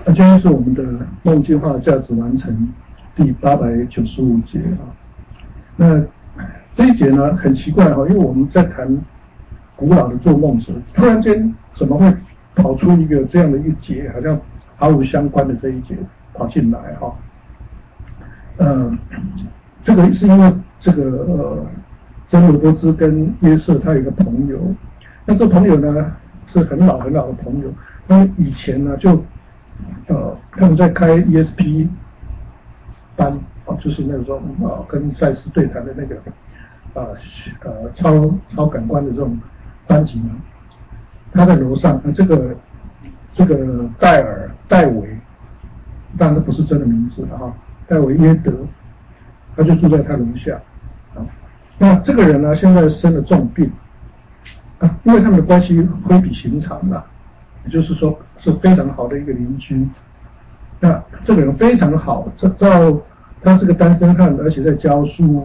今天是我们的梦计划价值完成第895节啊。那这一节呢很奇怪哈，因为我们在谈古老的做梦者，突然间怎么会跑出一个这样的一节，好像毫无相关的这一节跑进来哈。这个是因为这个真罗波兹跟约瑟他有一个朋友，那这朋友呢是很老很老的朋友，他们以前呢就他们在开 ESP 班就是那种跟赛斯对谈的那个超感官的这种班级呢，他在楼上，这个戴维，当然不是真的名字了哈，戴维约德，他就住在他楼下啊。那这个人呢，现在生了重病啊，因为他们的关系非比寻常啦，也就是说是非常好的一个邻居。那这个人非常好，他是个单身汉，而且在教书。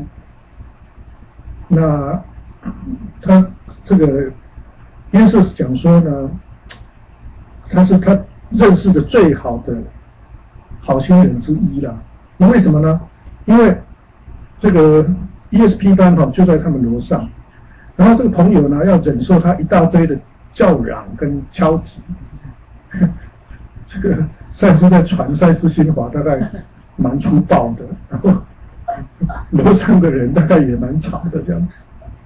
那他这个约瑟讲说呢，他是他认识的最好的好心人之一啦。那为什么呢？因为这个 ESP 班就在他们楼上，然后这个朋友呢要忍受他一大堆的叫嚷跟敲击。这个赛斯在传赛斯心法大概蛮粗暴的，然后楼上的人大概也蛮吵的这样子。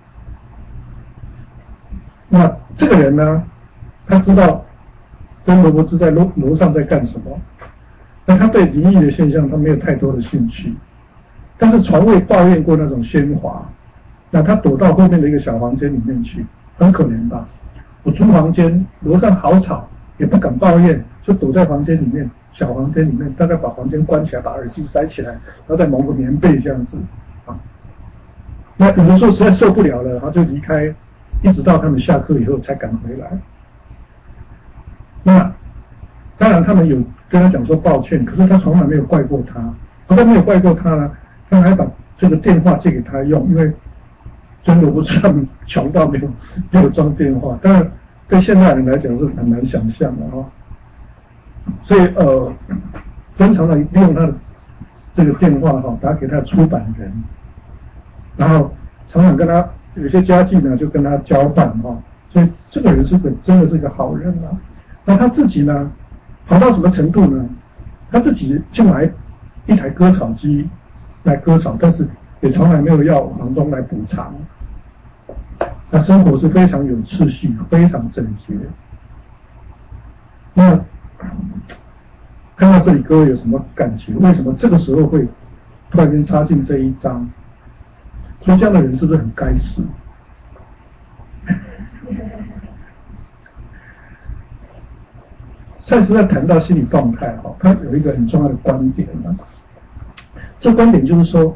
那这个人呢，他知道真罗伯兹在楼上在干什么，那他对灵异的现象他没有太多的兴趣，但是从未抱怨过那种喧哗。那他躲到后面的一个小房间里面去，很可怜吧？我租房间，楼上好吵，也不敢抱怨，就躲在房间里面，小房间里面，大概把房间关起来，把耳机塞起来，然后再蒙个棉被这样子啊。那有的时候实在受不了了，他就离开，一直到他们下课以后才赶回来。那当然他们有跟他讲说抱歉，可是他从来没有怪过他。不但没有怪过他呢，他们还把这个电话借给他用，因为真的不知道穷到没有装电话。当然对现代人来讲是很难想象的哈。所以经常的利用他的这个电话打给他的出版人，然后常常跟他有些家具呢就跟他交换所以这个人真的是个好人啊。那他自己呢好到什么程度呢？他自己去买一台割草机来割草，但是也从来没有要房东来补偿。他生活是非常有秩序，非常整洁。那看到这里各位有什么感觉？为什么这个时候会突然间插进这一章？所以这样的人是不是很该死？赛斯在谈到心理状态他有一个很重要的观点这观点就是说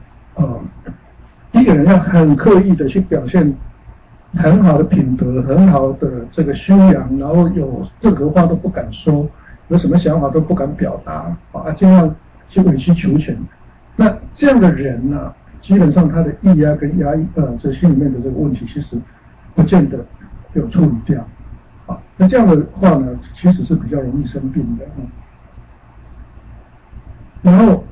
一个人要很刻意的去表现很好的品德，很好的这个修养，然后有任何话都不敢说，有什么想法都不敢表达尽量去委曲求全。那这样的人呢，基本上他的抑压跟压抑这心里面的这个问题其实不见得有处理掉那这样的话呢，其实是比较容易生病的然后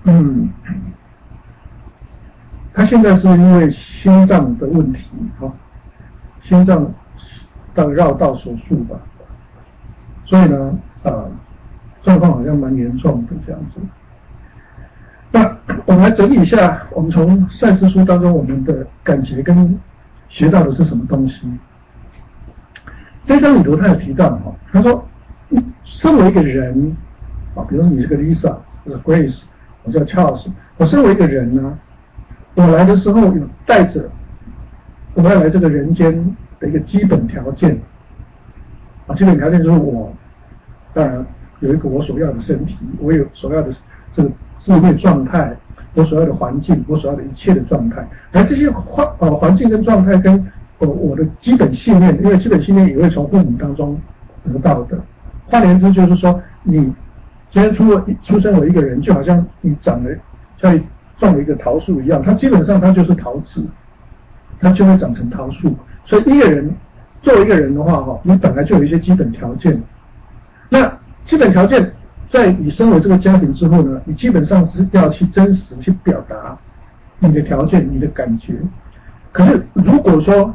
他现在是因为心脏的问题心脏到绕道手术吧，所以呢状况好像蛮严重的这样子。那我们来整理一下，我们从赛斯书当中我们的感觉跟学到的是什么东西。这章里头他有提到他说身为一个人比如你是个 Lisa 或者 Grace， 我叫 Charles， 我身为一个人呢，我来的时候有带着我要来这个人间的一个基本条件基本条件就是我当然有一个我所要的身体，我有所要的这个智慧状态，我所要的环境，我所要的一切的状态，而这些环境跟状态跟我的基本信念，因为基本信念也会从父母当中得到的。换言之就是说，你今天出生为一个人，就好像你长得像种了一个桃树一样，它基本上它就是桃子，它就会长成桃树。所以一个人作为一个人的话你本来就有一些基本条件。那基本条件在你身为这个家庭之后呢，你基本上是要去真实去表达你的条件、你的感觉。可是如果说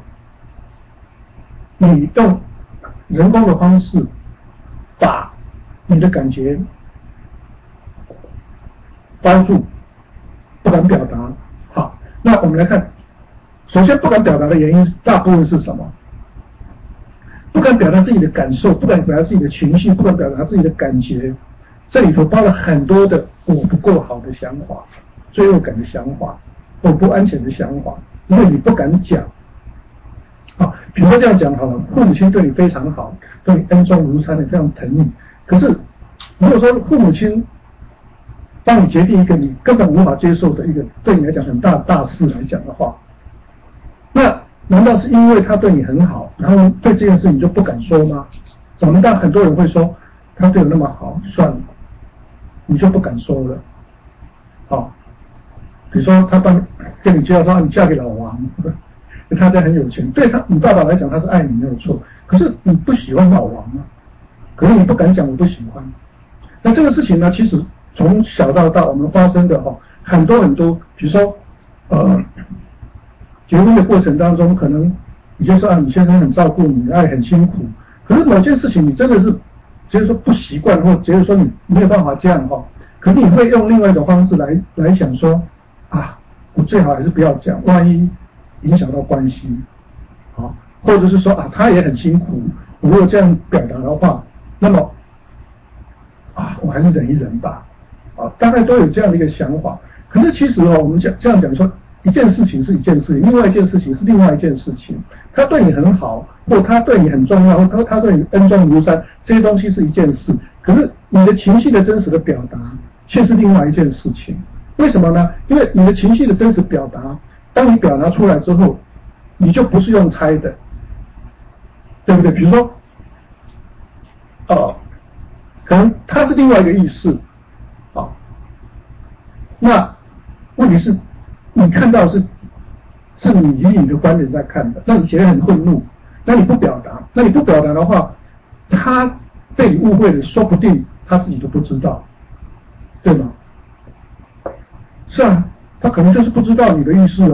你用人工的方式把你的感觉包住，不敢表达，好，那我们来看，首先不敢表达的原因大部分是什么？不敢表达自己的感受，不敢表达自己的情绪，不敢表达自己的感觉，这里头包了很多的我不够好的想法、罪恶感的想法、我不安全的想法，因为你不敢讲。好，比如说这样讲好了，父母亲对你非常好，对你恩重如山的，非常疼你。可是如果说父母亲帮你决定一个你根本无法接受的一个对你来讲很大的大事来讲的话，那难道是因为他对你很好，然后对这件事你就不敢说吗？怎么办？很多人会说他对我那么好，算了，你就不敢说了。好，比如说他跟你介绍说你嫁给老王，他家很有钱，对你爸爸来讲他是爱你没有错，可是你不喜欢老王啊，可是你不敢讲我不喜欢。那这个事情呢，其实从小到大我们发生的很多，比如说结婚的过程当中，可能你就说你先生很照顾你，爱很辛苦，可是某件事情你真的是觉得说不习惯，或觉得说你没有办法这样可是你会用另外一种方式来想说我最好还是不要讲，万一影响到关系，或者是说他也很辛苦，我如果这样表达的话，那么我还是忍一忍吧，大概都有这样的一个想法。可是其实我们这样讲说，一件事情是一件事情，另外一件事情是另外一件事情。他对你很好，或他对你很重要，或他对你恩重如山，这些东西是一件事。可是你的情绪的真实的表达却是另外一件事情。为什么呢？因为你的情绪的真实表达，当你表达出来之后，你就不是用猜的，对不对？比如说可能它是另外一个意思，那问题是你看到是你以你的观点在看的，那你觉得很愤怒，那你不表达的话，他被你误会了，说不定他自己都不知道，对吗？是啊，他可能就是不知道你的意思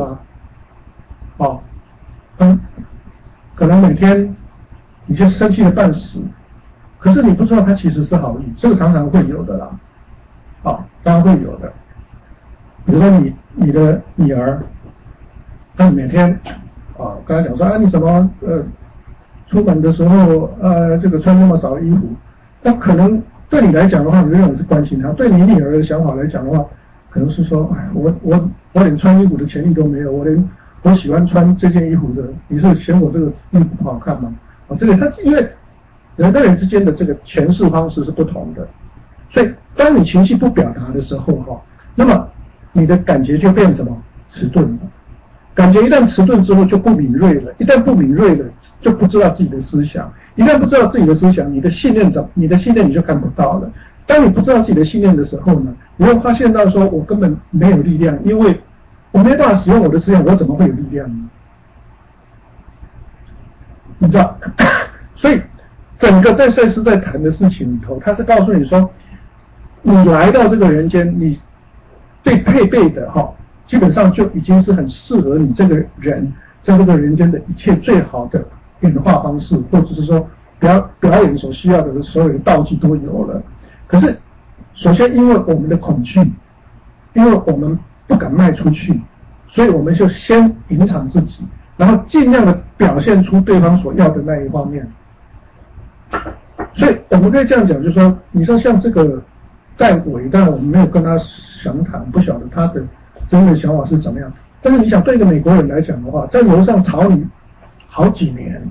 可能每天你就生气的半死，可是你不知道他其实是好意，这个常常会有的啦，当然会有的。比如说你的女儿，她每天刚才讲说你怎么出门的时候这个穿那么少的衣服，那可能对你来讲的话，你仍然是关心她；对你女儿的想法来讲的话，可能是说我连穿衣服的权利都没有，我喜欢穿这件衣服的，你是嫌我这个衣服不好看吗？这个它因为人跟人之间的这个诠释方式是不同的，所以当你情绪不表达的时候那么你的感觉就变什么？迟钝了。感觉一旦迟钝之后就不敏锐了，一旦不敏锐了就不知道自己的思想，一旦不知道自己的思想，你的信念你就看不到了。当你不知道自己的信念的时候呢，你会发现到说我根本没有力量，因为我没办法使用我的思想，我怎么会有力量呢？你知道，所以整个在赛斯在谈的事情里头，他是告诉你说，你来到这个人间，你最配备的基本上就已经是很适合你这个人在这个人间的一切最好的演化方式，或者是说表演所需要的所有的道具都有了。可是首先因为我们的恐惧，因为我们不敢迈出去，所以我们就先隐藏自己，然后尽量的表现出对方所要的那一方面。所以我们可以这样讲，就是说你说像这个戴伟，但我们没有跟他详谈，不晓得他的真的想法是怎么样。但是你想对一个美国人来讲的话，在楼上吵你好几年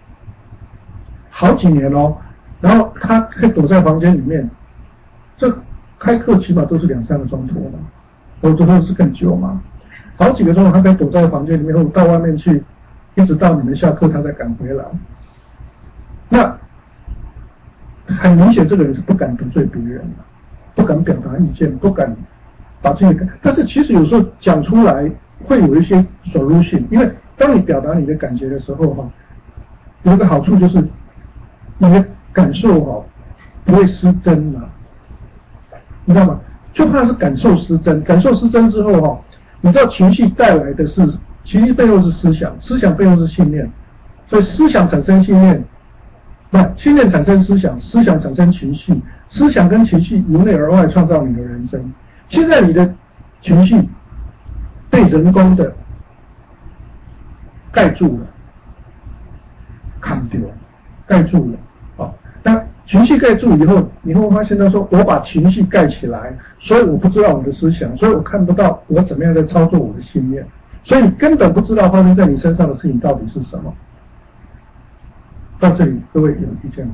然后他可以躲在房间里面，这开课起码都是2-3个钟头嘛，或者都是更久嘛，好几个钟头他可以躲在房间里面，或者到外面去，一直到你们下课他才赶回来。那很明显这个人是不敢得罪别人的，不敢表达意见，不敢把这个，但是其实有时候讲出来会有一些 solution， 因为当你表达你的感觉的时候有一个好处就是你的感受不会失真了， 你知道吗？就怕是感受失真，感受失真之后哈，你知道情绪带来的是情绪背后是思想，思想背后是信念，所以思想产生信念，不，信念产生思想，思想产生情绪，思想跟情绪由内而外创造你的人生。现在你的情绪被人工的盖住了，砍掉，盖住了，当情绪盖住以后，你会发现到说，我把情绪盖起来，所以我不知道我的思想，所以我看不到我怎么样在操作我的信念，所以你根本不知道发生在你身上的事情到底是什么。到这里，各位有意见吗？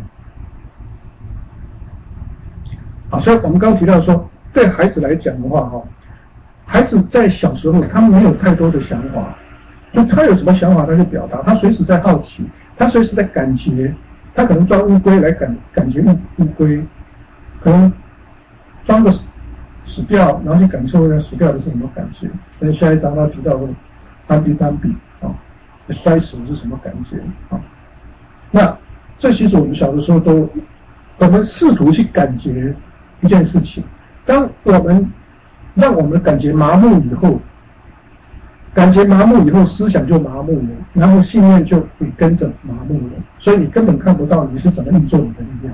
好，所以我们刚提到说，对孩子来讲的话，孩子在小时候他没有太多的想法，就他有什么想法他就表达，他随时在好奇，他随时在感觉。他可能抓乌龟来感觉乌龟，可能装个死掉，然后去感受一下死掉的是什么感觉。所以下一章他提到说，斑比摔死是什么感觉啊？那这其实我们小的时候我们试图去感觉一件事情，当我们让我们感觉麻木以后。感觉麻木以后，思想就麻木了，然后信念就也跟着麻木了，所以你根本看不到你是怎么运作你的力量。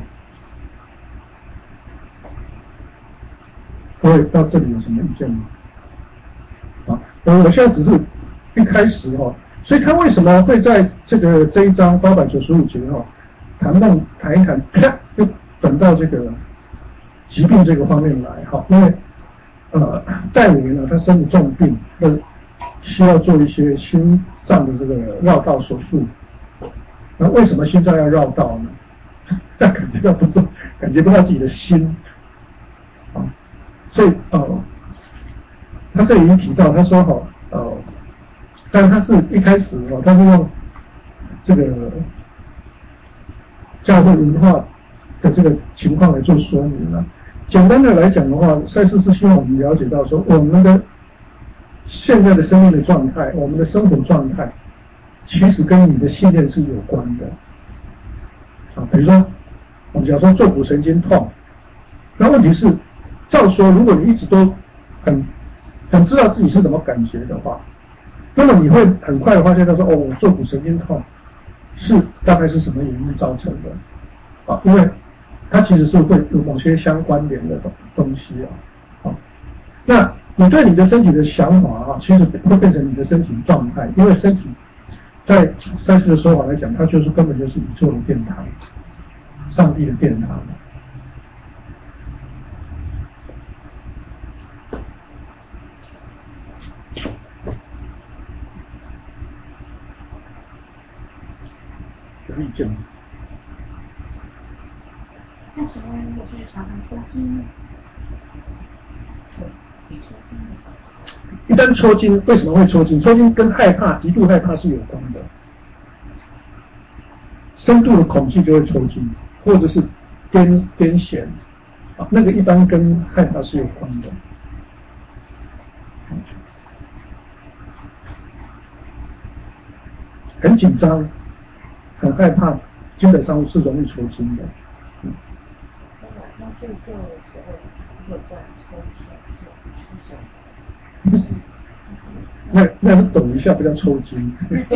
各位到这里有什么意见吗？我现在只是一开始所以他为什么会在这一章895节谈一谈，就转到这个疾病这个方面来因为戴维呢，他生了重病，需要做一些心脏的这个绕道手术。那为什么心脏要绕道呢？他感觉不到自己的心所以他这里提到，他说但是他是一开始他是用这个教会文化的这个情况来做说明了。简单的来讲的话，赛斯是希望我们了解到说，我们的现在的生命的状态，我们的生活状态，其实跟你的信念是有关的比如说，我们假如说坐骨神经痛，那问题是，照说如果你一直都很知道自己是怎么感觉的话，那么你会很快的发现到说，我坐骨神经痛大概是什么原因造成的因为它其实是会有某些相关联的东西那你对你的身体的想法其实会变成你的身体状态，因为身体在赛斯的说法来讲，它根本就是宇宙的殿堂，上帝的殿堂。有意见吗？ 那请问，如果是常常抽筋呢？ 一旦抽筋，为什么会抽筋？抽筋跟害怕、极度害怕是有关的。深度的恐惧就会抽筋，或者是癫痫那个一般跟害怕是有关的。很紧张、很害怕，基本上是容易抽筋的。 那最近的时候会这样抽筋。 那是抖一下，不叫抽筋。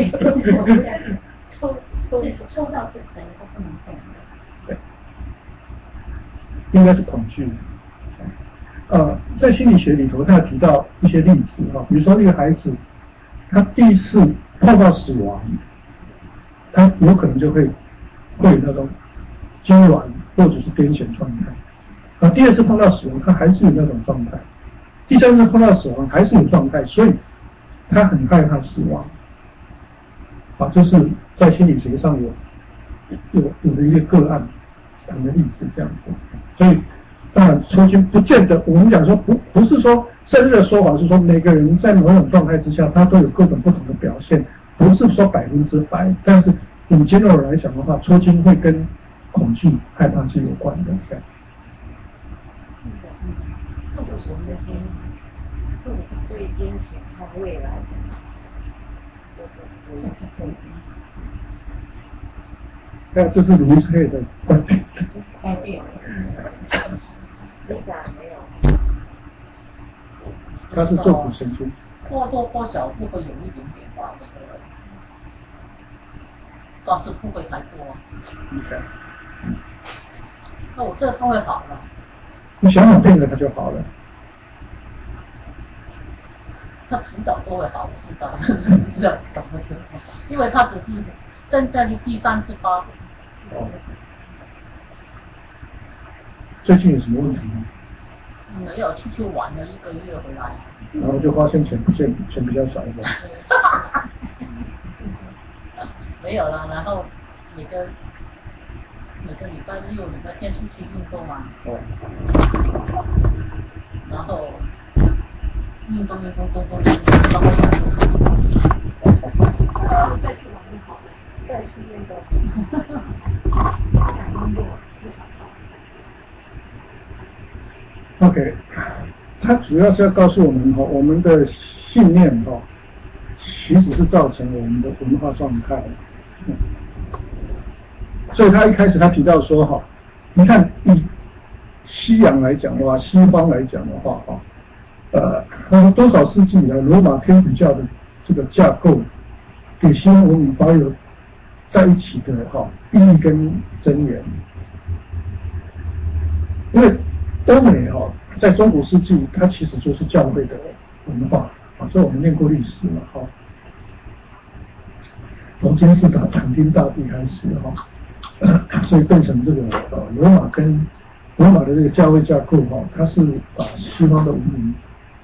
抽到整个不能动。 对，应该是恐惧。在心理学里头，他提到一些例子比如说一个孩子，他第一次碰到死亡，他有可能就会有那种痉挛或者是癫痫状态。第二次碰到死亡，他还是有那种状态。第三次碰到死亡还是有状态，所以他很害怕死亡。这是在心理学上有的一个个案讲的例子这样子。所以当然抽筋不见得，我们讲说不是说甚至的说法是说每个人在某种状态之下，他都有各种不同的表现，不是说100%，但是in general来讲的话，抽筋会跟恐惧、害怕是有关的。 或者是对金钱和未来的， 这是卢斯黑的观点。 理解没有。 他是坐骨神经。 或多或少会不会有一点点吧？但是不会太多。 OK。 那我这个他会好了。 你想想配合他就好了。 他迟早都会好，我知道，知道，因为他只是正在第3次发。 哦。最近有什么问题吗？ 没有，出去玩了1个月回来。 然后就发现钱比较少一点。 没有了，然后每个礼拜6、礼拜天出去运动啊。 哦。 然后运动， 再去玩就好了，再去运动。想运动，不想动。 OK， 它主要是要告诉我们我们的信念其实是造成我们的文化状态。所以他一开始他提到说你看以西洋来讲的话，西方来讲的话多少世纪以来，罗马天主教的这个架构给西方文明保有在一起的意义跟真言。因为欧美在中古世纪，它其实就是教会的文化所以我们念过历史嘛从君士坦丁大帝开始所以变成这个罗马的这个教会架构它是把西方的文明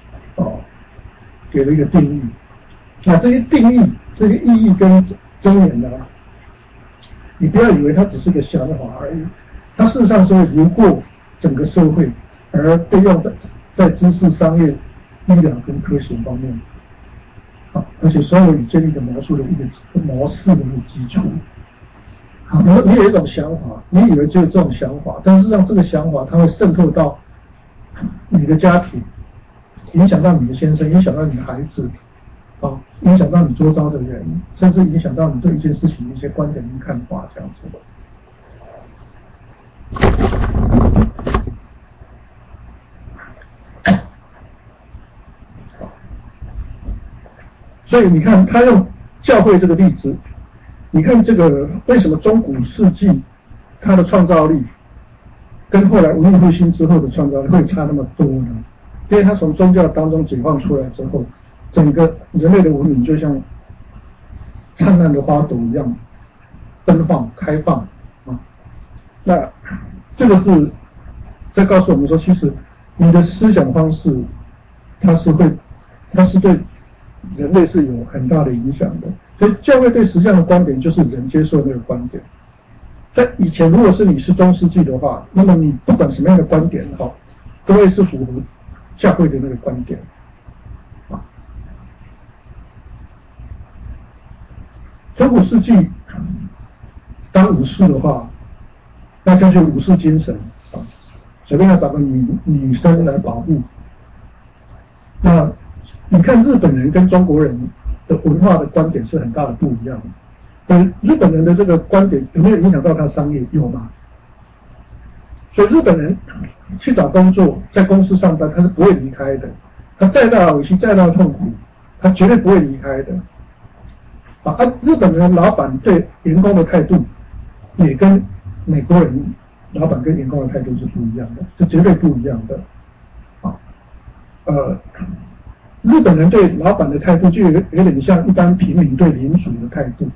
给了一个定义。那这些定义、这些意义跟真言呢，你不要以为它只是个想法而已，它事实上是会流过整个社会，而被用在知识、商业、医疗跟科学方面。而且所有你建立的描述的一个模式的一个基础。你有一种想法，你以为只有这种想法，但是让这个想法它会渗透到你的家庭，影响到你的先生，影响到你的孩子，影响到你周遭的人，甚至影响到你对一件事情的一些观点跟看法，这样子的。所以你看，他用教会这个例子，你看这个为什么中古世纪它的创造力跟后来文艺复兴之后的创造力会差那么多呢？因为它从宗教当中解放出来之后，整个人类的文明就像灿烂的花朵一样奔放开放那这个是在告诉我们说，其实你的思想方式它是对人类是有很大的影响的。所以教会对实相的观点就是人接受那个观点。在以前如果是你是中世纪的话，那么你不管什么样的观点都会是符合教会的那个观点中古世纪当武士的话，那就是武士精神随便要找个女生来保护。那你看日本人跟中国人的文化的观点是很大的不一样的。日本人的这个观点有没有影响到他的商业？有吗？所以日本人去找工作，在公司上班，他是不会离开的。他再大委屈，再大痛苦，他绝对不会离开的。日本人老板对员工的态度，也跟美国人老板跟员工的态度是不一样的，是绝对不一样的。日本人对老板的态度就有点像一般平民对领主的态度，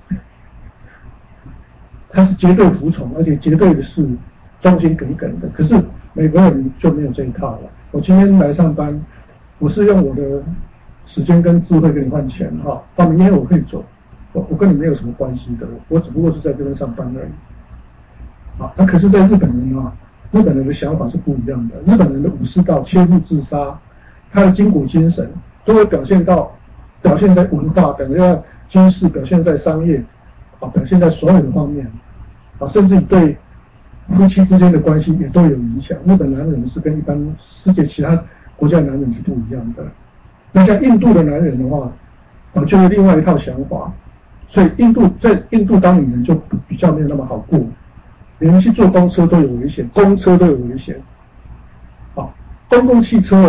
他是绝对服从，而且绝对的是忠心耿耿的。可是美国人就没有这一套了。我今天来上班，我是用我的时间跟智慧跟你换钱到明天我可以走，我跟你没有什么关系的，我只不过是在这边上班而已。那可是在日本人的想法是不一样的。日本人的武士道、切腹自杀，他的筋骨精神都会表现在文化，表现在军事，表现在商业表现在所有的方面甚至对夫妻之间的关系也都有影响。日本男人是跟一般世界其他国家的男人是不一样的。那像印度的男人的话就是另外一套想法。所以在印度当女人就比较没有那么好过，连去坐公车都有危险，公车都有危险公共汽车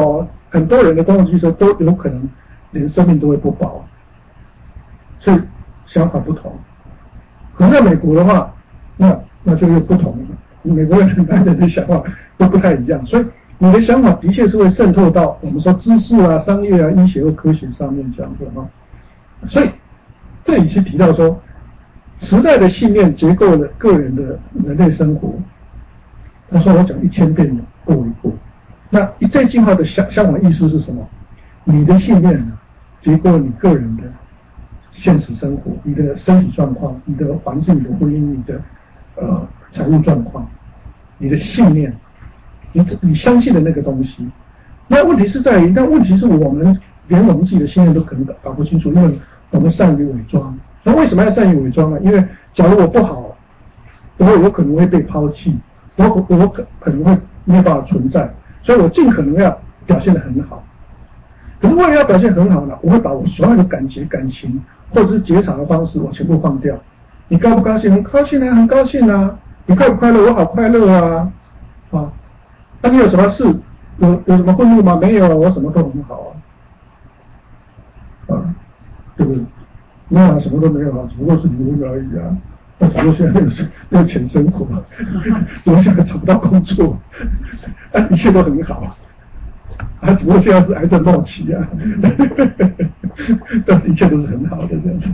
很多人的公共汽车都有可能连生命都会不保，所以想法不同。可是在美国的话，那就又不同了。美国人跟台湾人的想法都不太一样，所以你的想法的确是会渗透到我们说知识啊、商业啊、医学或科学上面这样子哈。所以这里是提到说，时代的信念结构了个人的人类生活。他说我讲1000遍过一过。那这句话的相反意思是什么？你的信念呢，结构你个人的现实生活，你的身体状况，你的环境，你的婚姻，你的财务状况，你的信念，你相信的那个东西。那问题是在于，但问题是连我们自己的信念都可能搞不清楚，因为我们善于伪装。那为什么要善于伪装呢？因为假如我不好，我有可能会被抛弃，我可能会没有办法存在，所以我尽可能要表现得很好。可是为了要表现很好呢，我会把我所有的感情或者是觉察的方式，我全部放掉。你高不高兴？很高兴啊，很高兴啊。你快不快乐？我好快乐啊！啊，那你有什么事？有什么愤怒吗？没有啊，我什么都很好啊。啊，对不对？没有啊，什么都没有啊，只不过是离婚而已啊。我只不过现在没有钱生活，只不过现在找不到工作，一切都很好。只不过现在是癌症末期啊，但是一切都是很好的这样子。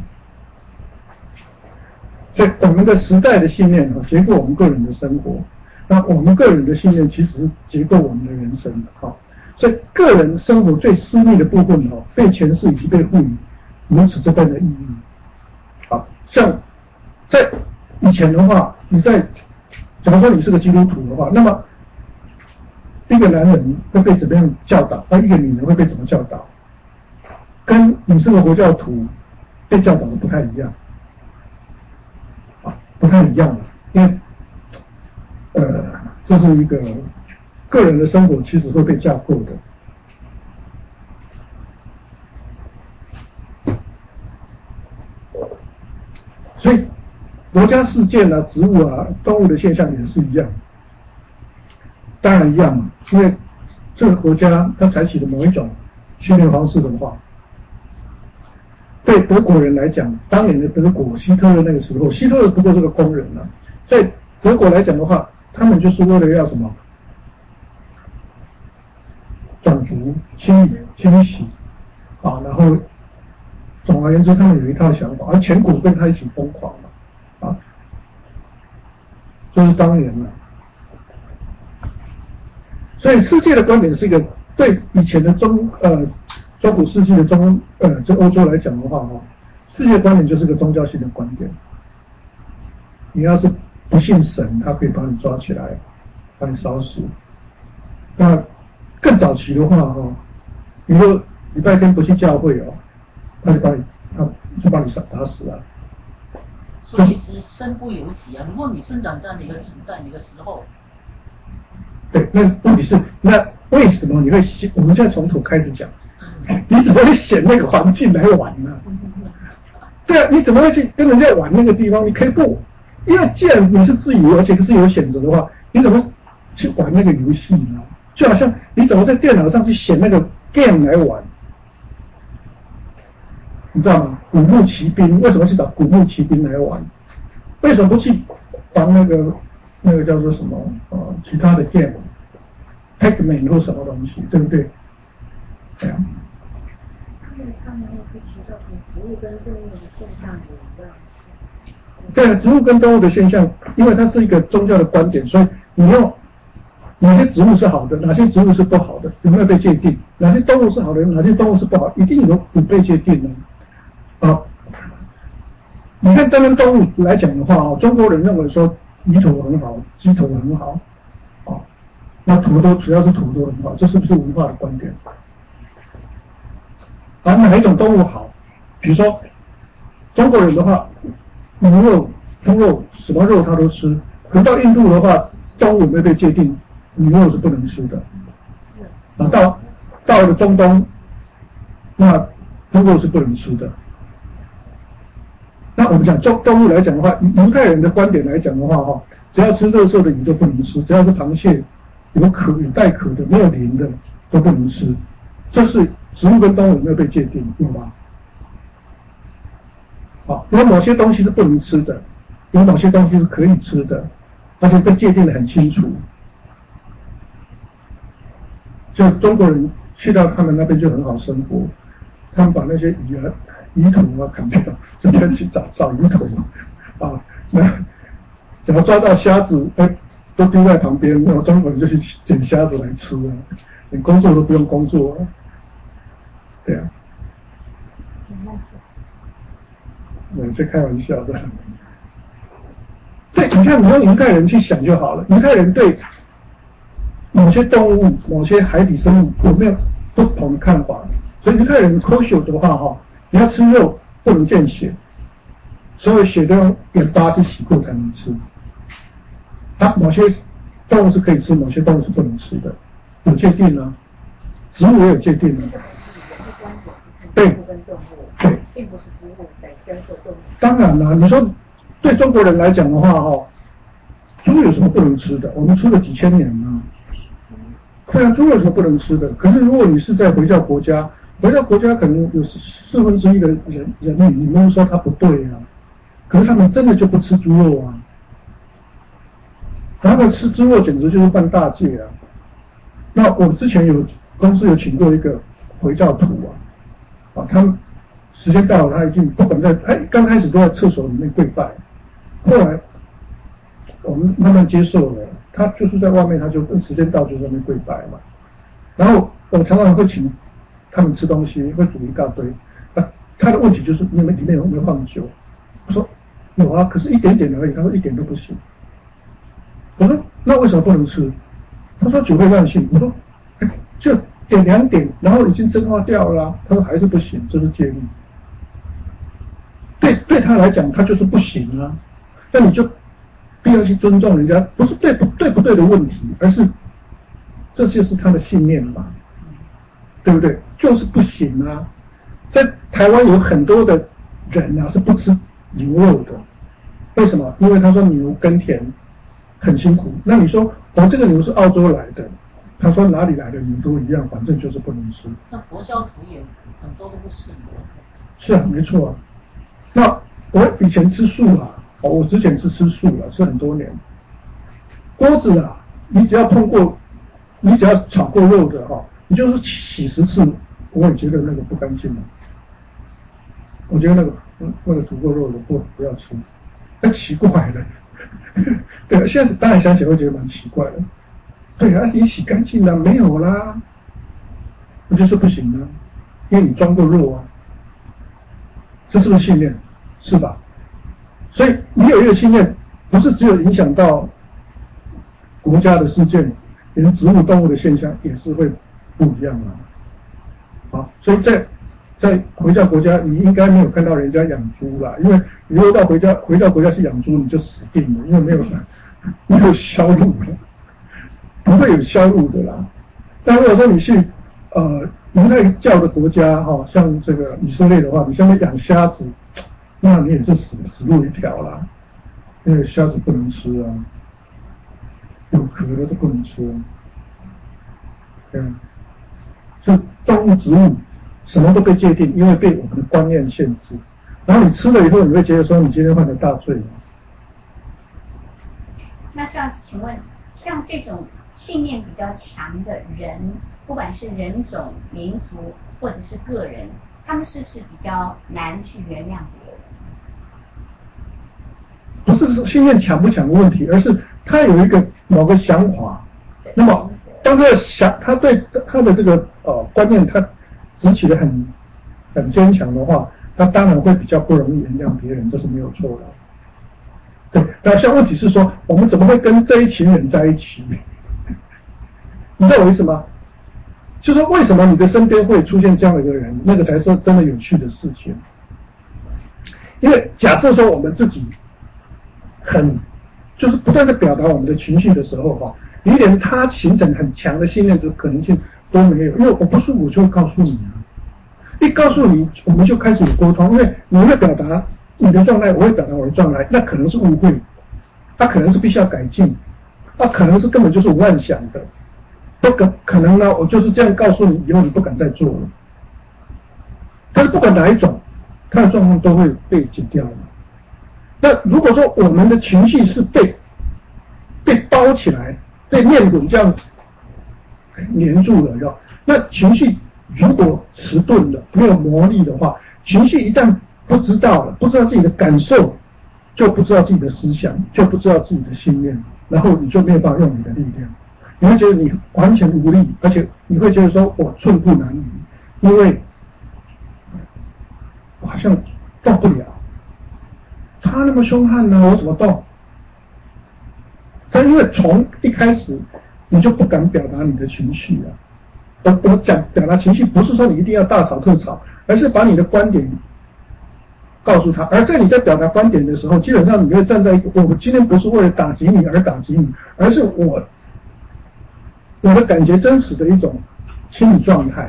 所以我们的时代的信念结构我们个人的生活，那我们个人的信念其实是结构我们的人生的。所以个人生活最私密的部分被诠释以及被赋予如此这般的意义。像在以前的话，假如说你是个基督徒的话，那么一个男人会被怎么样教导，一个女人会被怎么教导，跟你是个佛教徒被教导的不太一样，不太一样的，因为这是一个个人的生活其实会被架构的。所以国家事件啊、植物啊、动物的现象也是一样，当然一样嘛，因为这个国家它采取的某一种训练方式的话，对德国人来讲，当年的德国希特勒那个时候，希特勒不过是个工人啊，在德国来讲的话，他们就是为了要什么种族清洗然后总而言之，他们有一套想法，而前古跟他一起疯狂嘛，就是当年了。所以世界的观点是一个对以前的中古世纪的这欧洲来讲的话世界观点就是个宗教性的观点。你要是不信神，他可以把你抓起来，把你烧死。那更早期的话你说礼拜天不去教会他就把你打死了。 所以其实身不由己啊。如果你生长在哪个时代、哪个时候， 对，那问题是，那为什么你会我们现在从头开始讲，你怎么会选那个环境来玩呢？对啊，你怎么会去跟人家玩那个地方？你可以不，因为既然你是自由，而且是有选择的话，你怎么去玩那个游戏呢？就好像你怎么在电脑上去选那个 game 来玩？你知道吗？古墓奇兵为什么去找古墓奇兵来玩？为什么不去玩那个叫做什么其他的 game Pac-Man 或什么东西，对不对？对啊。 他们会提到植物跟动物的现象有关。 对啊，植物跟动物的现象，因为它是一个宗教的观点，所以你用哪些植物是好的，哪些植物是不好的，有没有被界定？哪些动物是好的，哪些动物是不好，一定有被界定的。你看单跟动物来讲的话中国人认为说鱼头很好，鸡头很好那土都只要是土都很好，这是不是文化的观点？哪一种动物好？比如说中国人的话，牛肉、猪肉什么肉他都吃，可到印度的话，动物没被界定，牛肉是不能吃的。到了中东，那猪肉是不能吃的。那我们讲动物来讲的话，犹太人的观点来讲的话只要吃肉色的鱼都不能吃，只要是螃蟹有带壳的没有鳞的都不能吃。 就是植物跟动物有没有被界定？有吗？好，有某些东西是不能吃的，有某些东西是可以吃的，而且被界定得很清楚。就中国人去到他们那边就很好生活，他们把那些鱼头啊砍掉，这边去找鱼头啊，那只要抓到虾子，都丢在旁边，然后中国人就去捡虾子来吃啊，连工作都不用工作啊，对啊，我是开玩笑的。对，你看你用犹太人去想就好了，犹太人对某些动物、某些海底生物有没有不同的看法？所以犹太人kosher的话，你要吃肉不能见血，所有血都用盐巴去洗过才能吃。某些动物是可以吃，某些动物是不能吃的，有界定啊，植物也有界定啊。对，对， 并不是植物本身或动物。 当然了，你说对中国人来讲的话，猪有什么不能吃的？我们吃了几千年了。对啊，猪有什么不能吃的？可是如果你是在回教国家可能有1/4的人民，你们说他不对啊？可是他们真的就不吃猪肉啊？他们吃猪肉简直就是犯大戒啊！那我之前公司有请过一个回教徒他们时间到了，他已经不管刚开始都在厕所里面跪拜，后来我们慢慢接受了，他就是在外面，他就时间到就在那边跪拜嘛。然后我常常会请他们吃东西，会煮一大堆。他的问题就是你们里面有没有放酒？我说有啊，可是一点点而已。他说一点都不行。我说那为什么不能吃？他说酒会乱性。我说就点2点，然后已经蒸化掉了他说还是不行，这是戒律。对他来讲，他就是不行啊。那你就必要去尊重人家，不是对不对的问题，而是这就是他的信念嘛，对不对？就是不行啊。在台湾有很多的人是不吃牛肉的，为什么？因为他说牛耕田很辛苦。那你说这个牛是澳洲来的，他说哪里来的牛都一样，反正就是不能吃。 那佛教徒也很多都不吃牛。 是啊，没错啊。那我以前吃素我之前是吃素了，吃很多年。锅子你只要炒过肉的你就是洗10次，我也觉得那个不干净了。我觉得那个煮过肉的不要吃，太奇怪了。对，现在当然想起来会觉得蛮奇怪的。对啊，你洗干净了没有啦？那就是不行啊，因为你装过肉啊。这是不是信念？是吧？所以你有一个信念，不是只有影响到国家的事件，连植物动物的现象也是会不一样啊。好，所以在回教国家，你应该没有看到人家养猪啦，因为你如果到回教国家去养猪，你就死定了，因为没有销路了，不会有销路的啦。但如果说你去犹太教的国家像这个以色列的话，你下面养虾子，那你也是死路一条啦，因为虾子不能吃啊，有壳的都不能吃啊。所以动物植物什么都被界定，因为被我们的观念限制。然后你吃了以后，你会觉得说你今天犯了大罪。 那请问，像这种信念比较强的人，不管是人种、民族或者是个人，他们是不是比较难去原谅别人？ 不是说信念强不强的问题，而是他有一个某个想法，那么当他对他的这个观念他执起的很坚强的话，他当然会比较不容易原谅别人，这是没有错的。对，那像问题是说，我们怎么会跟这一群人在一起？你知道我意思吗？就是为什么你的身边会出现这样的一个人，那个才是真的有趣的事情。因为假设说我们自己就是不断的表达我们的情绪的时候你连他形成很强的信念的可能性都没有，因为我不舒服我就会告诉你一告诉你我们就开始有沟通，因为你会表达你的状态，我会表达我的状态，那可能是误会，他可能是必须要改进，可能是根本就是我乱想的， 可能呢，我就是这样告诉你，以后你不敢再做了。但是不管哪一种，他的状况都会被解掉的。那如果说我们的情绪是被包起来，被面滚这样黏住了，那情绪如果迟钝了，没有魔力的话，情绪一旦不知道了，不知道自己的感受，就不知道自己的思想，就不知道自己的信念，然后你就没有办法用你的力量，你会觉得你完全无力，而且你会觉得说我寸步难移，因为我好像动不了，他那么凶悍呢，我怎么动？但因为从一开始你就不敢表达你的情绪啊。我讲表达情绪，不是说你一定要大吵特吵，而是把你的观点告诉他。而在你在表达观点的时候，基本上你会站在一个，我今天不是为了打击你而打击你，而是我的感觉真实的一种心理状态。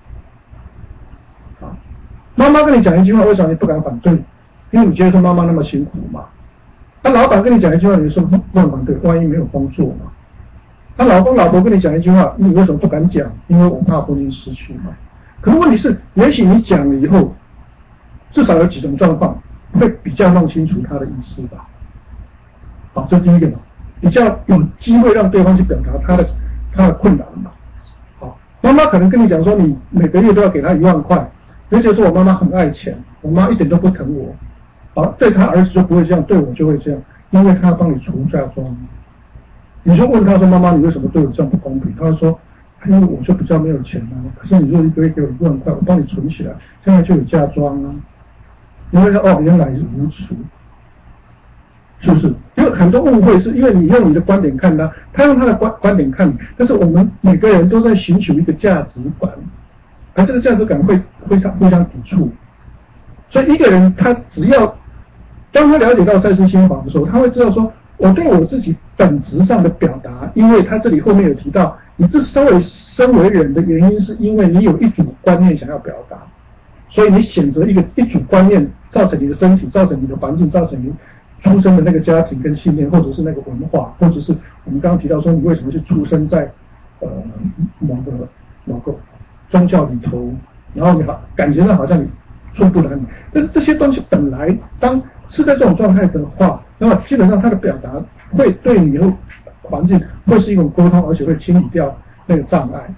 啊，妈妈跟你讲一句话，为什么你不敢反对？因为你觉得说妈妈那么辛苦嘛。那老板跟你讲一句话，你说不敢反对，万一没有工作嘛。他老婆跟你讲一句话，你为什么不敢讲？因为我怕婚姻失去嘛。可是问题是，也许你讲了以后，至少有几种状况会比较弄清楚他的意思吧。好，这第一个嘛，比较有机会让对方去表达他的困难嘛。好，妈妈可能跟你讲说，你每个月都要给他1万块，而且说我妈妈很爱钱，我妈一点都不疼我。好，对他儿子就不会这样，对我就会这样，因为他要帮你除嫁妆。你就问他说：“妈妈，你为什么对我这样不公平？”他说：“因为我就比较没有钱啊。可是你如果一个月给我1万块，我帮你存起来，现在就有嫁妆啊。”你会说：“哦，原来如此，是不是？”因为很多误会是因为你用你的观点看他，他用他的观点看你。但是我们每个人都在寻求一个价值观，而这个价值观会互相抵触。所以一个人他只要当他了解到赛斯心法的时候，他会知道说，我对我自己本质上的表达，因为他这里后面有提到，你之所以身为人的原因，是因为你有一组观念想要表达，所以你选择一组观念，造成你的身体，造成你的环境，造成你出生的那个家庭跟信念，或者是那个文化，或者是我们刚刚提到说，你为什么去出生在某个宗教里头，然后你感觉到好像你寸步难移，但是这些东西本来当是在这种状态的话，那么基本上它的表达会对你的环境会是一种沟通，而且会清理掉那个障碍。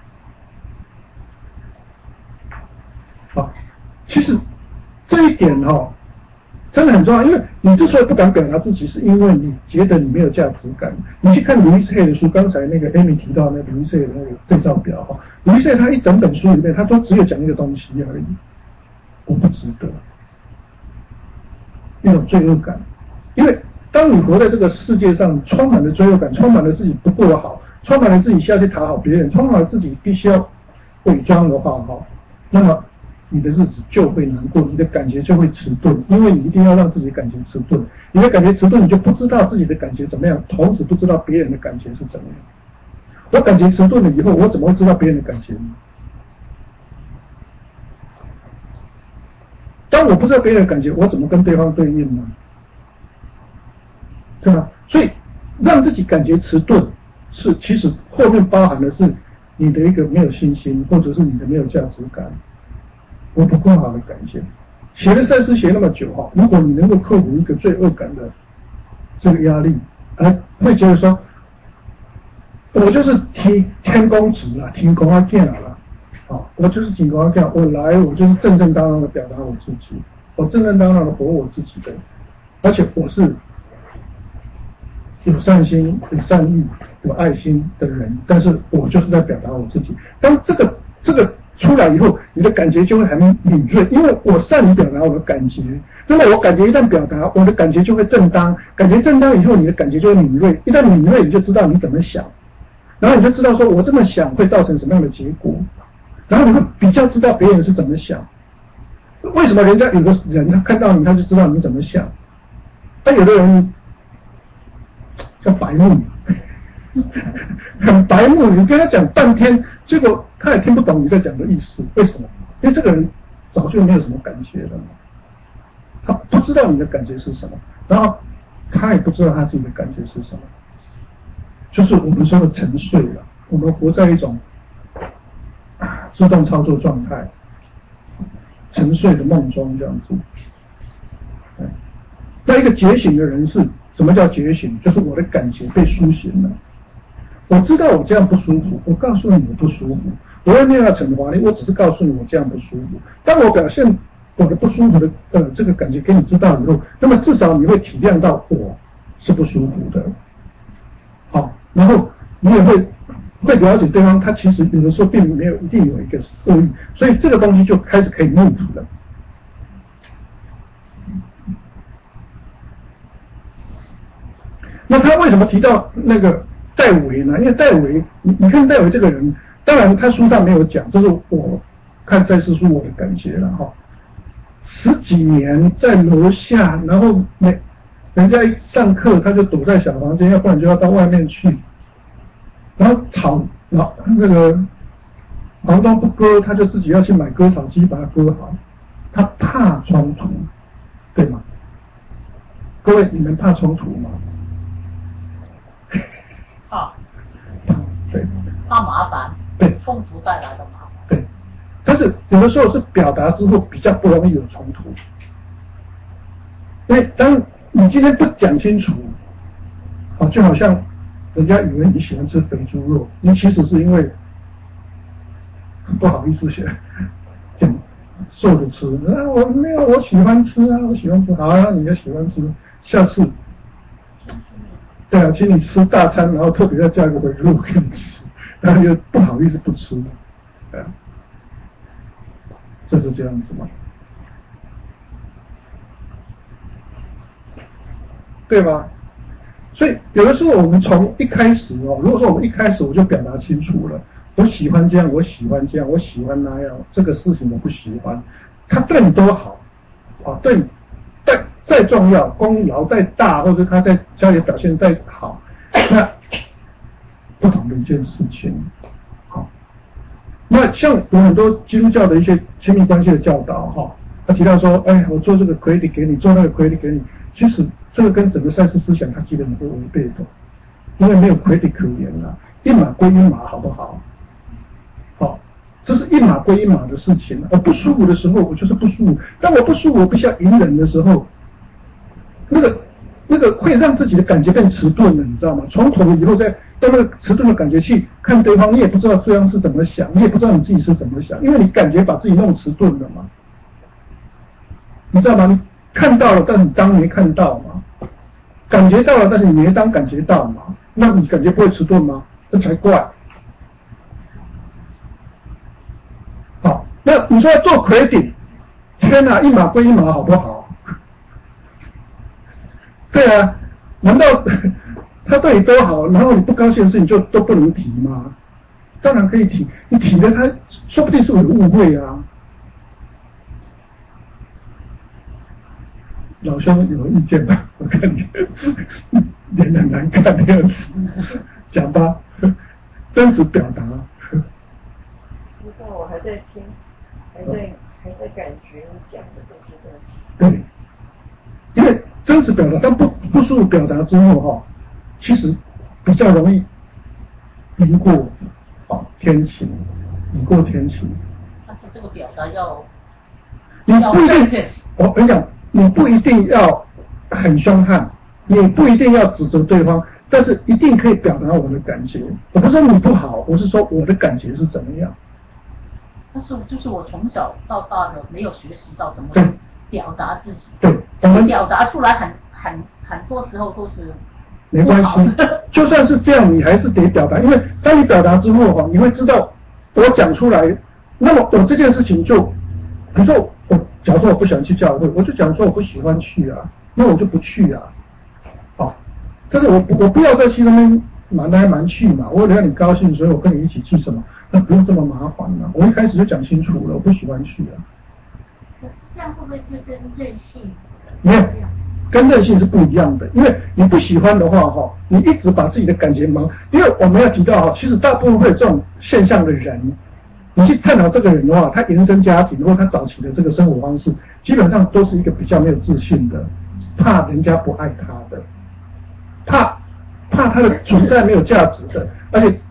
好，其实这一点真的很重要，因为你之所以不敢表达自己，是因为你觉得你没有价值感。你去看卢易斯黑的书，刚才那个 Amy 提到那个卢易斯黑的那个对照表，卢易斯黑他一整本书里面，他都只有讲一个东西而已，我不值得。一种罪恶感，因为当你活在这个世界上，充满了罪恶感，充满了自己不够好，充满了自己需要去讨好别人，充满了自己必须要伪装的话，那么你的日子就会难过，你的感觉就会迟钝，因为你一定要让自己感觉迟钝，你的感觉迟钝，你就不知道自己的感觉怎么样，同时不知道别人的感觉是怎么样。我感觉迟钝了以后，我怎么会知道别人的感觉呢？当我不知道别人的感觉，我怎么跟对方对应呢？对吧？所以让自己感觉迟钝，是其实后面包含的是你的一个没有信心，或者是你的没有价值感，我不够好的感觉。学了赛斯学那么久如果你能够克服一个罪恶感的这个压力，会觉得说，我就是天公职了，天公啊见了。我就是警官这样，我就是正正当当的表达我自己，我正正当当的活我自己的，而且我是有善心、有善意、有爱心的人，但是我就是在表达我自己。当这个出来以后，你的感觉就会很敏锐，因为我善于表达我的感觉，那么我感觉一旦表达，我的感觉就会正当，感觉正当以后，你的感觉就会敏锐，一旦敏锐，你就知道你怎么想，然后你就知道说我这么想会造成什么样的结果。然后你会比较知道别人是怎么想，为什么人家有的人他看到你他就知道你怎么想，但有的人叫白目，很白目，你跟他讲半天，结果他也听不懂你在讲的意思，为什么？因为这个人早就没有什么感觉了嘛，他不知道你的感觉是什么，然后他也不知道他自己的感觉是什么，就是我们说的沉睡了。 我们活在一种自动操作状态，沉睡的梦中这样子。那一个觉醒的人是什么叫觉醒？就是我的感觉被苏醒了，我知道我这样不舒服，我告诉你我不舒服，我也没有要惩罚你，我只是告诉你我这样不舒服。当我表现我的不舒服的这个感觉给你知道以后，那么至少你会体谅到我是不舒服的，好，然后你也会了解对方，他其实有的时候并没有一定有一个恶意，所以这个东西就开始可以 move 了。那他为什么提到那个戴维呢？因为戴维，你看戴维这个人，当然他书上没有讲，这是我看赛斯书我的感觉了哈。10几年在楼下，然后人家一上课他就躲在小房间，要不然就要到外面去，然后那个房东不割，他就自己要去买割草机把它割好，他怕冲突，对吗？各位，你们怕冲突吗？对， 怕麻烦， 对， 冲突带来的麻烦， 对，但是有的时候是表达之后比较不容易有冲突，因为当你今天不讲清楚，就好像人家以为你喜欢吃肥猪肉，你其实是因为不好意思讲瘦着吃我没有，我喜欢吃啊，我喜欢吃，好啊，你也喜欢吃，下次。对啊，请你吃大餐，然后特别要加一个肥肉给你吃，然后又不好意思不吃，对啊，就是这样子嘛，对吧？所以有的时候我们从一开始如果说我们一开始我就表达清楚了，我喜欢这样，我喜欢这样，我喜欢那样，这个事情我不喜欢，他对你多好对你再重要，功劳再大，或者他在家里表现再好，那不同的一件事情。好，那像有很多基督教的一些亲密关系的教导他提到说，我做这个 credit 给你，做那个 credit 给你，其实这个跟整个赛斯思想它基本上是违背的，因为没有 credit 可言了，一码归一码，好不好？好，这是一码归一码的事情。我不舒服的时候，我就是不舒服。当我不舒服，我必须要隐忍的时候，那个会让自己的感觉变迟钝了，你知道吗？从头以后再到那个迟钝的感觉去看对方，你也不知道对方是怎么想，你也不知道你自己是怎么想，因为你感觉把自己弄迟钝了嘛，你知道吗？你看到了，但是你当没看到嘛；感觉到了，但是你没当感觉到嘛。那你感觉不会迟钝吗？这才怪。好，那你说要做 credit， 天哪，一码归一码，好不好？对啊，难道他对你多好，然后你不高兴的事情就都不能提吗？当然可以提，你提了他说不定是有误会啊。老兄有意见吗？我看你脸很难看的样子，讲吧，真实表达。 不知道，我还在听，还在感觉你讲的东西的。 对，因为真实表达，但不舒服表达之后其实比较容易赢过天晴，赢过天晴。 但是这个表达要， 你不一定，我跟你讲，你不一定要很凶悍，你不一定要指责对方，但是一定可以表达我的感觉。我不是说你不好，我是说我的感觉是怎么样。 但是就是我从小到大的没有学习到怎么表达自己， 对， 我们表达出来很多时候都是没关系，就算是这样，你还是得表达，因为当你表达之后你会知道我讲出来，那么我这件事情就，比如说假如说我不想去教会，我就讲说我不喜欢去啊，那我就不去啊，但是我不要在去那边瞒来瞒去嘛，我为了让你高兴，所以我跟你一起去什么，那不用这么麻烦了，我一开始就讲清楚了，我不喜欢去啊。 这样会不会就跟任性？ 没有，跟任性是不一样的，因为你不喜欢的话你一直把自己的感觉忙，因为我们要提到其实大部分会有这种现象的人，你去探讨这个人的话，他原生家庭或他早期的这个生活方式，基本上都是一个比较没有自信的，怕人家不爱他的，怕他的存在没有价值的，而且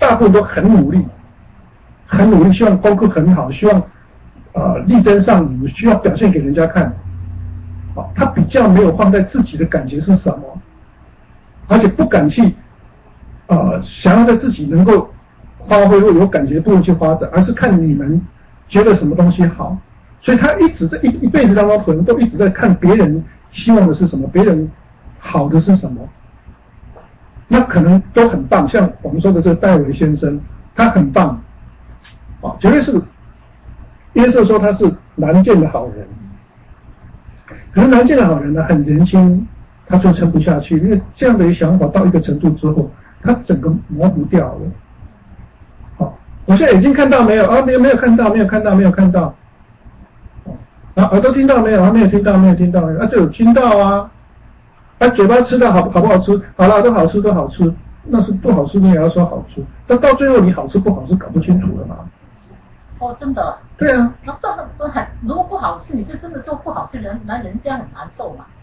大部分都很努力，很努力，希望功课很好，希望力争上游，需要表现给人家看。他比较没有放在自己的感觉是什么，而且不敢去想要在自己能够发挥或有感觉的部分去发展，而是看你们觉得什么东西好，所以他一直在一辈子当中可能都一直在看别人希望的是什么，别人好的是什么，那可能都很棒。像我们说的这个戴维先生，他很棒，绝对是耶稣说他是难见的好人。可是难见的好人呢，很年轻他就撑不下去，因为这样的一个想法到一个程度之后，他整个磨不掉了。我现在眼睛看到没有？没有看到，没有看到，没有看到。耳朵听到没有？没有听到，没有听到。就有听到啊。嘴巴吃到好不好吃？好了，都好吃，都好吃。那是不好吃，你也要说好吃。但到最后你好吃不好吃搞不清楚了嘛？ 真的。对啊。 那这个很，如果不好吃，你就真的做不好吃，人家很难受嘛。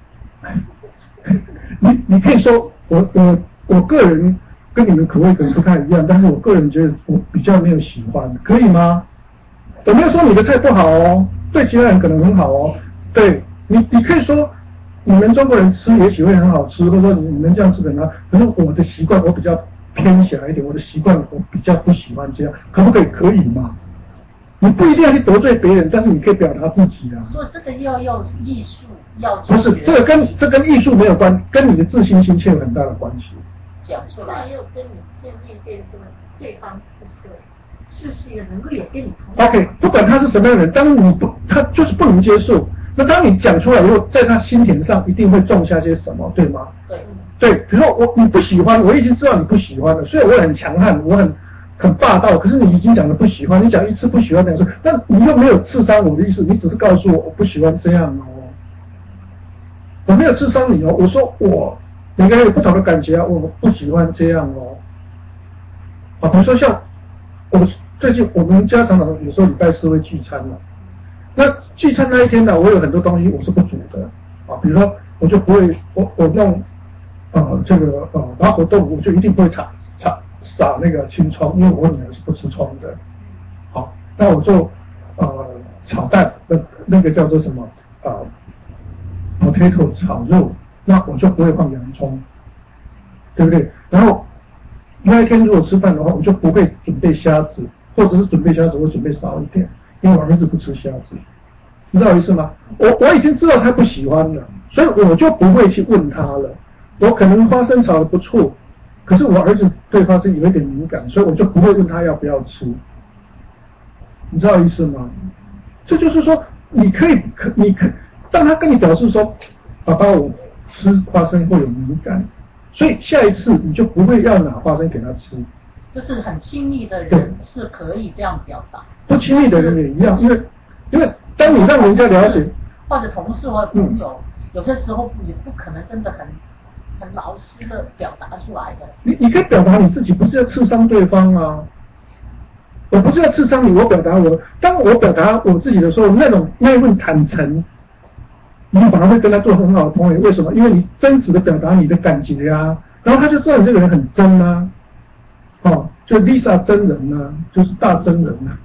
你可以说我个人跟你们口味可能不太一样，但是我个人觉得我比较没有喜欢，可以吗？我没有说你的菜不好哦，对其他人可能很好哦。对你可以说你们中国人吃也许会很好吃，或者说你们这样吃的呢，可是我的习惯我比较偏狭一点，我的习惯我比较不喜欢这样，可不可以？可以吗？你不一定要去得罪别人，但是你可以表达自己啊。 所以这个要艺术，要不是这跟艺术没有关，跟你的自信心却有很大的关系。 讲出来也有跟你见面对方是一个能够有跟你同 OK， 不管他是什么样的人，当你他就是不能接受，那当你讲出来以后，在他心田上一定会种下些什么，对吗？对，比如说你不喜欢，我已经知道你不喜欢了，所以我很强悍，我很霸道，可是你已经讲了不喜欢，你讲一次不喜欢2次，但你又没有刺伤我的意思，你只是告诉我不喜欢这样哦，我没有刺伤你哦，我说每个人有不同的感觉啊，我不喜欢这样哦。比如说像最近我们家常有时候礼拜4会聚餐嘛，那聚餐那一天呢，我有很多东西我是不煮的比如说我就不会我弄这个麻婆豆腐，我就一定不会撒那个青葱，因为我女儿是不吃葱的。那我做炒蛋，那个叫做什么potato 炒肉，那我就不会放洋葱，对不对？然后那一天如果吃饭的话，我就不会准备虾子，或者是准备虾子我准备少一点，因为我儿子不吃虾子，你知道我意思吗？我已经知道他不喜欢了，所以我就不会去问他了。我可能花生炒的不错，可是我儿子对花生有一点敏感，所以我就不会问他要不要吃，你知道意思吗？这就是说你可以当他跟你表示说爸爸我吃花生会有敏感，所以下一次你就不会要拿花生给他吃。 就是很亲密的人是可以这样表达， 不亲密的人也一样，因为当你让人家了解， 或者同事或朋友，有些时候也不可能真的很老实的表达出来的。 你可以表达你自己，不是要刺伤对方啊。我不是要刺伤你，我表达当我表达我自己的时候，那一份坦诚，你反而会跟他做很好的朋友。为什么？因为你真实的表达你的感觉啊，然后他就知道你这个人很真啊。就 Lisa 真人啊，就是大真人啊。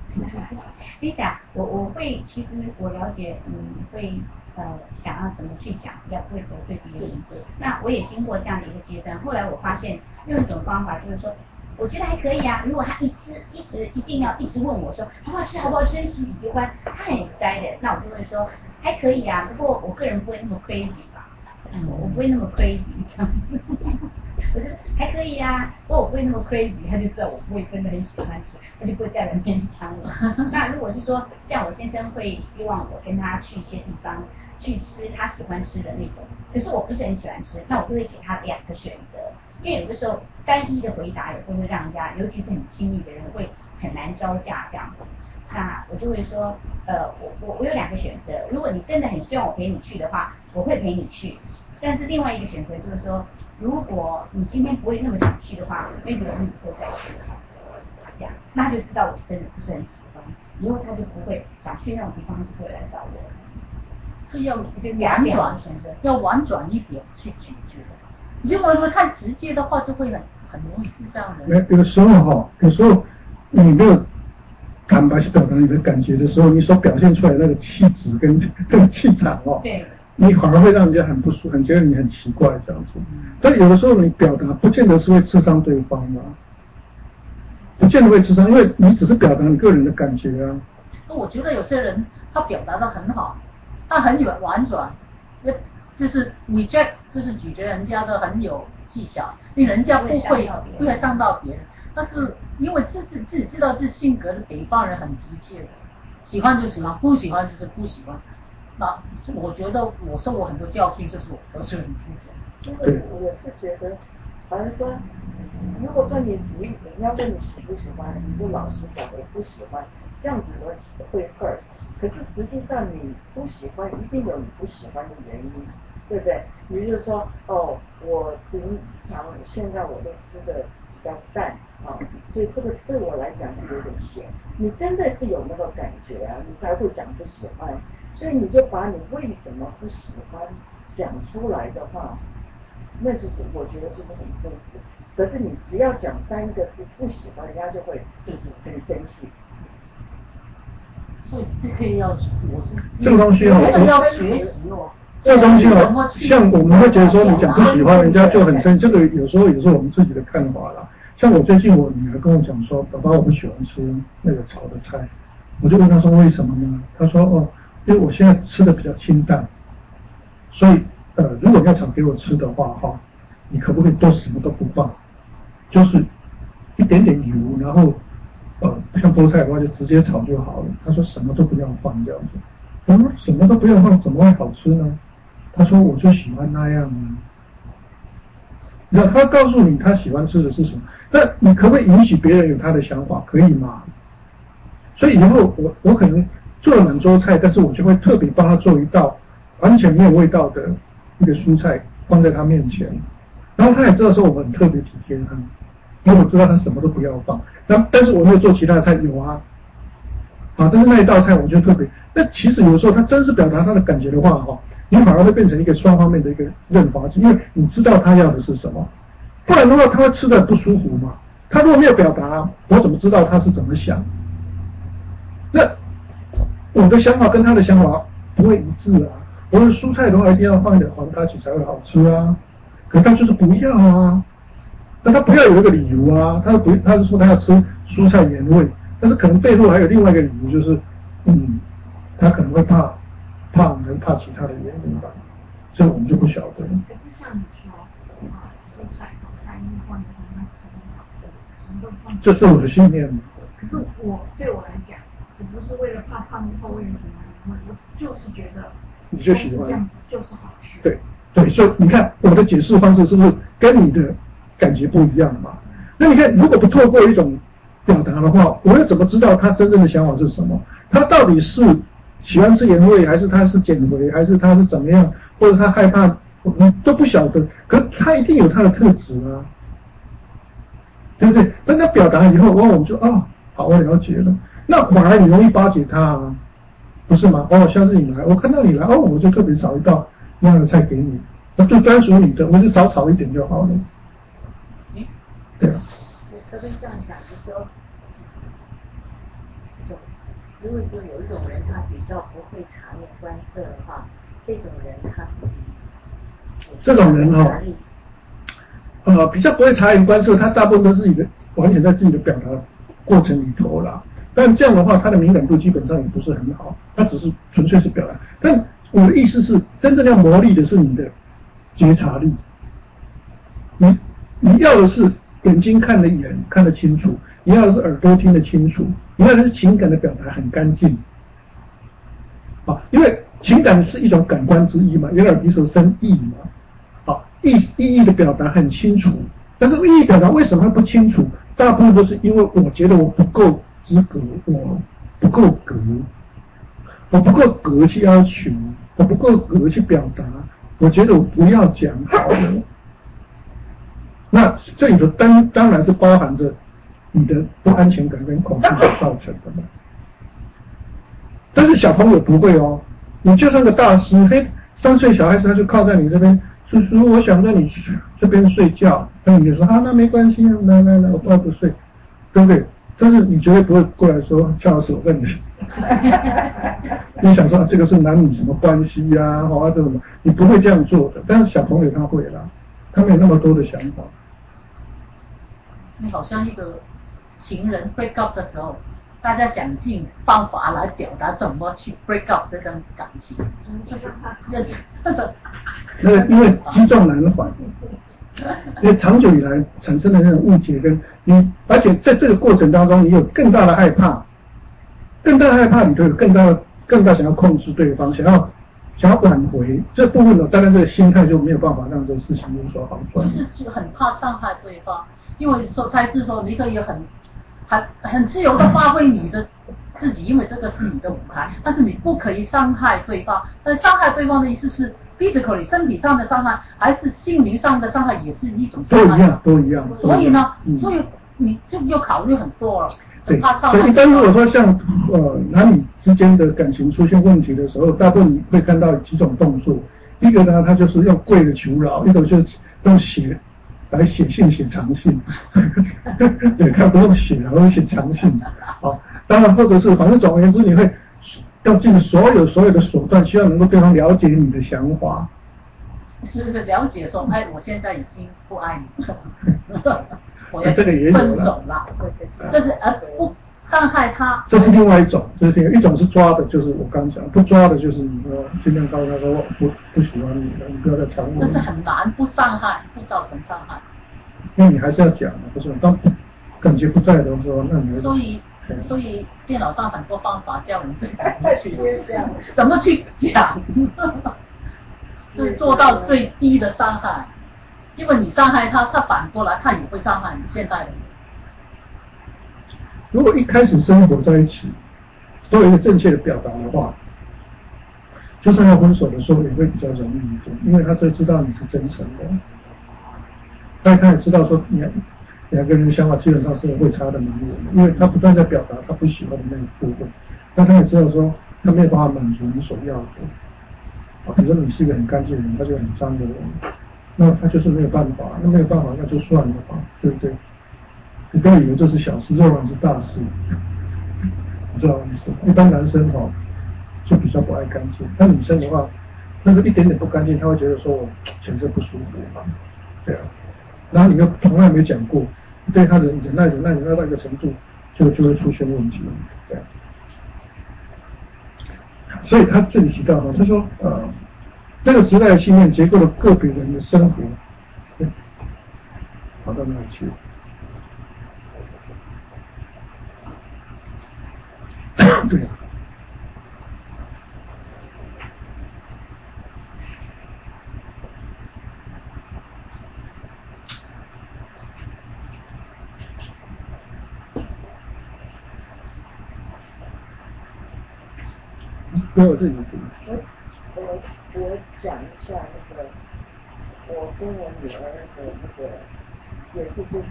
Lisa， 我会，其实我了解你会想要怎么去讲，要不会得罪别人。那我也经过这样的一个阶段，后来我发现用一种方法，就是说，我觉得还可以啊。如果他一定要一直问我说好不好吃，好不好吃，喜不喜欢，他很 excited，那我就会说还可以啊，不过我个人不会那么 crazy 吧，我不会那么 crazy 这样子。我就还可以啊，不过我不会那么 crazy， 他就知道我不会真的很喜欢吃，他就不会再来勉强了。那如果是说像我先生会希望我跟他去一些地方去吃他喜欢吃的那种，可是我不是很喜欢吃，那我就会给他2个选择，因为有的时候单一的回答有时候会让人家，尤其是很亲密的人会很难招架这样子。那我就会说，我有2个选择，如果你真的很希望我陪你去的话，我会陪你去。但是另外一个选择就是说，如果你今天不会那么想去的话，那个人以后再去，这样，那他就知道我真的不是很喜欢，以后他就不会想去那种地方，就不会来找我。 所以要婉转，要婉转一点去拒绝。如果太直接的话，就会很容易是这样的。 有的时候你没有坦白去表达你的感觉的时候，你所表现出来的那个气质跟那个气场对， 你反而会让人家很不舒服，很觉得你很奇怪这样子。但有的时候你表达不见得是会刺伤对方嘛，不见得会刺伤，因为你只是表达你个人的感觉啊。 我觉得有些人他表达得很好，他很婉转，就是 reject， 就是拒绝人家的很有技巧，因为人家不会伤到别人。但是因为自己知道自己性格是北方人很直接的，喜欢就喜欢，不喜欢就是不喜欢。那我觉得我受过很多教训，就是我都是很负责。 因为我是觉得，好像说，如果说你要问你喜不喜欢，你就老实讲我不喜欢，这样子我会 hurt。可是实际上你不喜欢一定有你不喜欢的原因，对不对？你就是说，我平常现在我都吃的比较淡啊，所以这个对我来讲是有点咸。你真的是有那个感觉啊，你才会讲不喜欢。所以你就把你为什么不喜欢讲出来的话，那就是我觉得就是很真实。可是你只要讲3个字不喜欢，人家就会很生气。 所以这个这个东西要学习哦。 这个东西像我们会觉得说你讲不喜欢，人家就很生气。这个有时候也是我们自己的看法啦。像我最近我女儿跟我讲说，爸爸我不喜欢吃那个炒的菜，我就问她说为什么呢？她说因为我现在吃的比较清淡，所以如果要炒给我吃的话你可不可以都什么都不放，就是一点点油，然后像菠菜的话就直接炒就好了。他说什么都不要放这样子。我说什么都不要放怎么会好吃呢？他说我就喜欢那样啊。然后他告诉你他喜欢吃的是什么，那你可不可以允许别人有他的想法？可以吗？所以以后我可能做了满桌菜，但是我就会特别帮他做一道完全没有味道的一个蔬菜放在他面前，然后他也知道说我很特别体贴他，因为我知道他什么都不要放。但是我没有做其他的菜，有啊，但是那一道菜我就特别。那其实有时候他真是表达他的感觉的话你反而会变成一个双方面的一个润滑剂，因为你知道他要的是什么，不然的话他会吃得不舒服嘛。他如果没有表达，我怎么知道他是怎么想？那我的想法跟他的想法不会一致啊。我的蔬菜的话一定要放一点黄咖喱才会好吃啊，可是他就是不要啊。那他不要有一个理由啊，他是说他要吃蔬菜原味，但是可能背后还有另外一个理由，就是他可能会怕其他的原因吧，所以我们就不晓得。 可是像你说蔬菜炒菜因为放什么好吃，什么都放。这是我的信念。 可是对我来讲，我不是为了怕胖或为了什么，我就是觉得你就喜欢这样子就是好吃。 对，所以你看我的解释方式是不是跟你的感觉不一样嘛？那你看如果不透过一种表达的话，我又怎么知道他真正的想法是什么？他到底是喜欢吃原味，还是他是减肥，还是他是怎么样，或者他害怕，你都不晓得。可是他一定有他的特质啊，对不对？当他表达以后，我们就好，我了解了。那反而你容易巴结他啊，不是吗？下次你来，我看到你来，我就特别炒一道那样的菜给你，那就专属你的，我就少炒一点就好了。对啊。 我特别这样想，就是说，如果说有一种人他比较不会察言观色的话，这种人他自己这种人比较不会察言观色，他大部分都是完全在自己的表达过程里头啦。但这样的话，他的敏感度基本上也不是很好，他只是纯粹是表达。但我的意思是，真正要磨砺的是你的觉察力。你要的是眼睛看得远，看得清楚；你要的是耳朵听得清楚；你要的是情感的表达很干净。因为情感是一种感官之一嘛，眼耳鼻舌身意嘛。意义的表达很清楚，但是意义表达为什么不清楚？大部分都是因为我觉得我不够资格，我不够格，我不够格去要求，我不够格去表达，我觉得我不要讲好了。那这里头当然是包含着你的不安全感跟恐惧所造成的嘛。但是小朋友不会你就算个大师，3岁小孩子他就靠在你这边， 叔叔，我想在你这边睡觉，那你就说那没关系啊，来，我爸不睡，对不对？但是你绝对不会过来说恰老师我在你，你想说这个是男女什么关系呀？这种你不会这样做的，但是小朋友他会啦，他没有那么多的想法。 你好像一个情人 break up 的时候，大家想尽方法来表达怎么去 break up 这段感情，就是因为积重难返，因为长久以来产生的那种误解跟你，而且在这个过程当中，你有更大的害怕，你就有更大想要控制对方，想要挽回这部分呢，当然这个心态就没有办法让这个事情有所好转。 就是很怕伤害对方，因为才是说你可以很自由的发挥你的自己，因为这个是你的舞台，但是你不可以伤害对方。但伤害对方的意思是 physically 身体上的伤害，还是心灵上的伤害，也是一种伤害。 都一样。 所以呢，所以你就要考虑很多了。 对，所以一般如果说像男女之间的感情出现问题的时候，大部分会看到几种动作。一个呢，他就是用跪的求饶；一种就是用写来写信写长信，对，他不用写，然后写长信。当然或者是反正总而言之，你会用尽所有的手段，希望能够对方了解你的想法。 是了解说，我现在已经不爱你了。我要这个也有分手了，这是不伤害他。 这是另外一种，一种是抓的，就是我刚讲，不抓的就是你说尽量告诉他说我不喜欢你了，你不要再缠我。 但是很难不伤害，不造成伤害。 因为你还是要讲的，不是当感觉不在的时候，那你所以电脑上很多方法教你怎么去讲，就是做到最低的伤害。因为你伤害他，他反过来他也会伤害你现在的你。 如果一开始生活在一起，都有一个正确的表达的话，就算要分手的时候也会比较容易一点，因为他就知道你是真诚的，但他也知道说两个人的想法基本上是会差的蛮远的，因为他不断在表达他不喜欢的那一部分，但他也知道说他没有办法满足你所要的。比如说你是一个很干净的人，他就很脏的人。那他就是没有办法，那就算了吧，对不对？你不要以为这是小事，肉软是大事，你知道意思？一般男生就比较不爱干净，但女生的话，那个一点点不干净，他会觉得说我全身不舒服嘛，对啊。然后你又从来没讲过，对他忍耐到一个程度，就会出现问题，对啊。所以他这里提到他说那个时代的信念结构了个别人的生活，跑到哪里去？对啊。给我自己我讲一下那个，我跟我女儿的那个，也是就是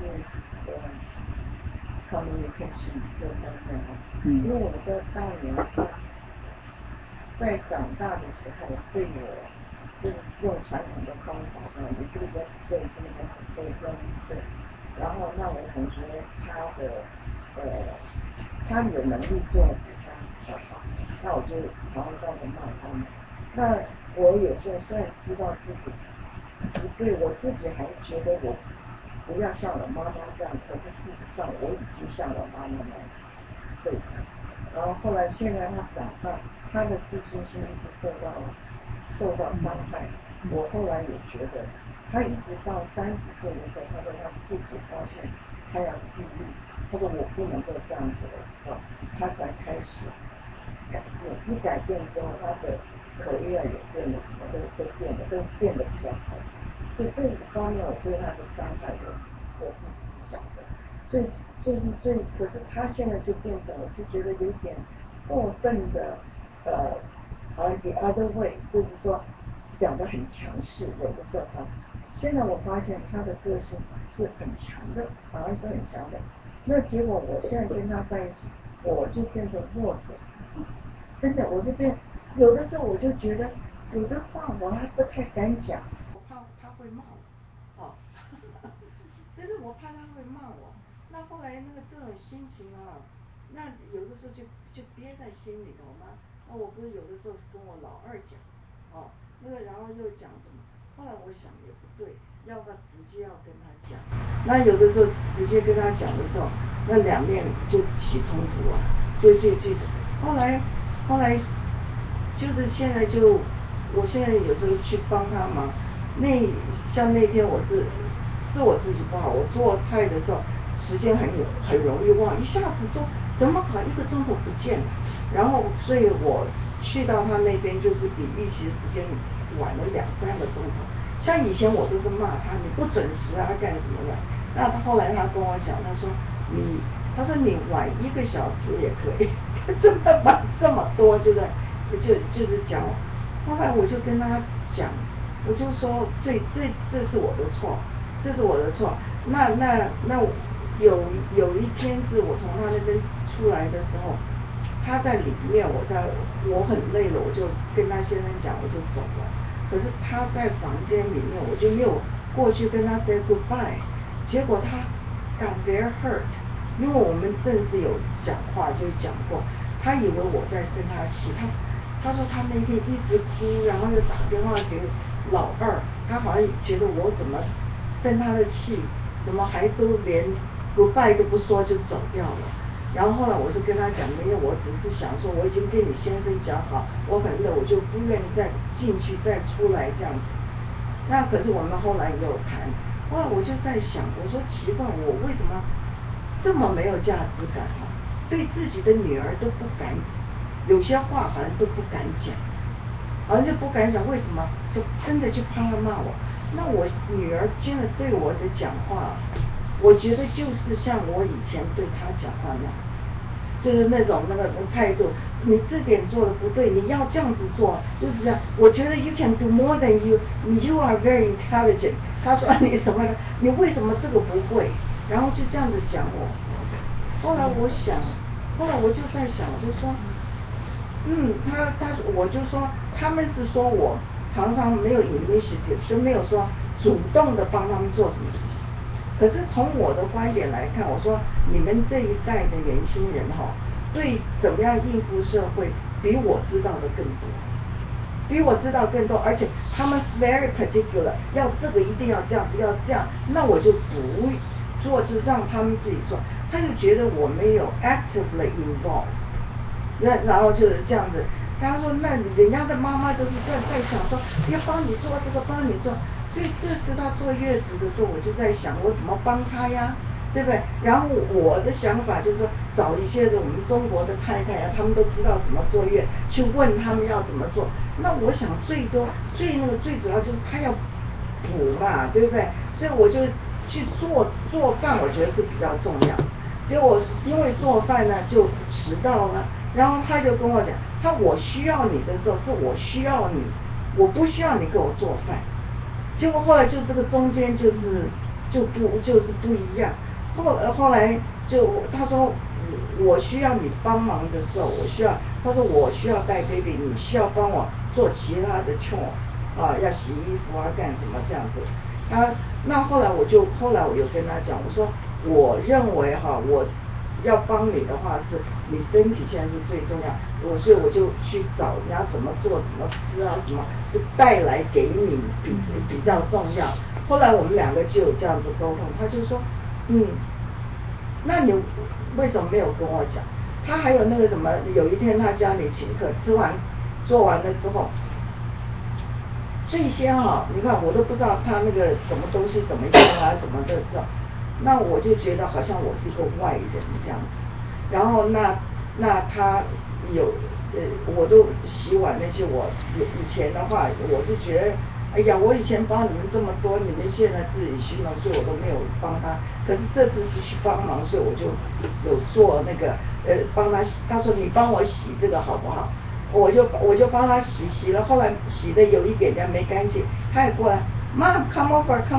communication 这方面因为我的大女儿她在长大的时候对我就是用传统的方法你这个对，然后那我同学他有能力做比他比较好，那我就常常在骂他们。那我有时候虽然知道自己不对，我自己还觉得我不要像我妈妈这样，可是事实上我已经像我妈妈那样对他。然后后来现在他长大，他的自信心一直受到伤害。我后来也觉得，他一直到30岁的时候，他说他自己发现他要自律，他说我不能够这样子的时候，他才开始改变。一改变之后，他的口业也变得什么都变得比较好。所以这一方面我对他的伤害我自己是想的。可是他现在就变成我是觉得有点过分的the other way， 就是说讲得很强势，有的时候现在我发现他的个性是很强的，反而是很强的。那结果我现在跟他在一起，我就变成弱者。真的，我就变，有的时候我就觉得有的话我还不太敢讲，我怕会骂我，哦，就是我怕他会骂我。那后来那个这种心情啊，那有的时候就憋在心里头嘛。那我不是有的时候跟我老二讲，哦，那个然后又讲什么？后来我想也不对，要不直接要跟他讲。那有的时候直接跟他讲的时候，那两面就起冲突啊，就后来就是现在我现在有时候去帮他忙，像那天是我自己不好，我做菜的时候时间很容易忘，一下子做怎么搞1个钟头不见了，然后所以我去到他那边就是比预期的时间晚了2-3个钟头。像以前我都是骂他，你不准时啊干什么的。那后来他跟我讲，他说你晚1个小时也可以，这么晚这么多，就是讲。后来我就跟他讲，我就说这是我的错，这是我的错。那有一天是我从他那边出来的时候，他在里面，我很累了，我就跟他先生讲，我就走了。可是他在房间里面，我就没有过去跟他 say goodbye。结果他got very hurt， 因为我们正式有讲话就讲过，他以为我在生他气，他说他那天一直哭，然后又打电话给老二，他好像觉得我怎么生他的气，怎么还都连 goodbye 都不说就走掉了。然后后来我是跟他讲，没有，我只是想说我已经跟你先生讲好，我很累，我就不愿意再进去再出来这样子。那可是我们后来也有谈，后来我就在想，我说奇怪，我为什么这么没有价值感啊？对自己的女儿都不敢，有些话好像都不敢讲，好像就不敢讲，为什么？就真的就怕他骂我。那我女儿真的对我的讲话，我觉得就是像我以前对她讲话那样，就是那种态度，你这点做的不对，你要这样子做，就是这样。我觉得 you can do more than you are very intelligent。他说你什么？你为什么这个不会？然后就这样子讲我。后来我就在想，我就说，我就说他们是说我常常没有 initiative， 就没有说主动的帮他们做什么事情。可是从我的观点来看，我说你们这一代的年轻人对怎么样应付社会比我知道的更多，而且他们 very particular， 要这个一定要这样子，要这样，那我就不做，就让他们自己说。他就觉得我没有 actively involved， 然后就是这样子。他说那人家的妈妈都是在想说要帮你做这个，帮你做。所以这次他坐月子的时候，我就在想我怎么帮他呀，对不对？然后我的想法就是说找一些我们中国的太太他们都知道怎么坐月，去问他们要怎么做。那我想最主要就是他要补嘛，对不对？所以我就去做饭，我觉得是比较重要。结果因为做饭呢就迟到了，然后他就跟我讲，我需要你的时候是我需要你，我不需要你给我做饭。结果后来就这个中间就是不一样。后来就他说我需要你帮忙的时候，他说我需要带 baby， 你需要帮我做其他的 chore 要洗衣服干什么这样子。那后来我有跟他讲，我说我认为我要帮你的话是你身体现在是最重要，所以我就去找人家怎么做怎么吃什么就带来给你比较重要。后来我们2个就有这样子沟通，他就说那你为什么没有跟我讲？他还有那个什么，有一天他家里请客，做完了之后，这些你看我都不知道他那个什么东西怎么用什么的这，那我就觉得好像我是一个外人这样子。然后那他我都洗碗那些，我以前的话我就觉得哎呀，我以前帮你们这么多，你们现在自己去弄，所以我都没有帮他。可是这次是去帮忙，所以我就有做那个帮他洗。他说你帮我洗这个好不好？我就帮他洗了，后来洗的有一点点没干净，他也过来，Mom come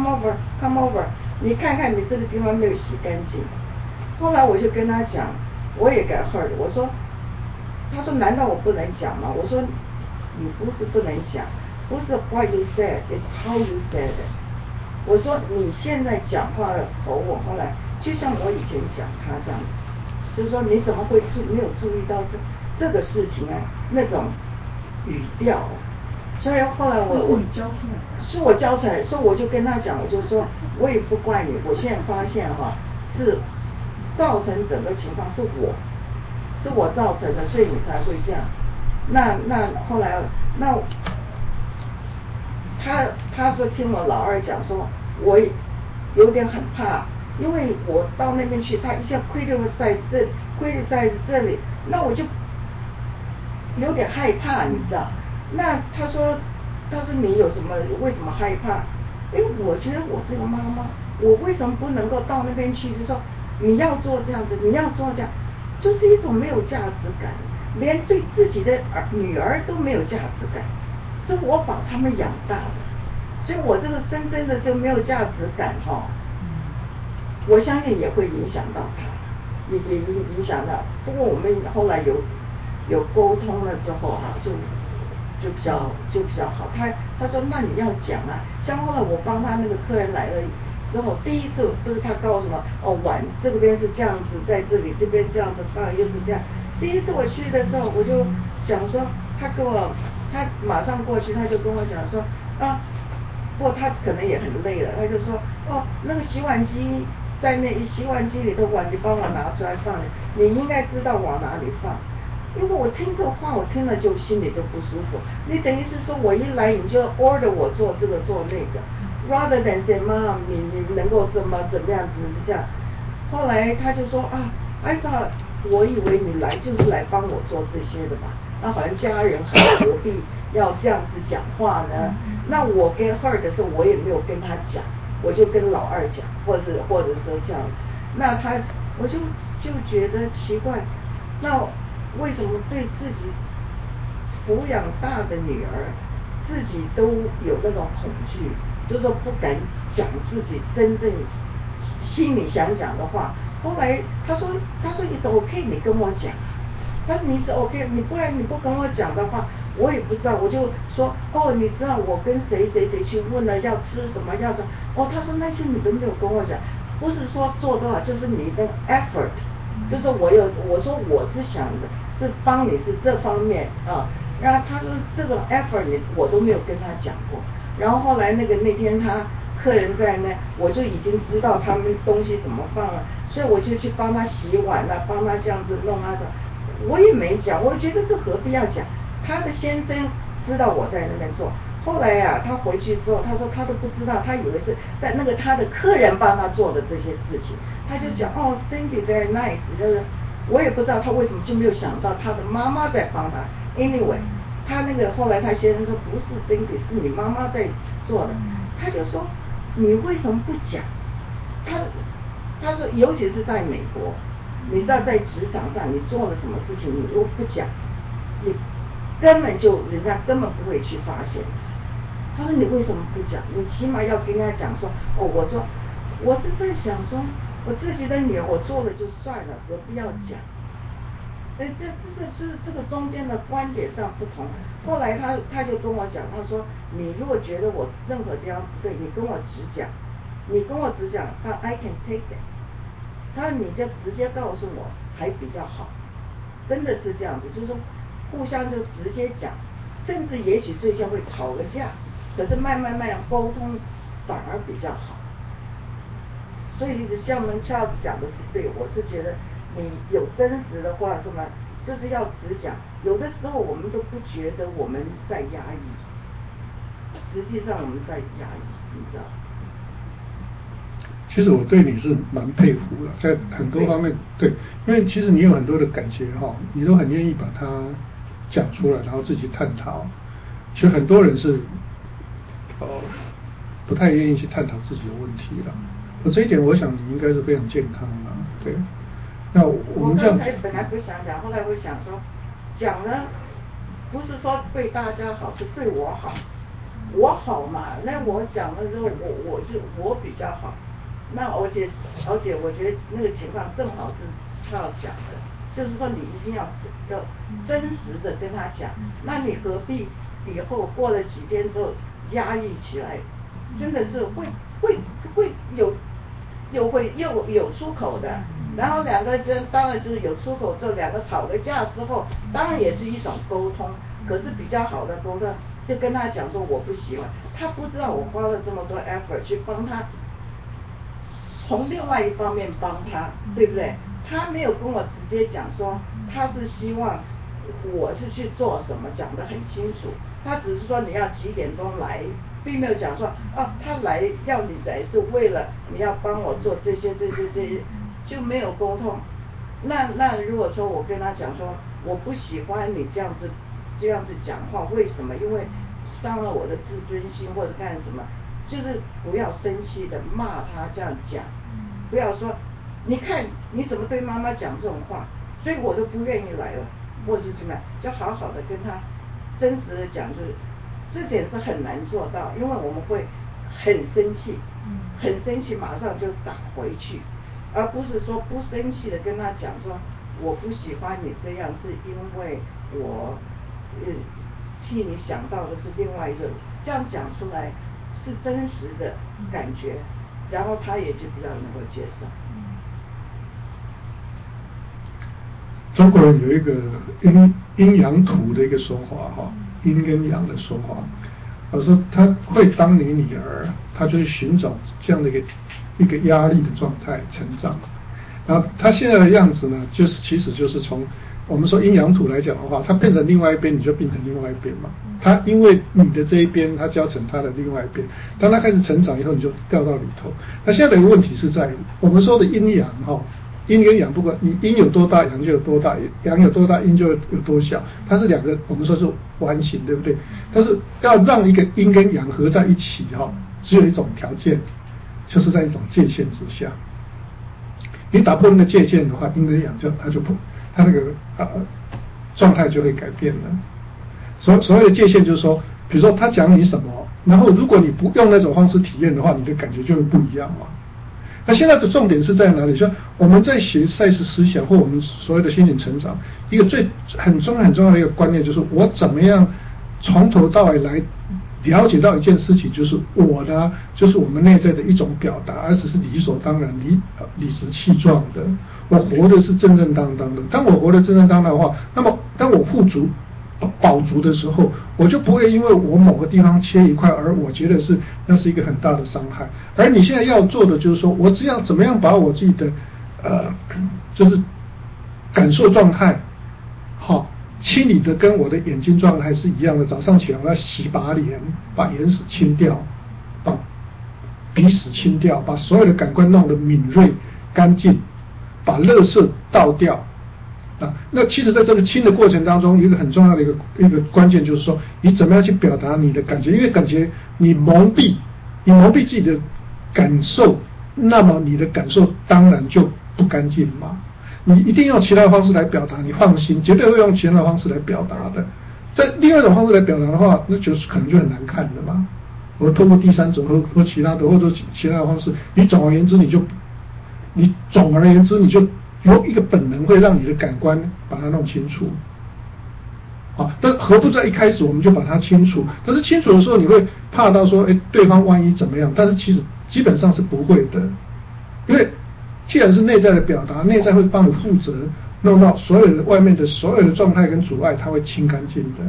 over， 你看看你这个地方没有洗干净。后来我就跟他讲，我也给hurt，他说难道我不能讲吗？我说你不是不能讲，不是 what you said， it's how you said it。 我说你现在讲话的口吻，后来就像我以前讲他这样子，就是说你怎么会没有注意到这个事情啊？那种语调，所以后来我是我教出来，所以我就跟他讲，我就说我也不怪你，我现在发现哈是造成整个情况是我造成的，所以你才会这样。那后来那他是听我老二讲说，我有点很怕，因为我到那边去，他一下criticize这里，那我就有点害怕，你知道？那他说你有什么为什么害怕？因为我觉得我是个妈妈，我为什么不能够到那边去？就说你要做这样子，你要做这样，就是一种没有价值感，连对自己的女儿都没有价值感，是我把他们养大的，所以我这个深深的就没有价值感哈。我相信也会影响到他，也影响到。不过我们后来有沟通了之后哈，就比较好。他说那你要讲啊，像后来我帮他那个客人来了之后，第一次不是他告诉我碗这边是这样子，在这里这边这样子放又是这样。第一次我去的时候，我就想说他马上过去，他就跟我讲说啊，不过他可能也很累了，他就说那个洗碗机在那洗碗机里的碗你帮我拿出来放，你应该知道往哪里放。因为我听这话，我听了就心里就不舒服。你等于是说我一来你就 order 我做这个做那个 ，rather than say mom 你能够怎么样子这样。后来他就说I thought 我以为你来就是来帮我做这些的吧，那好像家人何必要这样子讲话呢？那我跟 her 的时候我也没有跟他讲，我就跟老二讲，或者说这样，那我就觉得奇怪，那为什么对自己抚养大的女儿，自己都有那种恐惧，就是说不敢讲自己真正心里想讲的话。后来他说你是 OK， 你跟我讲，但是你是 OK， 不然你不跟我讲的话，我也不知道。我就说你知道我跟谁去问了要吃什么要什么，他说那些你都没有跟我讲，不是说做多少，就是你的 effort。就是我说我是想的是帮你是这方面啊，然后他说这种 effort 我都没有跟他讲过，然后后来那天他客人在那，我就已经知道他们东西怎么放了，所以我就去帮他洗碗了，帮他这样子弄啊，我也没讲，我觉得这何必要讲？他的先生知道我在那边做。后来呀，他回去之后，他说他都不知道，他以为是在那个他的客人帮他做的这些事情，他就讲Cindy very nice， 就是我也不知道他为什么就没有想到他的妈妈在帮他。Anyway， 他那个后来他先生说不是 Cindy， 是你妈妈在做的，他就说你为什么不讲？他说尤其是在美国，你知道在职场上你做了什么事情，你如果不讲，你根本人家根本不会去发现。他说你为什么不讲？你起码要跟人家讲说我是在想说我自己的女儿我做了就算了，何必要讲？这个中间的观点上不同。后来他就跟我讲，他说你如果觉得我任何地方不对，你跟我直讲，他 I can take it。他说你就直接告诉我还比较好，真的是这样子，就是说互相就直接讲，甚至也许最先会吵个架，可是慢慢沟通反而比较好。所以像我们 Charles 讲的是对，我是觉得你有真实的话什么，就是要直讲。有的时候我们都不觉得我们在压抑，实际上我们在压抑，你知道。 其实我对你是蛮佩服的，在很多方面对，因为其实你有很多的感觉你都很愿意把它讲出来，然后自己探讨。其实很多人是不太愿意去探讨自己的问题了。这一点我想你应该是非常健康的，对。那我们这样， 我刚才本来不想讲，后来我想说，讲呢不是说对大家好，是对我好，我好嘛，那我讲了之后，我比较好。那而且我觉得那个情况正好是要讲的，就是说你一定要真实的跟他讲，那你何必以后过了几天之后压抑起来，真的是会有出口的，然后两个人当然就是有出口之后，两个吵了架之后，当然也是一种沟通，可是比较好的沟通，就跟他讲说我不喜欢，他不知道我花了这么多 effort 去帮他，从另外一方面帮他，对不对？他没有跟我直接讲说他是希望我是去做什么，讲得很清楚，他只是说你要几点钟来，并没有讲说他来要你来是为了你要帮我做这些，就没有沟通。那如果说我跟他讲说我不喜欢你这样子讲话，为什么？因为伤了我的自尊心或者干什么，就是不要生气的骂他这样讲，不要说你看你怎么对妈妈讲这种话，所以我都不愿意来了，或者怎么样，就好好的跟他真实的讲，就是这点是很难做到，因为我们会很生气，马上就打回去，而不是说不生气的跟他讲说我不喜欢你这样，是因为我替你想到的是另外一个，这样讲出来是真实的感觉，然后他也就比较能够接受。 中国人有一个阴阳图的一个说法哈，阴跟阳的说法。我说他会当你女儿，他就会寻找这样的一个压力的状态成长。然后他现在的样子呢，其实就是从我们说阴阳图来讲的话，他变成另外一边，你就变成另外一边嘛。他因为你的这一边，他教成他的另外一边。当他开始成长以后，你就掉到里头。那现在的一个问题是在于我们说的阴阳哈。阴跟阳，不管你阴有多大，阳就有多大；阳有多大，阴就有多小。它是两个，我们说是完形，对不对？但是要让一个阴跟阳合在一起哈，只有一种条件，就是在一种界限之下。你打破那个界限的话，阴跟阳它那个状态就会改变了。所谓的界限就是说，比如说他讲你什么，然后如果你不用那种方式体验的话，你的感觉就会不一样嘛。那现在的重点是在哪里？说我们在学赛事思想或我们所谓的心灵成长，一个很重要的一个观念，就是我怎么样从头到尾来了解到一件事情，就是我呢，就是我们内在的一种表达，而且是理所当然、理直气壮的。我活的是正正当当的。当我活得正正当当的话，那么当我饱足的时候，我就不会因为我某个地方切一块而我觉得那是一个很大的伤害。而你现在要做的就是说，我只要怎么样把我自己的就是感受状态好清理的跟我的眼睛状态是一样的。早上起来我要洗把脸，把眼屎清掉，把鼻屎清掉，把所有的感官弄得敏锐干净，把垃圾倒掉。那其实在这个清的过程当中，有一个很重要的一个关键，就是说你怎么样去表达你的感觉，因为感觉你蒙蔽自己的感受，那么你的感受当然就不干净嘛。你一定用其他的方式来表达，你放心，绝对会用其他的方式来表达的。在另外一种方式来表达的话，那就是可能就很难看的嘛。我透过第三种或其他的或者其他的方式，你总而言之你就有一个本能会让你的感官把它弄清楚，但何不在一开始我们就把它清楚？但是清楚的时候，你会怕到说，对方万一怎么样？但是其实基本上是不会的，因为既然是内在的表达，内在会帮你负责，弄到所有的外面的所有的状态跟阻碍，它会清干净的。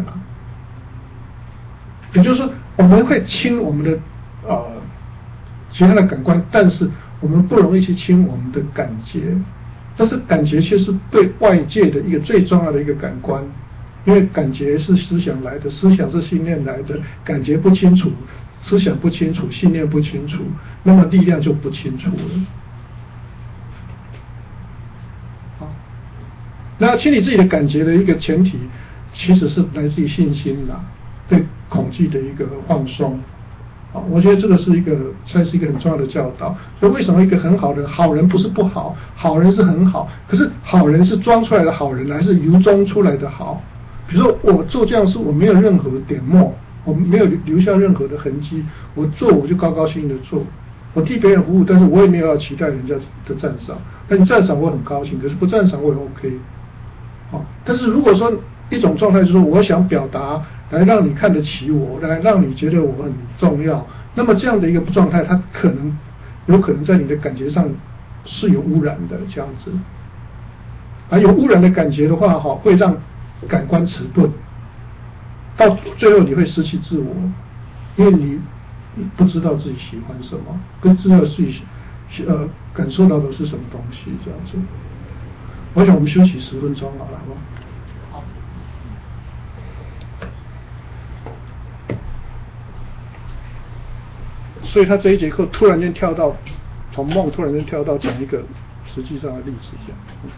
也就是说，我们会清我们的其他的感官，但是我们不容易去清我们的感觉。但是感觉却是对外界的一个最重要的一个感官，因为感觉是思想来的，思想是信念来的，感觉不清楚，思想不清楚，信念不清楚，那么力量就不清楚了。好，那清理自己的感觉的一个前提，其实是来自于信心啦，对恐惧的一个放松。我觉得这个才是一个很重要的教导。所以为什么一个很好的好人不是不好，好人是很好，可是好人是装出来的好人，还是由衷出来的好？比如说我做这样事，我没有任何的点墨，我没有留下任何的痕迹，我就高高兴兴的做，我替别人服务，但是我也没有要期待人家的赞赏。那你赞赏我很高兴，可是不赞赏我也 OK。但是如果说一种状态就是说，我想表达来让你看得起我，来让你觉得我很重要， 那么这样的一个状态，它有可能在你的感觉上是有污染的这样子。而有污染的感觉的话，会让感官迟钝，到最后你会失去自我，因为你不知道自己喜欢什么，不知道自己感受到的是什么东西这样子。我想我们休息10分钟好了，好吗？所以他这一节课突然间从梦突然间跳到讲一个实际上的例子这样。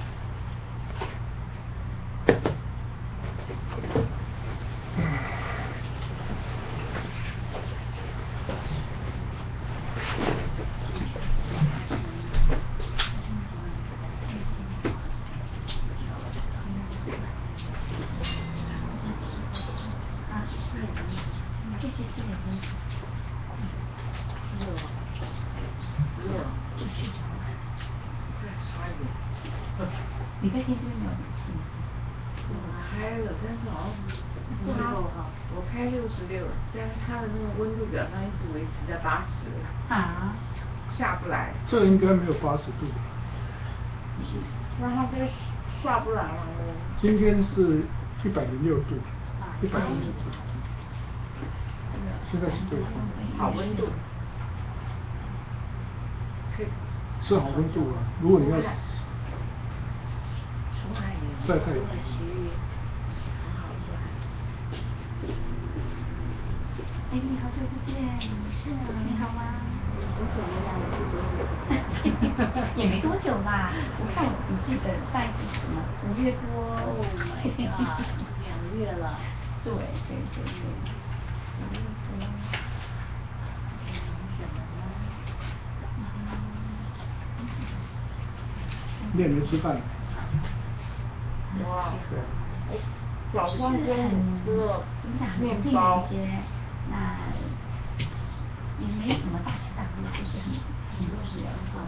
礼拜天这边没有冷气。 我开了，但是好像我开66，但是它的那个温度表上一直维持在80。 啊？ 下不来。 这应该没有80度。 那它就下不来了。 今天是106度，106度。现在几度？ 好温度。 是好温度啊！如果你要晒太阳。 哎，你好久不见，是啊，你好吗？多久没来了？也没多久啦，我看我笔记本上一次什么5月多 2个月了。 对。 你也没吃饭。 哇，早上中午吃了面包。 那也没什么大起大落，就是很多事要做。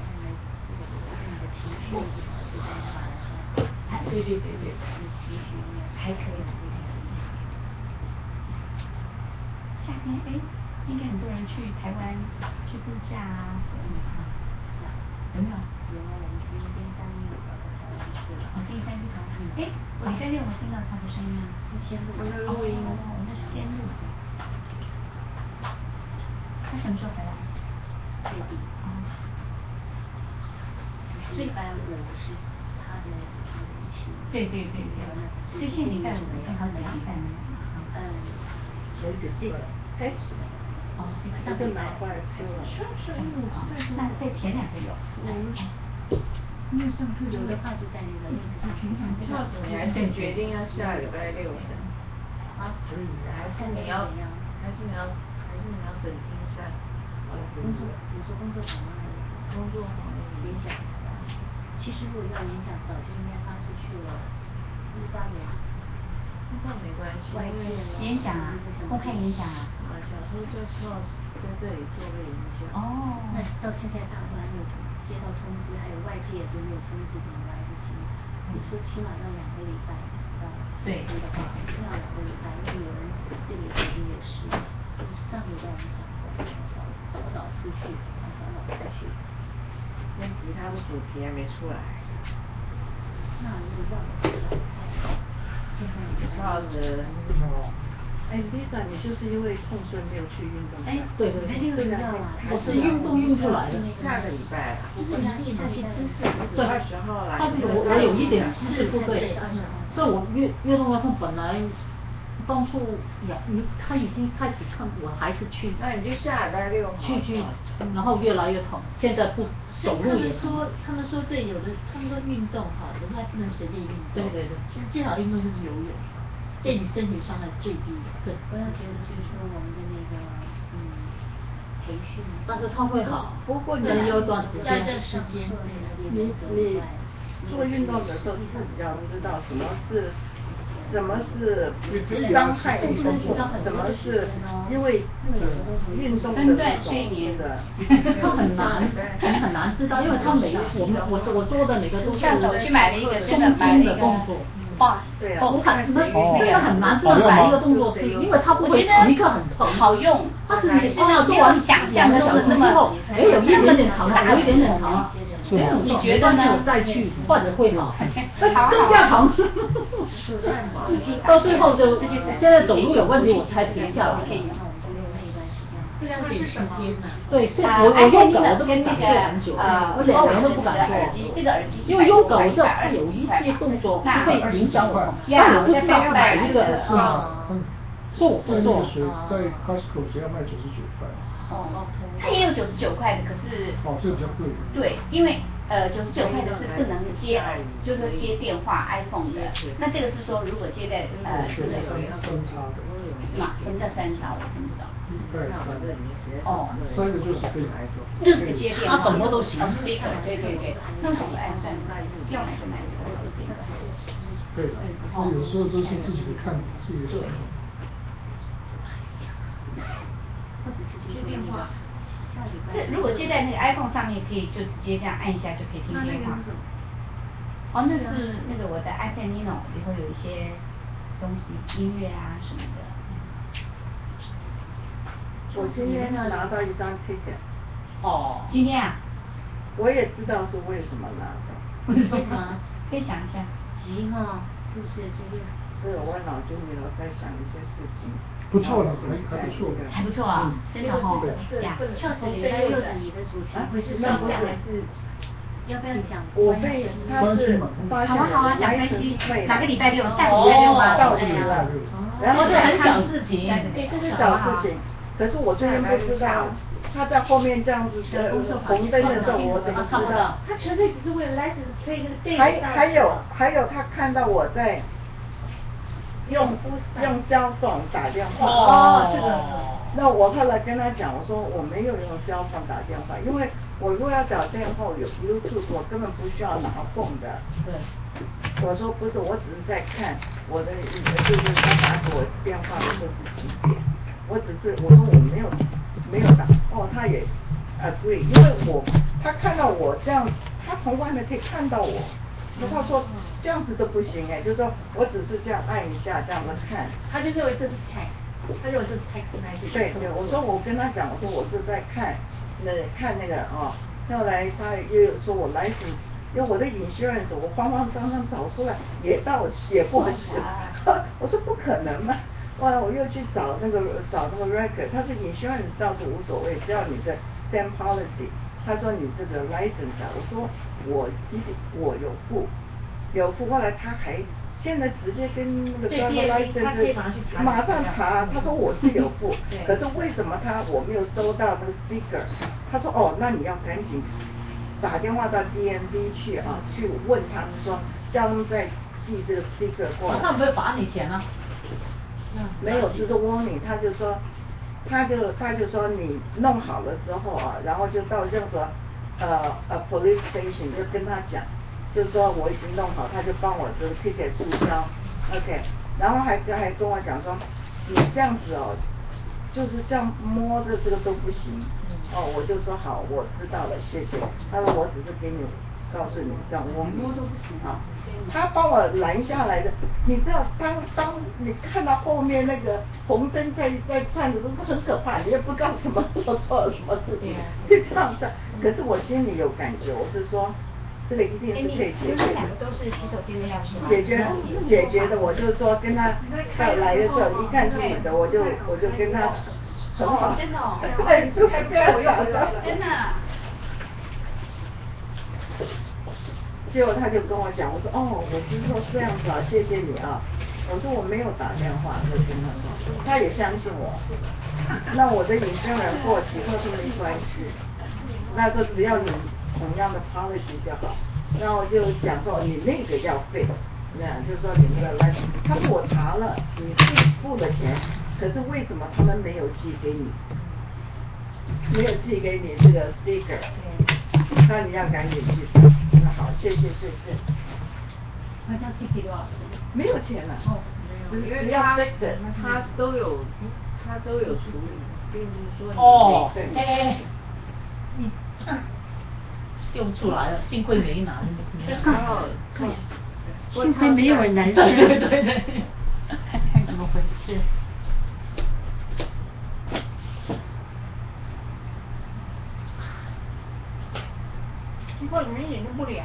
对，还可以。夏天应该很多人去台湾去度假啊什么的。有没有？有啊，我们今天第3日到台湾去了。第3日台湾。我礼拜6我听到他的声音啊。先录。录音。那是先录。他什么时候回来？月底。礼拜5是他的日期。对。所以现在礼拜5正好几礼拜呢。有一个这个。这个买回来吃了。那在前2个有。因为上课有的话就在那个平常。 你还是决定要下礼拜6的？可以的。还是你要等听赛？ 你说工作坊吗？ 工作坊演讲。其实如果要演讲，早就应该发出去了。18年。 那没关系。 演讲啊，公开演讲啊。 小时候就需要在这里做个演讲。 那到现在他们还没有接到通知，还有外界都没有通知，怎么来得及？你说起码要2个礼拜，对的话，起码2个礼拜，因为有人这个决定也是，上礼拜我们讲过，早出去，早去。 那吉他的主题还没出来。 那如果要赵老师。Lisa， 你就是因为控酸没有去运动。 对，我是运动运出来的。 下个礼拜啦。 就是你练那些姿势。 对，20号来。 我有一点姿势不对，所以我运动员本来当初他已经开始看，我还是去。 那你就下礼拜6号。 去，然后越来越疼，现在不走路也疼。 他们说对，有的他们说运动哈，人家不能随便运动。 对。 其实最好运动就是游泳，对你身体伤害最低的。对。 我要觉得就是说我们的那个培训， 但是他会好。 不过你有段时间。 你做运动的时候自己要知道什么是伤害你身体，什么是因为运动的睡眠的， 他很难知道，因为他我做的每个都是像手去买了一个真的中间的动作， boss， 对啊， 哦，那个很难，这个摆一个动作是，因为它不会立刻很痛， 好用， 它是你做完想象的小时之后，哎，有一点点疼，有一点点疼， 你觉得呢？ 再去或者会好，增加疼，到最后就现在走路有问题，我才停下来。 这样子是什么？ 对，我用狗都不敢做很久，我两年都不敢做，因为用狗这有一些动作会影响我，但我不知道买一个做在那个水在 Costco 只要卖99块。 哦，它也有99块的，可是这比较贵。 对，因为99块的是不能接就是说接电话 iPhone 的。那这个是说如果接在这个三叉的。 什么叫三叉？我不知道。 哦，3个就是可以就是接电话， 它什么都行。 对，那什么iPhone要买就买这个。 对的，所以有时候都是自己的看自己的想法。 接电话。 这如果接在那个 iPhone 上面，可以就直接这样按一下就可以听电话。哦，那是那个我的 iPad Nino 里头有一些东西，音乐啊什么的。 我今天呢拿到一张 ticket。 哦。 今天啊？ 我也知道是为什么拿的。 为什么？可以想一下。 急哈，是不是？ 所以我脑筋里头在想一些事情。 不错了，还不错。 还不错啊，真的哈。呀， 确实礼拜六的你的主题会是上下还是？要不要讲？ 我被他是发现好啊，讲开心。哪个礼拜六？下个礼拜六吗？ 到礼拜六。然后这很小事情， 这是小事情。可是我最近不知道，他在后面这样子红灯的时候，我怎么知道？ 他纯粹只是为了来推那个电影。 还有，他看到我在用cell phone打电话。 哦，这个。 那我后来跟他讲，我说我没有用cell phone打电话，因为我如果要打电话有 Bluetooth， 我根本不需要拿phone的。对。我说不是，我只是在看我的，就是他打给我电话的时候是几点。我说我没有打，他也agree， 因为他看到我这样，他从外面可以看到我，那他说这样子都不行就是说我只是这样按一下这样子看， 他就认为这是 text， 他认为这是 text message。 对，我说我跟他讲，我说我是在看那个后来他又说我 license， 因为我的 insurance 我慌慌张张找出来也过期了，我说不可能嘛。后来我又去找那个 record， 他是 insurance 倒是无所谓，只要你的 same policy。他说你这个 license 我说我有付，后来他还现在直接跟那个 driver license 马上查，他说我是有付，可是为什么我没有收到那个 sticker？ 他说那你要赶紧打电话到 DMV 去去问他们说叫他们再寄这个 sticker 过来。 他们不会罚你钱啊？ 没有，就是 warning， 他就说你弄好了之后然后就到任何police station 就跟他讲，就是说我已经弄好，他就帮我这个 ticket 注销 ，OK， 然后还跟我讲说你这样子就是这样摸着这个都不行，我就说好，我知道了，谢谢。他说我只是给你告诉你这样摸都不行他把我拦下来的，你知道当你看到后面那个红灯在转的时候很可怕，你也不知道怎么做错了什么事情，就这样子。可是我心里有感觉，我是说这个一定是可以解决的。 两个都是洗手间的钥匙吗？ 解决的，我就说跟他到来的时候一看是你的，我就跟他很好。 真的对，就这样的。 真的。 结果他就跟我讲，我说我是说这样子谢谢你我说我没有打电话，就跟他说，他也相信我。那我的隐身人过期，他说没关系，那说只要你同样的 policy 就好。然后就讲说你那个要fix，那样就是说你那个来，他说我查了，你是付了钱，可是为什么他们没有寄给你？没有寄给你这个 sticker， 那你要赶紧去找。那好，谢谢。 那这样 ticket 多少钱？ 没有钱了。 因为他都有处理，并不是说对。用出来了，幸亏没拿。 幸亏没有男生。 对，看怎么回事。 结果你们一点都不凉。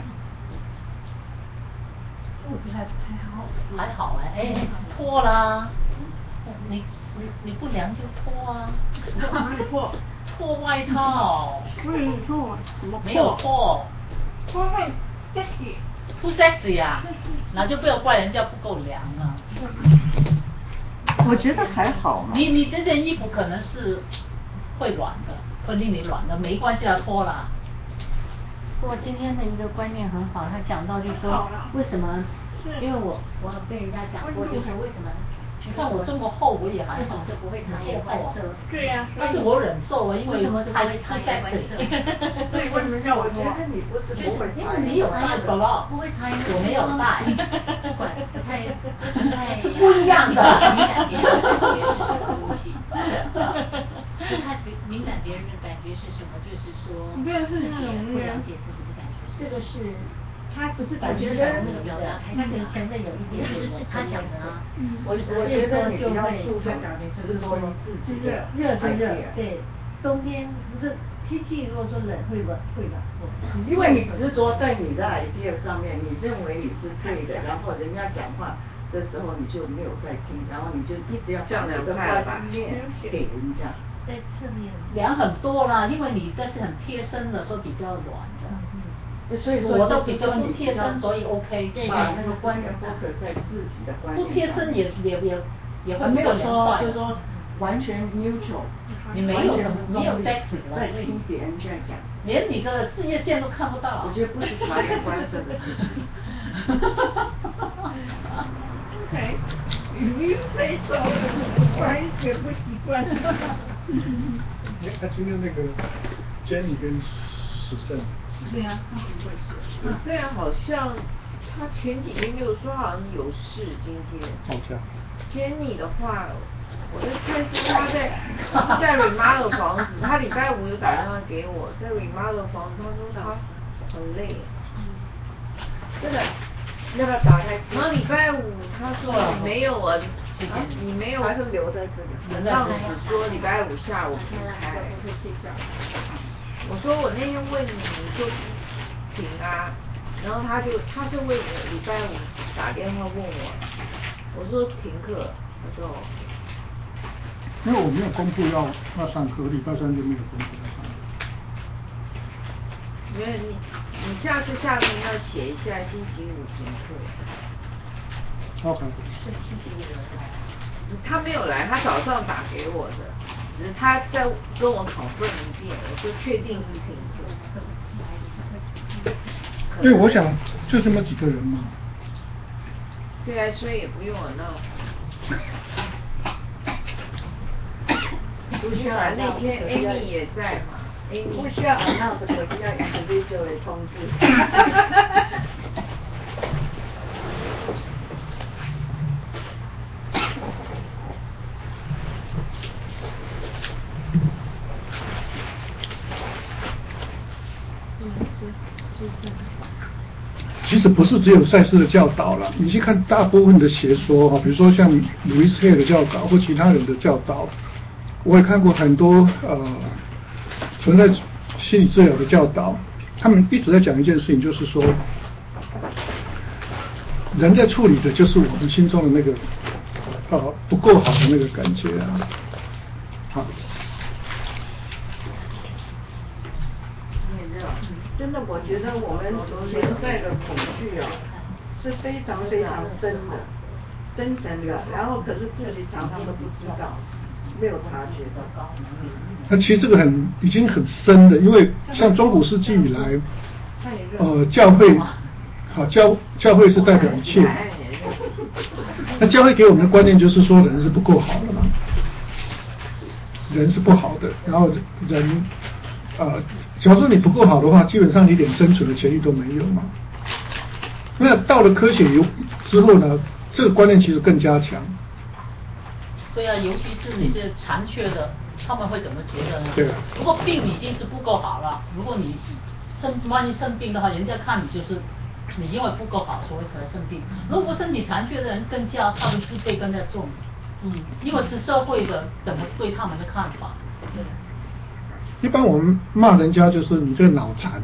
我觉得还好。 还好哎，脱啦。你不凉就脱啊。 哪里脱？ 脱外套。 不是你脱啊？怎么脱？ 没有脱。 脱会 sexy。 不 sexy 啊？那就不要怪人家不够凉啊。 我觉得还好嘛。 你这件衣服可能是会软的，会令你软的，没关系啊，脱啦。 不过今天的一个观念很好，他讲到就是说为什么，因为我跟人家讲过，就是为什么。 你看我这么厚，我也还好。 为什么就不会擦颜色？ 对呀。 但是我忍受啊，因为太 sexy。 对，为什么叫我脱？ 但是你不是不会因为你有带的了， 不会擦颜色。 我没有带。 不管不太是不一样的。 敏感别人的感觉是什么东西？不太敏感别人的感觉是什么？就是说自己不了解自己的感觉。这个是。他不是感觉的那个表达，他可能前面有一点，是他讲的啊。 我觉得你比较注重是说自己的热就热，对，冬天不是天气如果说冷会冷。 因为你只是说在你的 idea 上面，你认为你是对的，然后人家讲话的时候你就没有在听，然后你就一直要把你的观念给人家。 在侧面。 凉很多啦，因为你这是很贴身的，所以比较软的。 所以说我都比较不贴身，所以 OK。 把那个观念 focus 在自己的观念。 不贴身也会没有说就是说完全 neutral。 你没有 sexy 在听别人这样讲。 连你的事业线都看不到。 我觉得不是察言观色的事情。 OK，你非洲，我还学不习惯。 他今天那个 Jenny 跟史胜。 对啊，他不会是。虽然好像他前几天就说好像有事，今天。 吵架。 Jenny 的话，我在猜是他在 remodel 房子，他礼拜五有打电话给我，在 remodel 房子，他说他很累。真的，要不要打开？然后礼拜五他说你没有啊，你没有。 还是留在这里。 上次说礼拜五下午开。会睡觉。我说我那天问你就停啊，然后他是为了礼拜五打电话问我，我说停课，他说因为我没有公布要上课，礼拜三就没有公布要上课。 没有你下面要写一下星期五停课。 OK。 是星期五的。他没有来，他早上打给我的。只是他在跟我讨论一遍，我就确定是停课。 因为我想就这么几个人嘛。 对啊，所以也不用了那。不需要啊，那天 Amy 也在嘛 ，Amy 不需要 announce， 我需要 individual 的通知。 其实不是只有赛事的教导了，你去看大部分的学说哈，比如说像鲁伊斯黑的教导或其他人的教导，我也看过很多存在心理治疗的教导，他们一直在讲一件事情，就是说人在处理的就是我们心中的那个不够好的那个感觉啊，好。 真的，我觉得我们潜在的恐惧啊，是非常非常深的，深层的。然后可是自己常常都不知道，没有察觉到。 那其实这个已经很深的，因为像中古世纪以来，教会，教会是代表一切。那教会给我们的观念就是说，人是不够好的嘛，人是不好的，然后人。假如说你不够好的话，基本上你一点生存的权利都没有嘛。那到了科学之后呢，这个观念其实更加强。 对啊，尤其是那些残缺的，他们会怎么觉得呢？ 对啊。 不过病已经是不够好了，如果你万一生病的话，人家看你就是你因为不够好，所以才生病。如果身体残缺的人更加他们自卑更加重，因为是社会的怎么对他们的看法。 一般我们骂人家就是你这个脑残，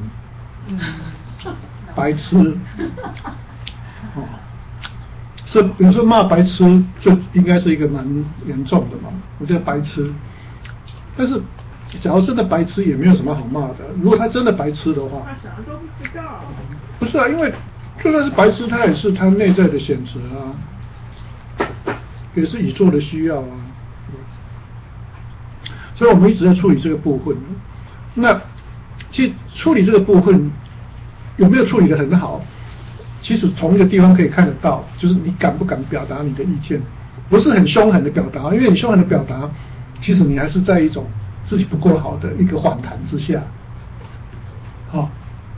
白痴，是有时候骂白痴就应该是一个蛮严重的嘛，我这个白痴。但是假如真的白痴也没有什么好骂的，如果他真的白痴的话， 他什么都不知道。 不是啊，因为就算是白痴，他也是他内在的选择啊，也是宇宙的需要啊。所以我们一直在处理这个部分。那其实处理这个部分有没有处理得很好？其实从一个地方可以看得到，就是你敢不敢表达你的意见，不是很凶狠的表达，因为你凶狠的表达，其实你还是在一种自己不够好的一个反弹之下，好，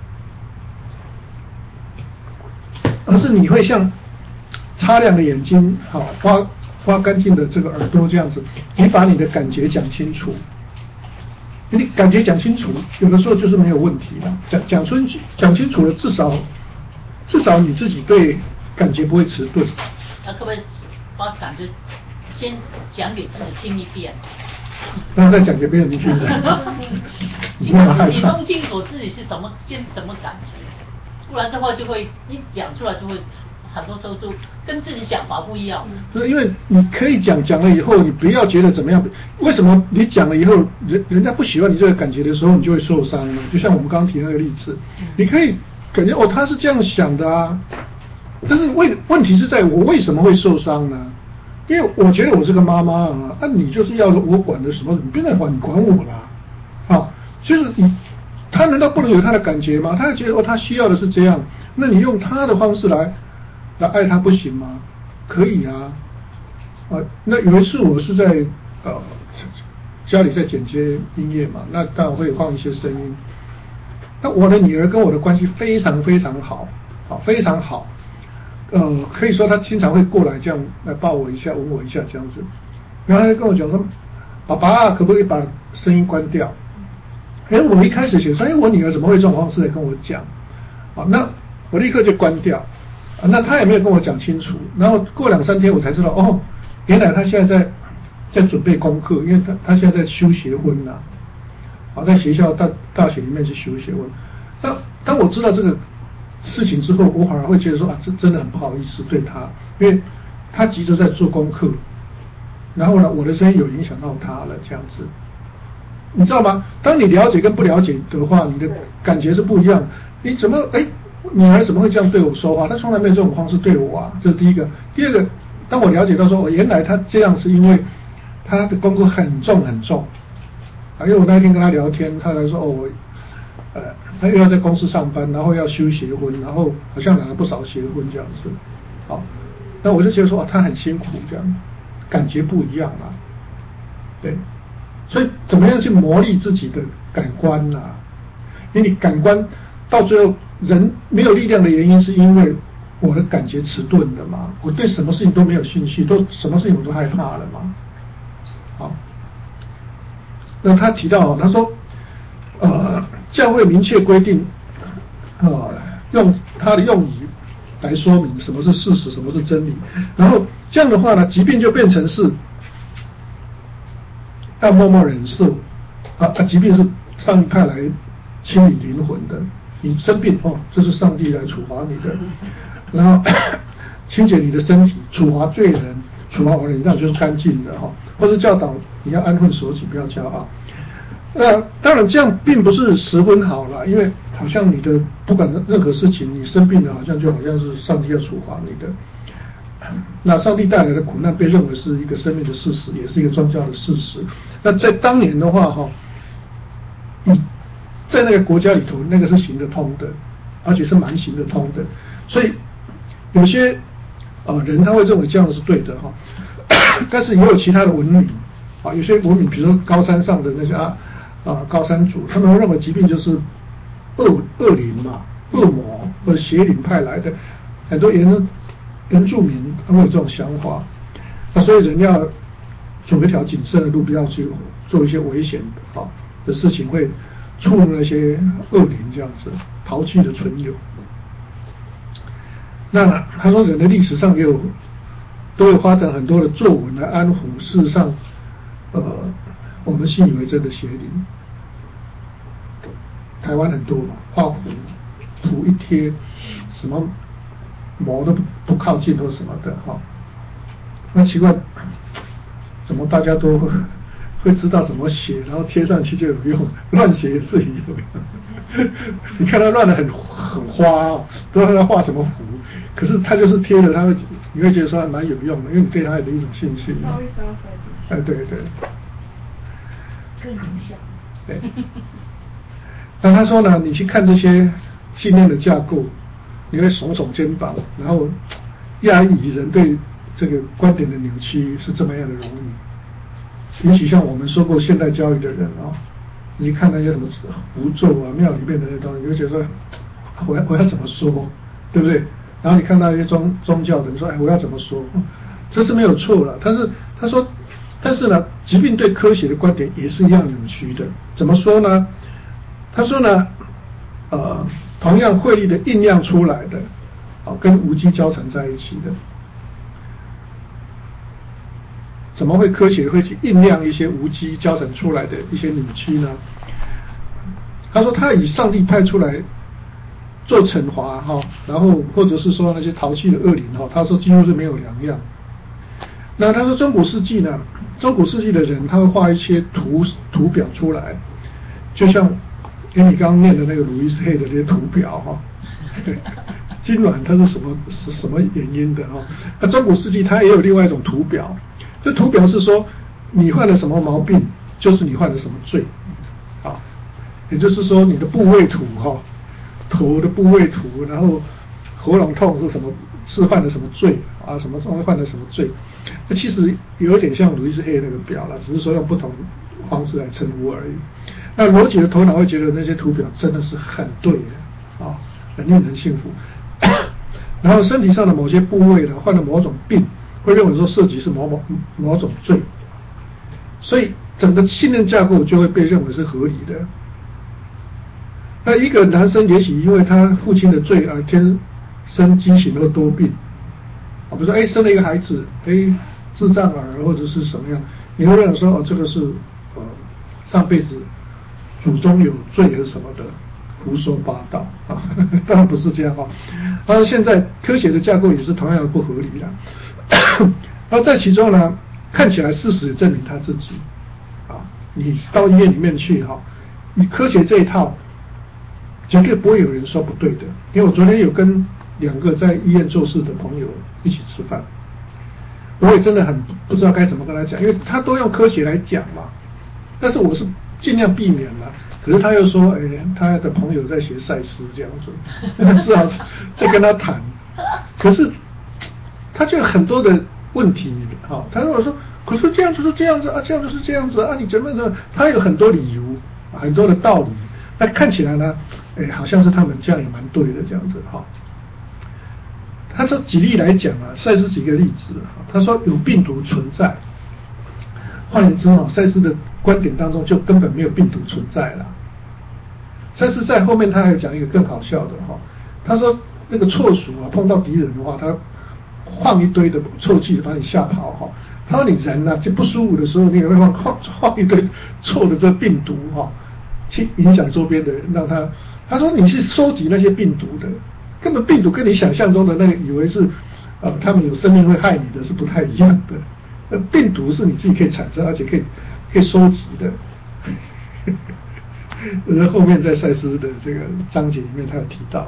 而是你会像擦亮的眼睛，好挖干净的这个耳朵这样子，你把你的感觉讲清楚，你感觉讲清楚，有的时候就是没有问题了。讲清楚了，至少你自己对感觉不会迟钝。 那可不可以把感觉先讲给自己听一遍， 然后再讲给别人听？你弄清楚自己是什么感觉，不然的话就会一讲出来就会。很多时候就跟自己想法不一样。 不是因为你可以讲了以后，你不要觉得怎么样。为什么你讲了以后，人家不喜欢你这个感觉的时候，你就会受伤呢？就像我们刚刚提那个例子，你可以感觉他是这样想的啊，但是问题是在我为什么会受伤呢？因为我觉得我是个妈妈啊，你就是要我管的什么？你不能管，你管我啦，啊，就是他难道不能有他的感觉吗？他觉得他需要的是这样，那你用他的方式来爱他不行吗？可以啊，那有一次我是在家里在剪接音乐嘛，那当然会放一些声音。那我的女儿跟我的关系非常非常好，非常好，可以说她经常会过来这样来抱我一下、吻我一下这样子。然后她就跟我讲说：“爸爸，可不可以把声音关掉？”我一开始想说，我女儿怎么会这种方式来跟我讲？那我立刻就关掉。那他也没有跟我讲清楚，然后过2-3天我才知道，原来他现在在准备功课，因为他现在在修学分呐，在学校大学里面去修学分。当我知道这个事情之后，我反而会觉得说这真的很不好意思对他，因为他急着在做功课，然后呢，我的声音有影响到他了，这样子，你知道吗？当你了解跟不了解的话，你的感觉是不一样。你怎么女儿怎么会这样对我说话？她从来没有这种方式对我啊，这是第一个。第二个，当我了解到说，原来她这样是因为她的功课很重很重。因为我那天跟她聊天，她来说她又要在公司上班，然后要修学分，然后好像拿了不少学分这样子。好，那我就觉得说，她很辛苦这样，感觉不一样啊。对，所以怎么样去磨砺自己的感官啊？因为你感官到最后。人没有力量的原因是因为我的感觉迟钝的嘛，我对什么事情都没有兴趣，什么事情我都害怕了嘛。好，那他提到，他说，教会明确规定，用他的用语来说明什么是事实，什么是真理，然后这样的话呢，疾病就变成是要默默忍受，疾病是上帝派来清理灵魂的。你生病这是上帝来处罚你的，然后清洁你的身体，处罚罪人，处罚完了这样就是干净的或者教导你要安分守己，不要骄傲。当然这样并不是十分好了，因为好像你的不管任何事情，你生病了，好像是上帝要处罚你的。那上帝带来的苦难被认为是一个生命的事实，也是一个宗教的事实。那在当年的话在那个国家里头，那个是行得通的，而且是蛮行得通的，所以有些人他会认为这样是对的但是也有其他的文明有些文明，比如说高山上的那些高山族，他们会认为疾病就是恶灵嘛，恶魔或者邪灵派来的，很多原住民他们有这种想法，所以人要走一条谨慎的路，不要去做一些危险的事情，会触怒那些恶灵，这样子淘气的存有。 那他说人的历史上都有发展很多的作文来安抚，事实上我们信以为真的邪灵，台湾很多嘛，画符一贴，什么魔都不靠近或什么的哈。那奇怪，怎么大家都会知道怎么写，然后贴上去就有用，乱写也是有用。你看他乱得很花哦，不知道他画什么符，可是他就是贴了，你会觉得说还蛮有用的，因为你对他有一种信心。哎，对对。 更有效。 对。那他说呢，你去看这些信念的架构，你会耸耸肩膀，然后压抑人对这个观点的扭曲是这么样的容易。也许像我们受过现代教育的人哦，你看那些什么符咒啊、庙里面的那些东西，你就觉得说我要怎么说，对不对？然后你看到一些宗教的人说，哎，我要怎么说？这是没有错了。他说，但是呢，疾病对科学的观点也是一样扭曲的。怎么说呢？他说呢，同样汇率的酝酿出来的，跟无机交缠在一起的，怎么会科学会去酝酿一些无机交缠出来的一些扭曲呢？他说他以上帝派出来做惩罚哈，然后或者是说那些淘气的恶灵哈，他说几乎是没有两样。那他说中古世纪呢，中古世纪的人他会画一些图表出来，就像跟你刚刚念的那个鲁伊斯黑的那些图表哈，痉挛它是什么原因的哈？那中古世纪它也有另外一种图表，这图表是说你患了什么毛病，就是你犯了什么罪，啊，也就是说你的部位图哈，头的部位图，然后喉咙痛是什么，是犯了什么罪啊？什么犯了什么罪？那其实有点像鲁伊斯黑那个表了，只是说用不同方式来称呼而已。那逻辑的头脑会觉得那些图表真的是很对的啊，很令人信服。然后身体上的某些部位呢，患了某种病，会认为说涉及是某种罪，所以整个信念架构就会被认为是合理的。那一个男生也许因为他父亲的罪而天生畸形或多病，比如说生了一个孩子，智障儿或者是什么样，你会认为说这个是上辈子祖宗有罪还是什么的，胡说八道啊！当然不是这样啊。然后现在科学的架构也是同样的不合理的。然后在其中呢，看起来事实也证明他自己啊。你到医院里面去哈，以科学这一套，绝对不会有人说不对的。因为我昨天有跟2个在医院做事的朋友一起吃饭，我也真的很不知道该怎么跟他讲，因为他都用科学来讲嘛。但是我是尽量避免了，可是他又说，他的朋友在学赛斯这样子，只好再跟他谈。可是他就有很多的问题，他跟我说，可是这样就是这样子啊，这样就是这样子啊，你怎么？他有很多理由，很多的道理。那看起来呢，好像是他们这样也蛮对的这样子哈。他说举例来讲啊，赛斯举个例子，他说有病毒存在，换言之赛斯的观点当中就根本没有病毒存在了。赛斯在后面他还有讲一个更好笑的他说那个臭鼠碰到敌人的话，他放一堆的臭气把你吓跑他说你人呢就不舒服的时候，你也会放一堆臭的这病毒去影响周边的人，让他说你是收集那些病毒的，根本病毒跟你想象中的那个以为是他们有生命会害你的是不太一样的。病毒是你自己可以产生，而且可以收集的。后面在赛斯的这个章节里面他有提到。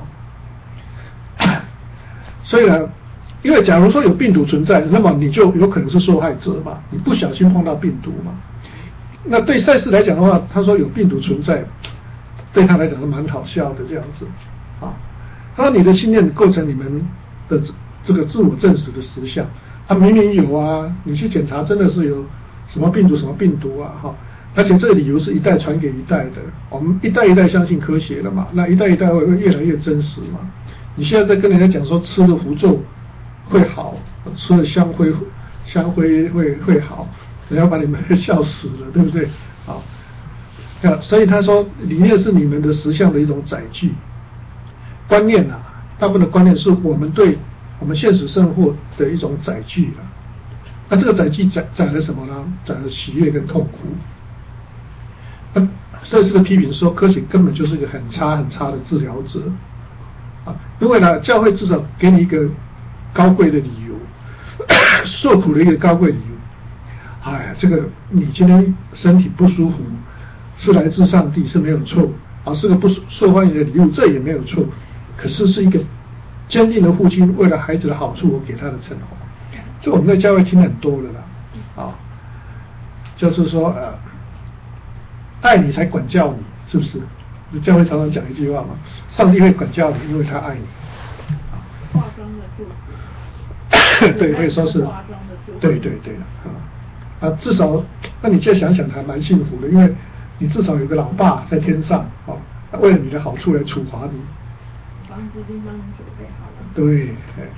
所以呢，因为假如说有病毒存在，那么你就有可能是受害者嘛，你不小心碰到病毒嘛。那对赛斯来讲的话，他说有病毒存在，对他来讲是蛮好笑的这样子他说你的信念构成你们的这个自我证实的实相明明有啊，你去检查真的是有什么病毒而且这个理由是一代传给一代的，我们一代一代相信科学了嘛，那一代一代会越来越真实嘛。你现在在跟人家讲说吃了符咒会好，吃了香灰会好，人家把你们笑死了，对不对？所以他说理念是你们的实相的一种载具，观念大部分的观念是我们对我们现实生活的一种载具了。那这个载具载了什么呢？载了喜悦跟痛苦。那这是个批评说，科学根本就是一个很差的治疗者啊，因为呢，教会至少给你一个高贵的理由，受苦的一个高贵理由。哎呀，这个你今天身体不舒服，是来自上帝是没有错啊，是个不受欢迎的礼物，这也没有错。可是是一个坚定的父亲为了孩子的好处，我给他的惩罚。这我们在教会听很多了啦，啊，就是说爱你才管教你，是不是？教会常常讲一句话嘛，上帝会管教你，因为他爱你。 化妆的度。 对，可以说是。对啊，至少，那你现在想想还蛮幸福的，因为你至少有个老爸在天上啊，为了你的好处来处罚你。 房子已经帮你准备好了。 对，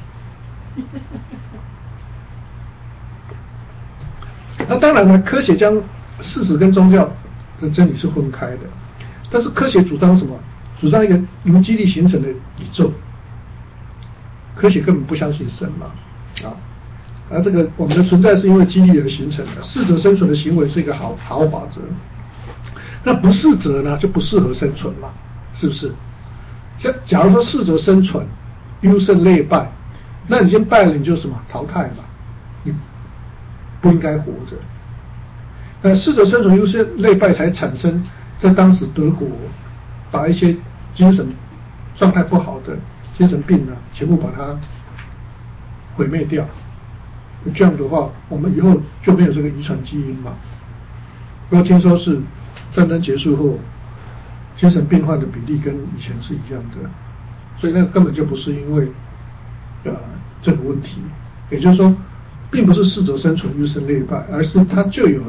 那当然了，科学将事实跟宗教的真理是分开的，但是科学主张什么？主张一个由基力形成的宇宙。科学根本不相信神嘛，而这个我们的存在是因为基力而形成的，适者生存的行为是一个好法则。那不适者呢，就不适合生存嘛，是不是？假如说适者生存，优胜劣败，那你先败了，你就什么淘汰嘛，你不应该活着。那适者生存，优胜劣败才产生，在当时德国把一些精神状态不好的精神病呢，全部把它毁灭掉。这样的话，我们以后就没有这个遗传基因嘛。不过听说是战争结束后，精神病患的比例跟以前是一样的，所以那根本就不是因为这个问题。也就是说，并不是适者生存优胜劣败，而是它就有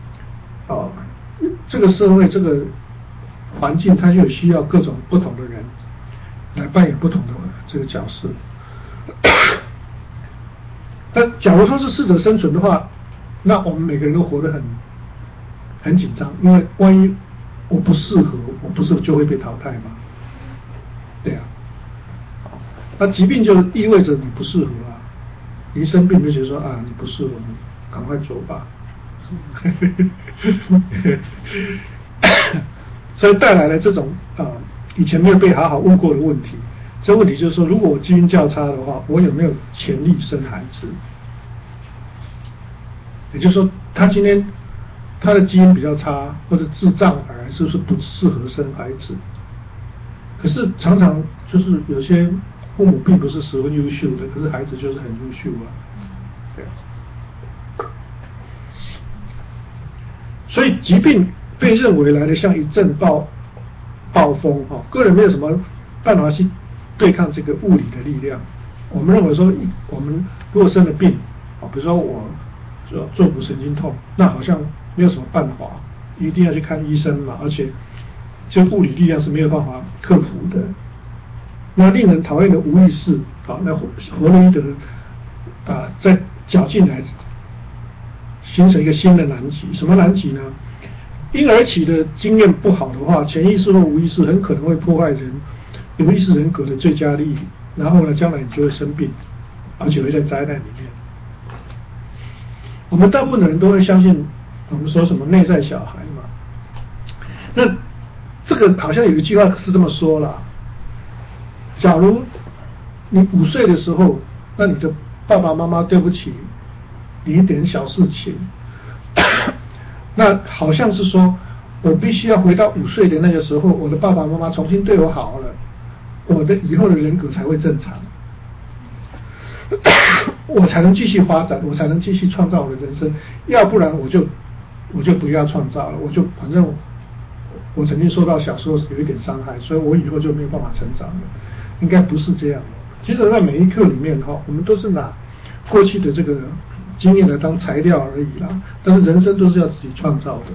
这个社会这个环境，它就有需要各种不同的人来扮演不同的这个角色。但假如说是适者生存的话，那我们每个人都活得很紧张，因为万一我不适合，我不是就会被淘汰吗？对啊，那疾病就意味着你不适合啊，你一生病就觉得说啊你不适合，你赶快走吧。所以带来了这种以前没有被好好问过的问题。这问题就是说，如果我基因较差的话，我有没有潜力生孩子？也就是说，他今天他的基因比较差，或者智障儿是不是不适合生孩子？可是常常就是有些父母并不是十分优秀的，可是孩子就是很优秀啊。对。所以疾病被认为来的像一阵暴风个人没有什么办法去对抗这个物理的力量。我们认为说，我们如果生了病比如说我坐骨神经痛，那好像没有什么办法，一定要去看医生嘛，而且这物理力量是没有办法克服的。那令人讨厌的无意识那弗洛伊德再绞进来，形成一个新的难题。什么难题呢？婴儿期的经验不好的话，潜意识或无意识很可能会破坏人有意识人格的最佳利益，然后呢，将来你就会生病，而且会在灾难里面。我们大部分的人都会相信我们说什么内在小孩嘛。那这个好像有一句话是这么说啦：假如你5岁的时候，那你的爸爸妈妈对不起你一点小事情，那好像是说我必须要回到5岁的那个时候，我的爸爸妈妈重新对我好了，我的以后的人格才会正常，我才能继续发展，我才能继续创造我的人生。要不然我就不要创造了，反正我曾经受到小时候有一点伤害，所以我以后就没有办法成长了。应该不是这样的。其实在每一刻里面我们都是拿过去的这个经验来当材料而已啦，但是人生都是要自己创造的。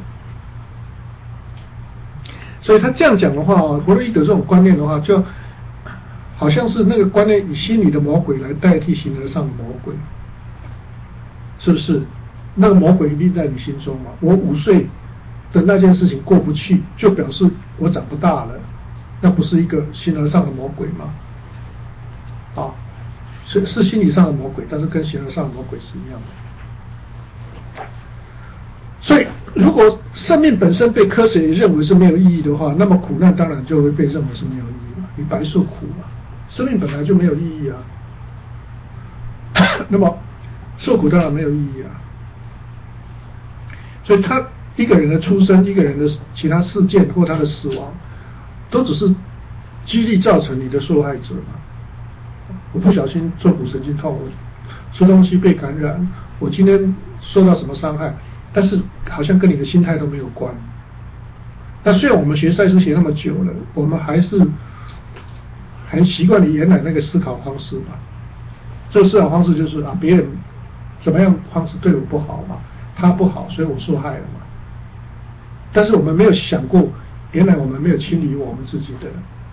所以他这样讲的话弗洛伊德这种观念的话，就好像是那个观念以心理的魔鬼来代替形而上的魔鬼，是不是？那个魔鬼一定在你心中嘛。我5岁的那件事情过不去，就表示我长不大了，那不是一个形而上的魔鬼吗？ 是心理上的魔鬼，但是跟形而上的魔鬼是一样的。所以，如果生命本身被科学认为是没有意义的话，那么苦难当然就会被认为是没有意义了。你白受苦嘛，生命本来就没有意义啊。那么受苦当然没有意义啊。所以他一个人的出生，一个人的其他事件或他的死亡，都只是激励造成你的受害者嘛。我不小心坐骨神经痛，我吃东西被感染，我今天受到什么伤害，但是好像跟你的心态都没有关。但虽然我们学赛事学那么久了，我们还习惯你原来那个思考方式吧。这个思考方式就是啊，别人怎么样方式对我不好嘛，他不好，所以我受害了嘛。但是我们没有想过，原来我们没有清理我们自己的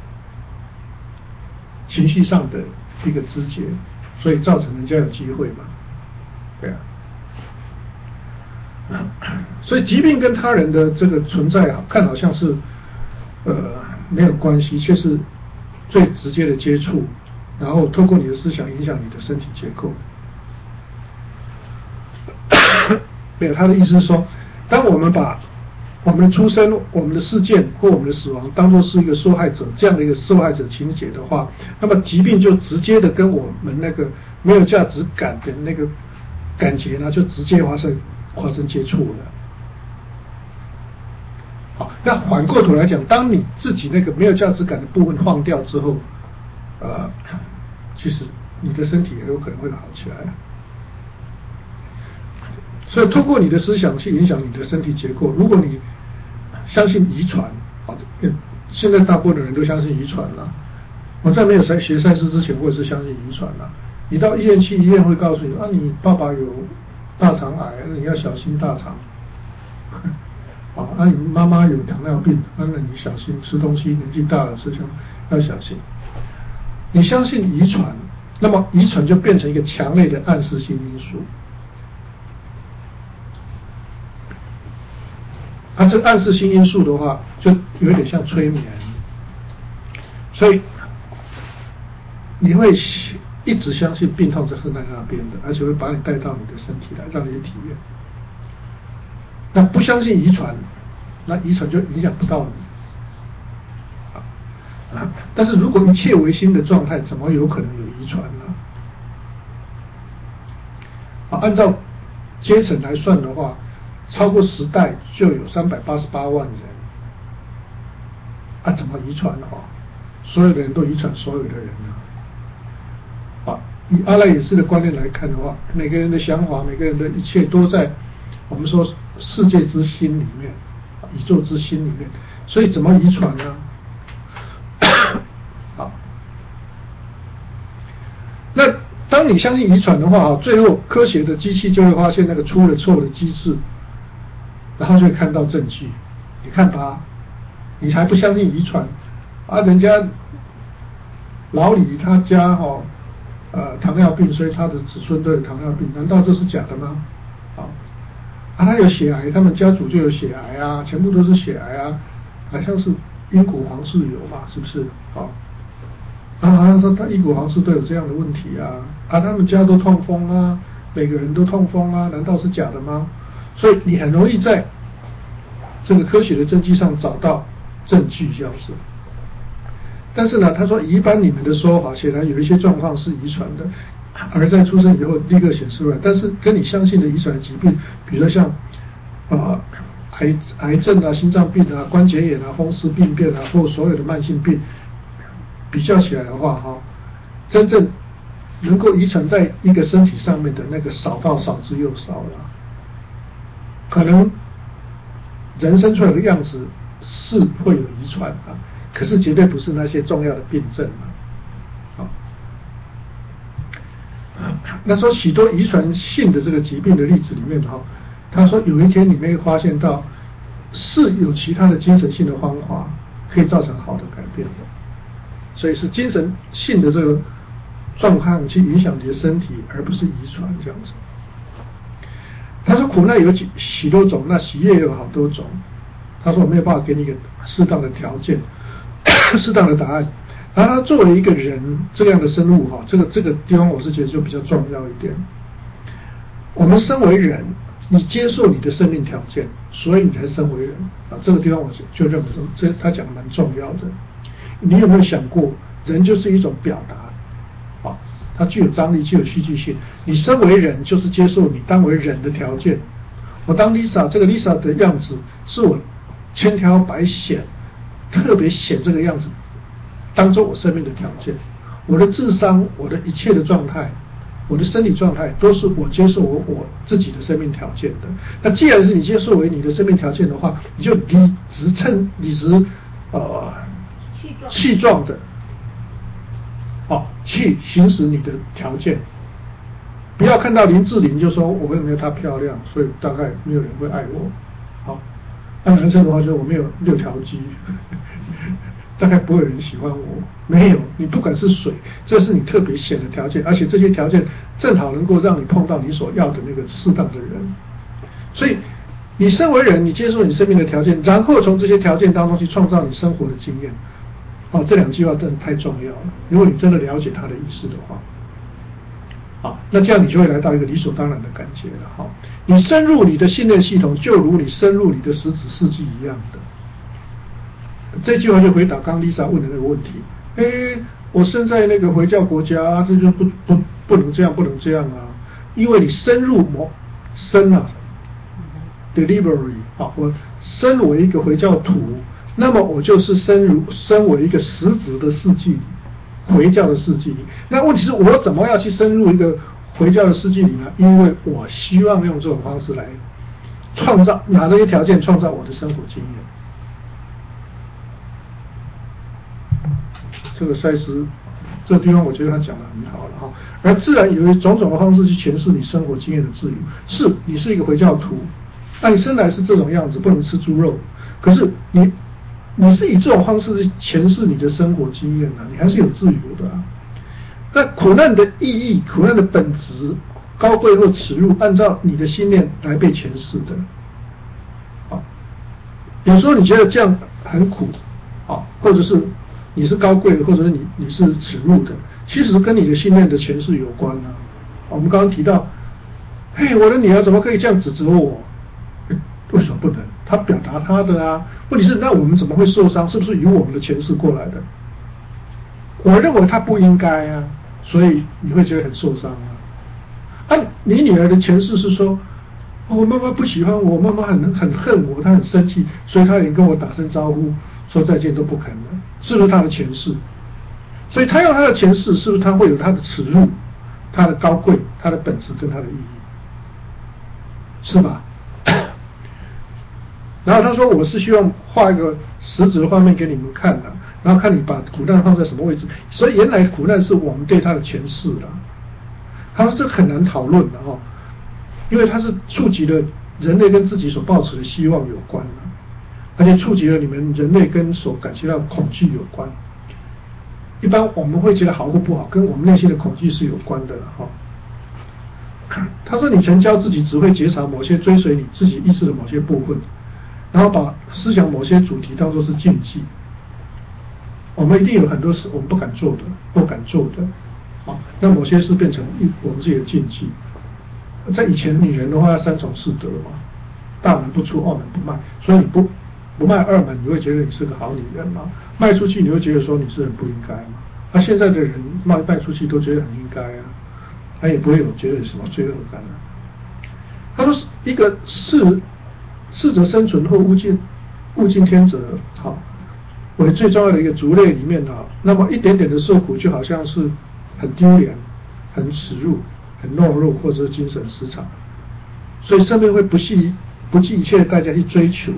情绪上的一个枝节，所以造成人家有机会嘛，对啊。所以疾病跟他人的这个存在看好像是没有关系，却是最直接的接触，然后透过你的思想影响你的身体结构。没有，他的意思是说，当我们把我们的出生、我们的事件或我们的死亡当作是一个受害者这样的一个受害者情节的话，那么疾病就直接的跟我们那个没有价值感的那个感觉呢，就直接发生接触了。好，那反过头来讲，当你自己那个没有价值感的部分放掉之后，其实你的身体也有可能会好起来。所以透过你的思想去影响你的身体结构。如果你相信遗传，现在大部分的人都相信遗传了。我在没有学赛事之前，我也是相信遗传了。你到医院去，医院会告诉你啊，你爸爸有大肠癌，那你要小心大肠。你妈妈有糖尿病，那你小心吃东西，年纪大了吃要小心。你相信遗传，那么遗传就变成一个强烈的暗示性因素。这暗示性因素的话，就有点像催眠，所以你会一直相信病痛是在那边的，而且会把你带到你的身体来，让你体验。那不相信遗传，那遗传就影响不到你。但是如果一切唯心的状态，怎么有可能有遗传呢？按照阶层来算的话，超过10代就有388万人。怎么遗传的话，所有的人都遗传所有的人呢？以阿赖耶识的观念来看的话，每个人的想法，每个人的一切都在我们说世界之心里面，宇宙之心里面，所以怎么遗传呢？好，那当你相信遗传的话，最后科学的机器就会发现那个出了错的机制，然后就会看到证据。你看吧，你还不相信遗传人家老李他家糖尿病，所以他的子孙都有糖尿病，难道这是假的吗？他有血癌，他们家族就有血癌啊，全部都是血癌啊，好像是因果皇室有嘛，是不是？好像说他因果皇室都有这样的问题啊，他们家都痛风啊，每个人都痛风啊，难道是假的吗？所以你很容易在这个科学的证据上找到证据这样子。但是呢，他说一般你们的说法显然有一些状况是遗传的，而在出生以后立刻显示出来，但是跟你相信的遗传疾病，比如说像癌症啊、心脏病啊、关节炎啊、风湿病变啊，或所有的慢性病比较起来的话，真正能够遗传在一个身体上面的那个少之又少了。可能人生出来的样子是会有遗传可是绝对不是那些重要的病症那说许多遗传性的这个疾病的例子里面他说有一天你会发现到是有其他的精神性的方法可以造成好的改变的，所以是精神性的这个状况去影响你的身体，而不是遗传这样子。他说苦难有许多种，那喜悦有好多种。他说我没有办法给你一个适当的条件适当的答案， 然后他作为一个人这样的生物哈，这个地方我是觉得就比较重要一点。我们身为人，你接受你的生命条件，所以你才身为人啊。这个地方我就认为说，这他讲的蛮重要的。你有没有想过，人就是一种表达，啊，它具有张力，具有戏剧性。你身为人，就是接受你当为人的条件。我当 Lisa， 这个 Lisa 的样子是我千挑百选，特别选这个样子，当做我生命的条件。我的智商，我的一切的状态，我的身体状态，都是我接受我自己的生命条件的。那既然是你接受为你的生命条件的话，你就理直气壮的，去行使你的条件。不要看到林志玲就说我没有她漂亮，所以大概没有人会爱我。好，那男生的话就是我没有6条肌，大概不会有人喜欢我。没有，你不管是水，这是你特别选的条件，而且这些条件正好能够让你碰到你所要的那个适当的人。所以你身为人，你接受你生命的条件，然后从这些条件当中去创造你生活的经验。这2句话真的太重要了。如果你真的了解它的意思的话，好，那这样你就会来到一个理所当然的感觉了。好，你深入你的信念系统，就如你深入你的实质世纪一样的。这句话就回答刚 Lisa 问的那个问题。我生在那个回教国家，这就不能这样，不能这样啊！因为你深入delivery 我身为一个回教徒，那么我就是身为一个实质的世纪里，回教的世纪里。那问题是我怎么要去深入一个回教的世纪里呢？因为我希望用这种方式来创造，拿这些条件创造我的生活经验。这个赛斯这个地方我觉得他讲得很好了哈。而自然有种种的方式去诠释你生活经验的自由。是你是一个回教徒，那你生来是这种样子，不能吃猪肉，可是你是以这种方式去诠释你的生活经验你还是有自由的啊。那苦难的意义、苦难的本质、高贵或耻辱，按照你的信念来被诠释的。有时候你觉得这样很苦，或者是你是高贵的，或者是你是耻辱的，其实跟你的信念的诠释有关啊。我们刚刚提到，我的女儿怎么可以这样指责我？为什么不能？她表达她的啊。问题是，那我们怎么会受伤？是不是由我们的诠释过来的？我认为她不应该啊，所以你会觉得很受伤啊。你女儿的诠释是说，我妈妈不喜欢我，妈妈很恨我，她很生气，所以她连跟我打声招呼、说再见都不肯了，是不是她的诠释？所以她用她的诠释，是不是她会有她的耻辱、她的高贵、她的本质跟她的意义，是吧？然后他说，我是希望画一个实质的画面给你们看的，然后看你把苦难放在什么位置。所以原来苦难是我们对它的诠释了。他说这很难讨论的因为它是触及了人类跟自己所抱持的希望有关而且触及了你们人类跟所感觉到的恐惧有关。一般我们会觉得好或不好，跟我们内心的恐惧是有关的他说你曾教自己只会觉察某些追随你自己意识的某些部分，然后把思想某些主题当作是禁忌。我们一定有很多事我们不敢做的，不敢做的那某些事变成我们自己的禁忌。在以前女人的话3种四德嘛，大门不出，二门不迈，所以你不迈二门，你会觉得你是个好女人嘛？迈出去你会觉得说你是很不应该嘛？现在的人迈出去都觉得很应该啊，他也不会有觉得有什么罪恶感他说一个适者生存或物竞天择为最重要的一个族类里面那么一点点的受苦就好像是很丢脸、很耻辱、很懦弱，或者是精神失常，所以生命会不计一切的代价去追求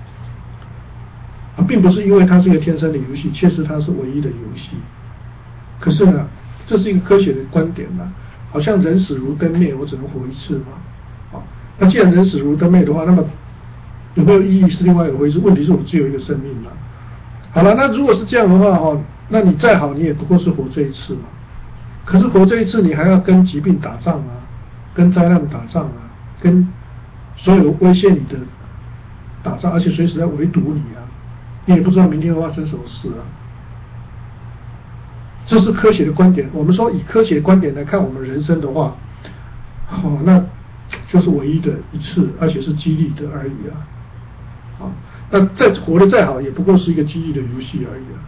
并不是因为它是一个天生的游戏，确实它是唯一的游戏。可是呢，这是一个科学的观点好像人死如灯灭，我只能活一次嘛那既然人死如灯灭的话，那么有没有意义是另外一回事。问题是我们只有一个生命嘛。好了，那如果是这样的话那你再好，你也不过是活这一次嘛。可是活这一次，你还要跟疾病打仗跟灾难打仗跟所有威胁你的打仗，而且随时在围堵你你也不知道明天会发生什么事这是科学的观点。我们说以科学的观点来看我们人生的话，那就是唯一的一次，而且是激励的而已啊。那再活得再好，也不过是一个激励的游戏而已啊，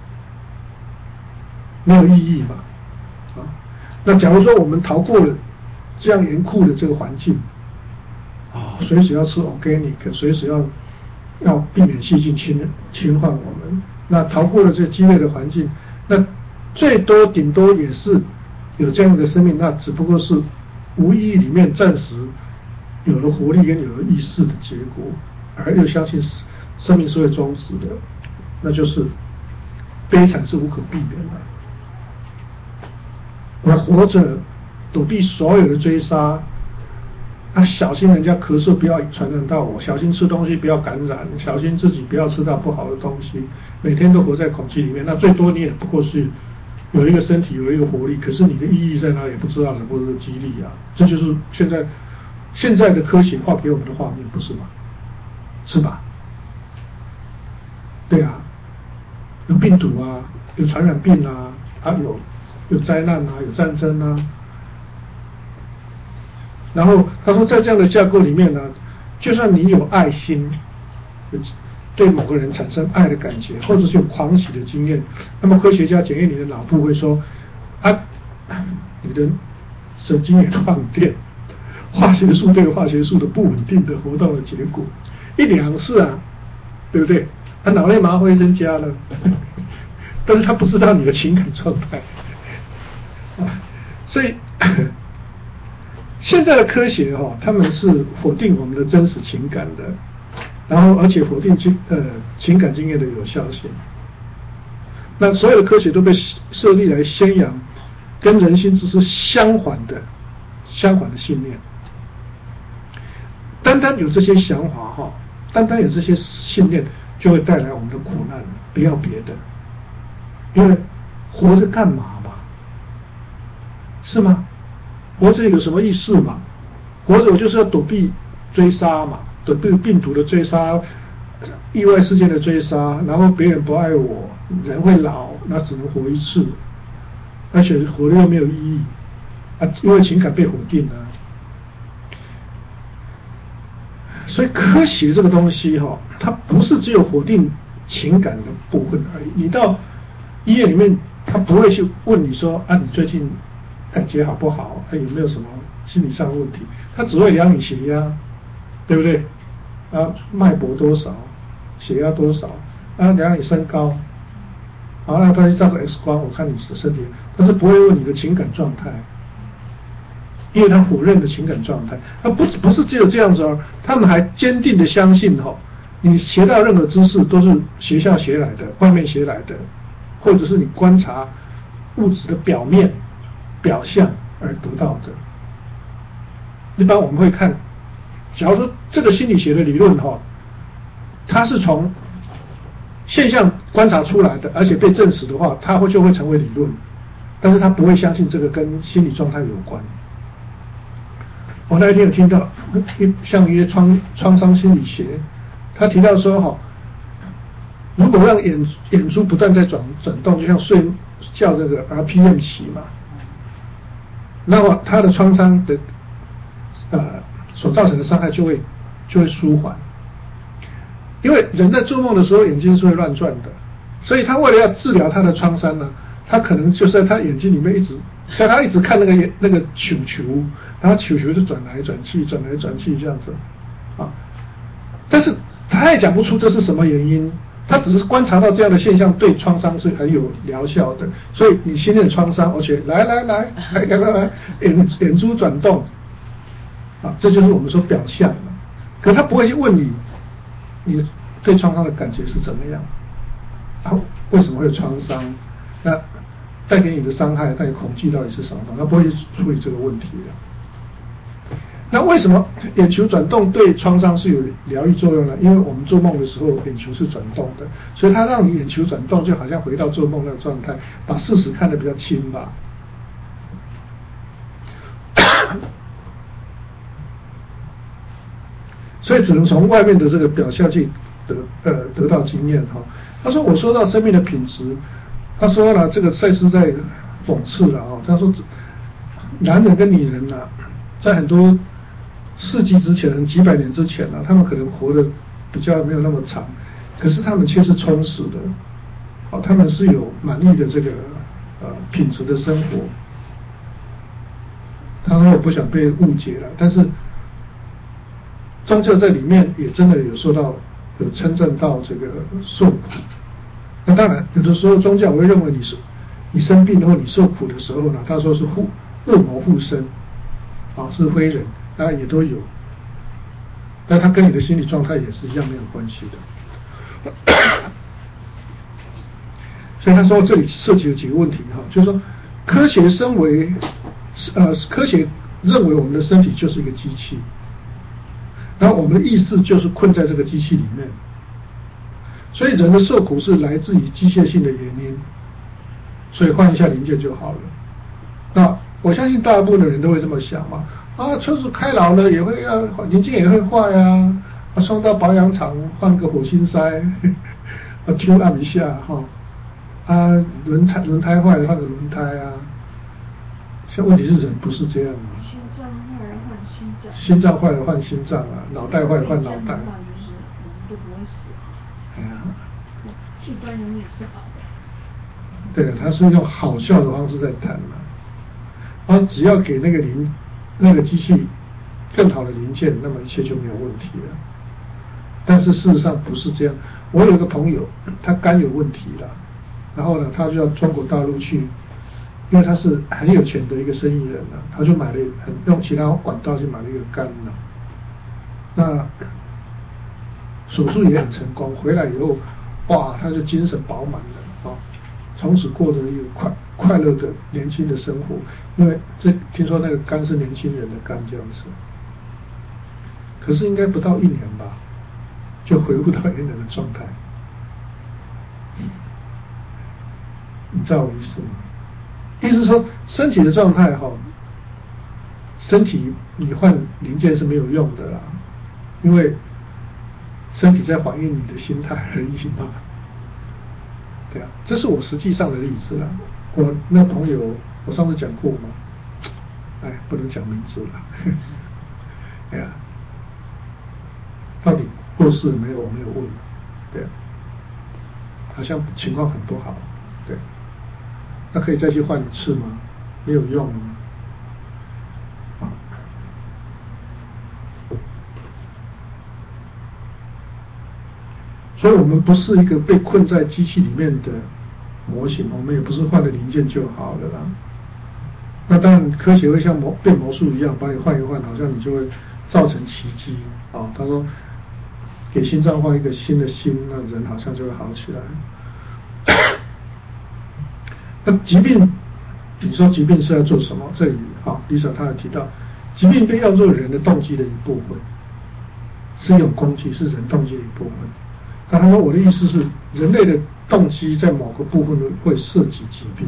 没有意义嘛。那假如说我们逃过了这样严酷的这个环境，随时要吃 organic， 随时要避免细菌侵犯我们，那逃过了这个激烈的环境，那最多顶多也是有这样的生命，那只不过是无意义里面暂时有了活力跟有了意识的结果，而又相信生命是会终止的，那就是悲惨是无可避免的。我活着躲避所有的追杀，小心人家咳嗽不要传染到我，小心吃东西不要感染，小心自己不要吃到不好的东西，每天都活在恐惧里面。那最多你也不过是有一个身体有一个活力，可是你的意义在哪里也不知道，什么是激励啊？这就是现在的科学画给我们的画面，不是吗？是吧？对啊，有病毒啊，有传染病啊，有灾难啊，有战争啊。然后他说，在这样的架构里面呢，就算你有爱心，对某个人产生爱的感觉，或者是有狂喜的经验，那么科学家检验你的脑部会说，你的神经元放电，化学素对化学素的不稳定的活动的结果，一两次啊，对不对？脑内麻会增加了，但是他不知道你的情感状态。所以现在的科学他们是否定我们的真实情感的，然后而且否定情感经验的有效性。那所有的科学都被设立来宣扬跟人心之是相反的信念。单单有这些想法单单有这些信念，就会带来我们的苦难，不要别的。因为活着干嘛嘛？是吗？活着有什么意思嘛？活着我就是要躲避追杀嘛，躲避病毒的追杀，意外事件的追杀，然后别人不爱我，人会老，那只能活一次，而且活着又没有意义因为情感被否定了。所以科学这个东西它不是只有否定情感的部分而已。你到医院里面，他不会去问你说你最近感觉好不好？有没有什么心理上的问题？他只会量你血压，对不对？脉搏多少，血压多少，量你身高，让他去照个 X 光，我看你的身体，但是不会问你的情感状态，因为他否认的情感状态。他不是只有这样子他们还坚定的相信你学到任何知识都是学校学来的，外面学来的，或者是你观察物质的表面表象而得到的。一般我们会看，假如说这个心理学的理论它是从现象观察出来的，而且被证实的话，它就会成为理论，但是他不会相信这个跟心理状态有关。我那一天有听到像一些创伤心理学，他提到说如果让眼珠不断在转动，就像睡觉这个 RPM 期嘛，那么他的创伤的所造成的伤害就会舒缓。因为人在做梦的时候眼睛是会乱转的，所以他为了要治疗他的创伤呢，他可能就在他眼睛里面在他一直看那个球，然后球就转来转去这样子但是他也讲不出这是什么原因，他只是观察到这样的现象对创伤是很有疗效的，所以你心里的创伤，而且来眼珠转动这就是我们说表象嘛。可他不会去问你对创伤的感觉是怎么样，为什么会有创伤，那带给你的伤害带给恐惧到底是什么，他不会去处理这个问题的。那为什么眼球转动对创伤是有疗愈作用呢？因为我们做梦的时候眼球是转动的，所以它让你眼球转动，就好像回到做梦那个状态，把事实看得比较清吧。所以只能从外面的这个表象去得到经验他说我说到生命的品质， 他说了，这个赛斯在讽刺了啊，他说男人跟女人啊，在很多世纪之前、几百年之前啊，他们可能活得比较没有那么长，可是他们却是充实的，哦，他们是有满意的这个品质的生活。他说我不想被误解了，但是宗教在里面也真的有受到有称赞到这个受苦。那当然，有的时候宗教会认为你生病或你受苦的时候呢，他说是恶魔附身，啊，是非人，当然也都有，但他跟你的心理状态也是一样没有关系的。所以他说这里涉及了几个问题哈，就是说科学科学认为我们的身体就是一个机器，然后我们的意识就是困在这个机器里面。所以人的受苦是来自于机械性的原因，所以换一下零件就好了。那我相信大部分的人都会这么想嘛，啊，车子开老了也会零件也会坏啊，送到保养厂换个火星塞，Q 按一下哈，轮胎坏了换个轮胎啊。现在问题是人不是这样嘛？ 心脏坏了换心脏， 心脏坏了换心脏啊，脑袋坏了换脑袋。 就是我们都不会死。器官永远是好的。 对，他是用好笑的方式在谈嘛，然后只要给那个机器更好的零件，那么一切就没有问题了。但是事实上不是这样。我有一个朋友，他肝有问题了，然后呢，他就到中国大陆去，因为他是很有钱的一个生意人了，他就用其他管道去买了一个肝了。那手术也很成功，回来以后，哇，他就精神饱满了啊，从此过着一个快乐的年轻的生活。因为听说那个肝是年轻人的肝这样子，可是应该不到1年吧，就恢复到原来的状态。你知道我意思吗？意思是说身体的状态哈，身体你换零件是没有用的啦，因为身体在反映你的心态而已嘛。对啊，这是我实际上的例子啦。我那朋友，我上次讲过嘛，不能讲名字了。哎呀，到底过世了没有？我没有问。对啊，好像情况很不好。对，那可以再去换一次吗？没有用吗？所以我们不是一个被困在机器里面的模型，我们也不是换了零件就好了啦。那当然科学会像变魔术一样把你换一换，好像你就会造成奇迹啊。他说给心脏换一个新的心，那人好像就会好起来。那疾病，你说疾病是要做什么？这里Lisa 他有提到，疾病被要做人的动机的一部分，是一种工具，是人动机的一部分。那他说我的意思是，人类的动机在某个部分会涉及疾病。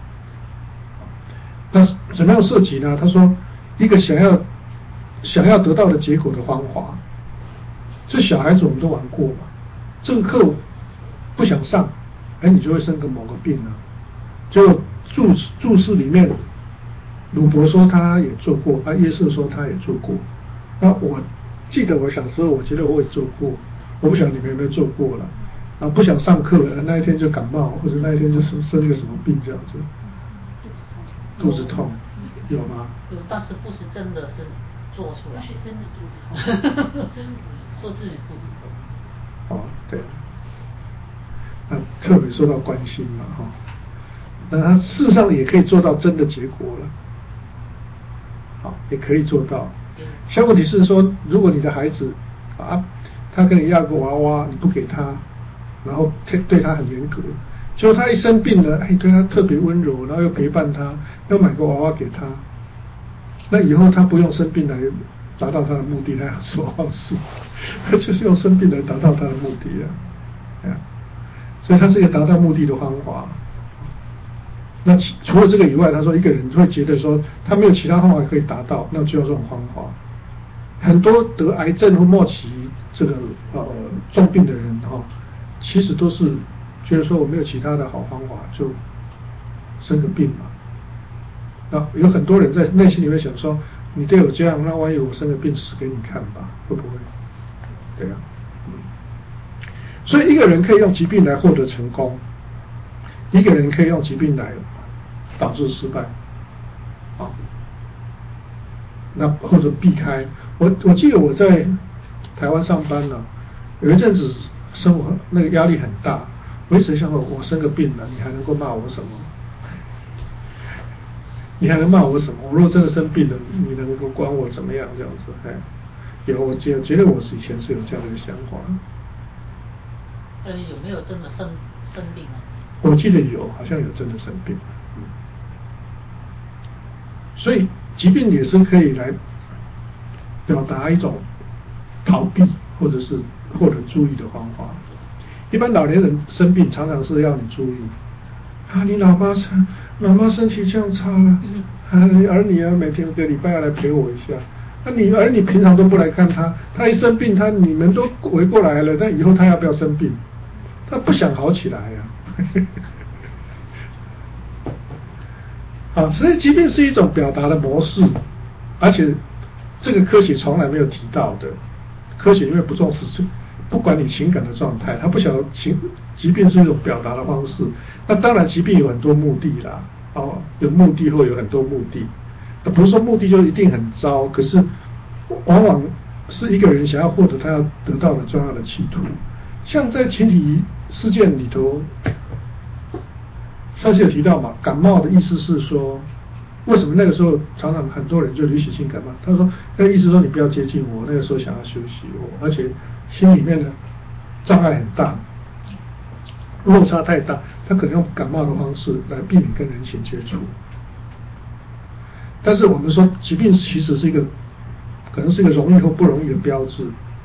那怎么样涉及呢？他说一个想要得到的结果的方法，这小孩子我们都玩过嘛。这个课不想上，你就会生个某个病啊。就注释里面，鲁伯说他也做过，耶稣说他也做过。那我记得我小时候，我觉得我也做过。我不晓得你们有没有做过了，不想上课了，那一天就感冒，或者那一天就生个什么病这样子。肚子痛，有吗？ 有，但是不是真的是做出来， 是真的肚子痛，真的说自己肚子痛。 对，特别受到关心嘛，那他事实上也可以做到真的结果了，也可以做到。像问题是说，如果你的孩子他跟你要个娃娃，你不给他，然后对他很严格，结果他一生病了，对他特别温柔，然后又陪伴他，又买个娃娃给他，那以后他不用生病来达到他的目的，他要说话事，他就是用生病来达到他的目的啊，所以他是一个达到目的的方法。那除了这个以外，他说一个人会觉得说他没有其他方法可以达到，那就要这种方法。很多得癌症或末期这个重病的人其实都是觉得说我没有其他的好方法，就生个病嘛。那有很多人在内心里面想说，你对我这样，那万一我生个病死给你看吧，会不会？对啊，所以一个人可以用疾病来获得成功，一个人可以用疾病来导致失败，啊，那或者避开。我记得我在台湾上班呢，有一阵子生活那个压力很大，我一直想说，我生个病了，你还能够骂我什么？你还能骂我什么？我如果真的生病了，你能够管我怎么样？这样子，哎，我觉得我以前是有这样的一个想法。 有没有真的生病啊？ 我记得有，好像有真的生病。所以疾病也是可以来表达一种逃避或者是获得注意的方法。一般老年人生病常常是要你注意啊，你老妈身体这样差了，你儿女啊每天1个礼拜要来陪我一下。那你儿女平常都不来看他一生病，你们都围过来了，但以后他要不要生病？他不想好起来呀。啊，所以疾病是一种表达的模式，而且这个科学从来没有提到的。科学因为不重视，不管你情感的状态，他不晓得疾病是一种表达的方式。那当然，疾病有很多目的啦，哦，有目的或有很多目的。不是说目的就一定很糟，可是往往是一个人想要获得他要得到的重要的企图。像在群体事件里头，上次有提到嘛，感冒的意思是说，为什么那个时候常常很多人就流行性感冒？他说那个意思说你不要接近我，那个时候想要休息我，而且心里面的障碍很大，落差太大，他可能用感冒的方式来避免跟人群接触。但是我们说疾病其实是一个可能是一个容易或不容易的标志。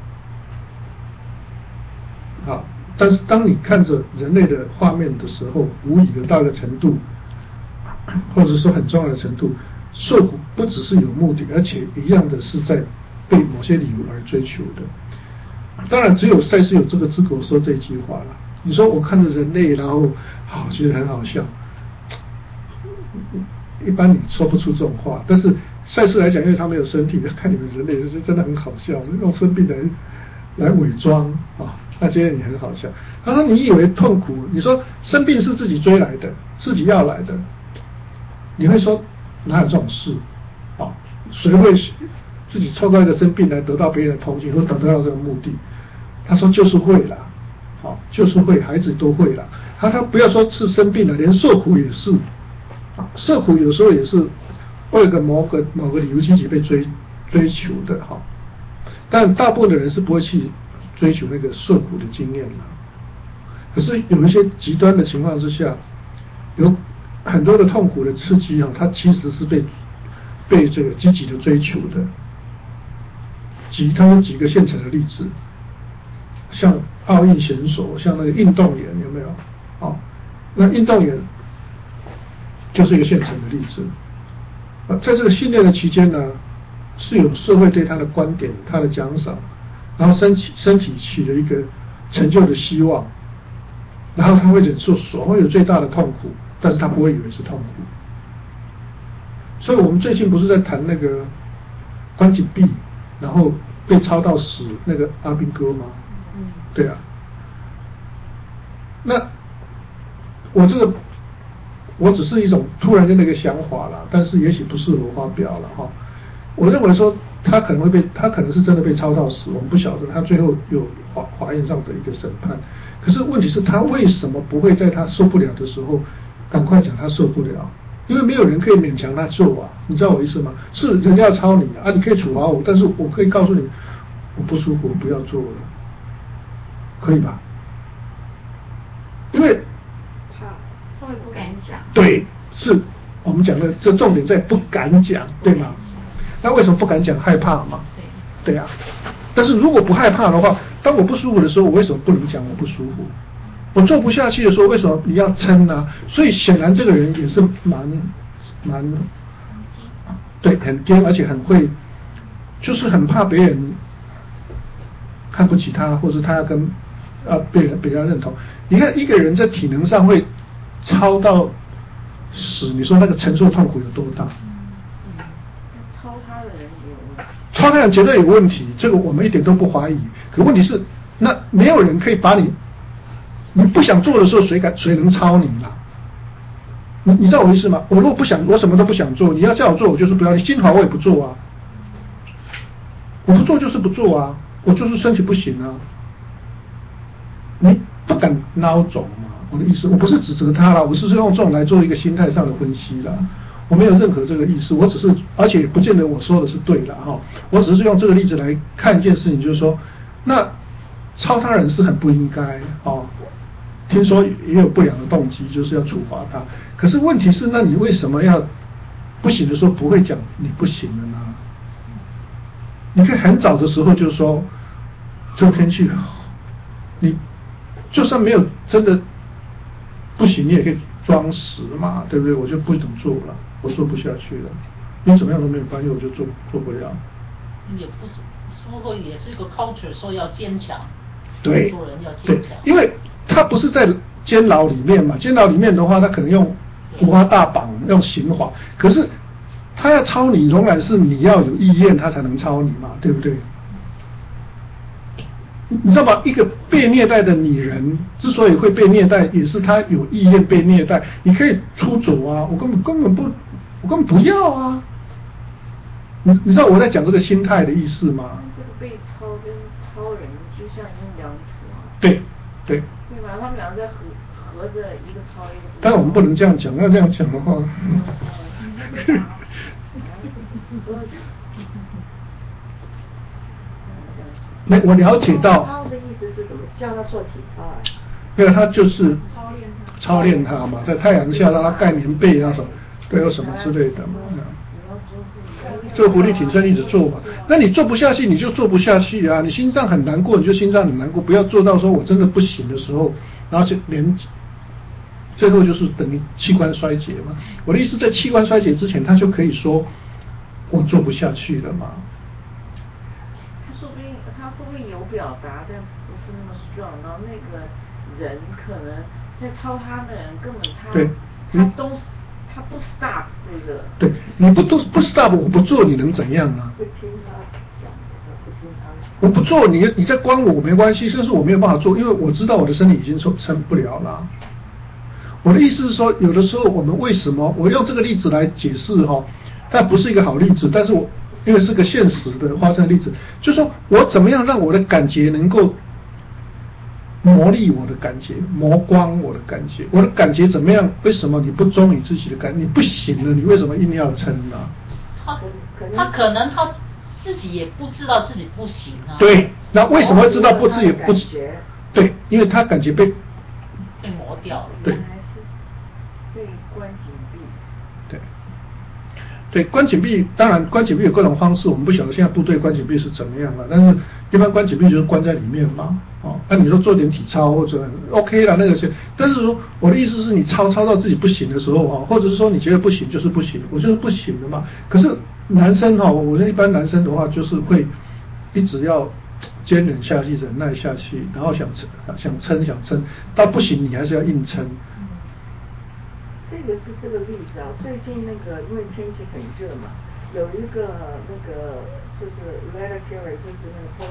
好，但是当你看着人类的画面的时候，无疑的到一个程度，或者说很重要的程度，受苦不只是有目的，而且一样的是在被某些理由而追求的。当然，只有赛斯有这个资格说这句话了。你说我看着人类，然后好觉得很好笑，一般你说不出这种话。但是赛斯来讲，因为他没有身体，看你们人类就是真的很好笑，用生病来伪装啊。那觉得你很好笑。他说你以为痛苦，你说生病是自己追来的，自己要来的，你会说哪有这种事？啊，谁会自己创造一个生病来得到别人的同情或得到这个目的？他说就是会啦，好，就是会，孩子都会啦。他不要说是生病了，连受苦也是，受苦有时候也是为了某个理由积极被追求的哈。但大部分的人是不会去追求那个受苦的经验啦。可是有一些极端的情况之下，有很多的痛苦的刺激啊，它其实是被这个积极的追求的。他有几个现成的例子，像奥运选手，像那个运动员有没有？哦，那运动员就是一个现成的例子。在这个训练的期间呢，是有社会对他的观点、他的奖赏，然后身体起了一个成就的希望，然后他会忍受所有最大的痛苦，但是他不会以为是痛苦。所以我们最近不是在谈那个关禁闭，然后被操到死那个阿兵哥吗？对啊。那我只是一种突然间的一个想法啦，但是也许不适合发表了哈。我认为说他可能是真的被操到死，我们不晓得他最后有法院上的一个审判。可是问题是，他为什么不会在他受不了的时候赶快讲他受不了？因为没有人可以勉强他做啊，你知道我意思吗？是人家要操你啊，你可以处罚我，但是我可以告诉你，我不舒服，我不要做了，可以吧？因为他们不敢讲。 对，是我们讲的这重点在不敢讲，对吗？那为什么不敢讲？害怕嘛。对啊。但是如果不害怕的话，当我不舒服的时候，我为什么不能讲我不舒服？我做不下去的时候，为什么你要撑呢？所以显然这个人也是蛮对，很颠，而且很会，就是很怕别人看不起他，或者他要跟被人家认同。你看一个人在体能上会超到死，你说那个承受痛苦有多大？ 超他的人也有问题， 超他人绝对有问题，这个我们一点都不怀疑。可问题是，那没有人可以把你不想做的时候，谁能超你啦？你知道我意思吗？我如果不想，我什么都不想做，你要叫我做，我就是不要。你心好我也不做啊，我不做就是不做啊，我就是身体不行啊。你不敢孬种嘛？我的意思，我不是指责他啦，我是用这种来做一个心态上的分析啦。我没有任何这个意思，我只是，而且不见得我说的是对的哈。我只是用这个例子来看一件事情，就是说，那超他人是很不应该哦。听说也有不良的动机，就是要处罚他。可是问题是，那你为什么要不行的时候不会讲你不行了呢？你可以很早的时候就说，这个天气好，你就算没有真的不行，你也可以装死嘛，对不对？我就不能做了，我做不下去了，你怎么样都没有关系，我就做不了。 也不是说过，也是一个 culture 说要坚强， 对， 做人要坚强， 因为他不是在监牢里面嘛，监牢里面的话，他可能用五花大绑，用刑法，可是他要抄你，仍然是你要有意愿，他才能抄你嘛，对不对？你知道吗？一个被虐待的女人之所以会被虐待，也是她有意愿被虐待。你可以出走啊，我根本不要啊。你知道我在讲这个心态的意思吗？ 这个被抄跟抄人就像一两图啊。 对。 对吧？他们两个在合着一个抄一个。 但是我们不能这样讲，要这样讲的话。没，我了解到。 操的意思是怎么叫他做体操啊？ 没有，他就是操练他嘛，在太阳下让他盖棉被那种，都有什么之类的嘛。做伏地挺身一直做嘛，那你做不下去你就做不下去啊，你心脏很难过你就心脏很难过，不要做到说我真的不行的时候，然后就连最后就是等于器官衰竭嘛。我的意思在器官衰竭之前，他就可以说我做不下去了嘛。 他说不定有表达，但不是那么 strong， 然后那个人可能在抄他的人根本他不 stop 这个。 对，你不 stop， 我不做，你能怎样呢？ 不听他讲，不听他。 我不做，你在关我没关系，但是我没有办法做，因为我知道我的身体已经撑不了了。我的意思是说，有的时候我们为什么我用这个例子来解释哈，但不是一个好例子，但是我因为是个现实的发生的例子，就是说我怎么样让我的感觉能够磨砺我的感觉，磨光我的感觉，我的感觉怎么样？为什么你不忠于自己的感觉？你不行了，你为什么硬要撑呢？ 他可能他自己也不知道自己不行啊。 对，那为什么会知道自己不行？对，因为他感觉被磨掉了。 对。 被关紧闭。 对。对，关紧闭，当然关紧闭有各种方式，我们不晓得现在部队关紧闭是怎么样了，但是一般关紧闭就是关在里面嘛。那你说做点体操或者 OK 啦，那个是，但是说我的意思是你操到自己不行的时候或者是说你觉得不行就是不行，我就是不行的嘛。可是男生我觉得一般男生的话就是会一直要坚忍下去，忍耐下去，然后想撑，到不行你还是要硬撑。 这个是这个例子啊，最近那个因为天气很热嘛，有一个那个就是 letter carrier， 就是那个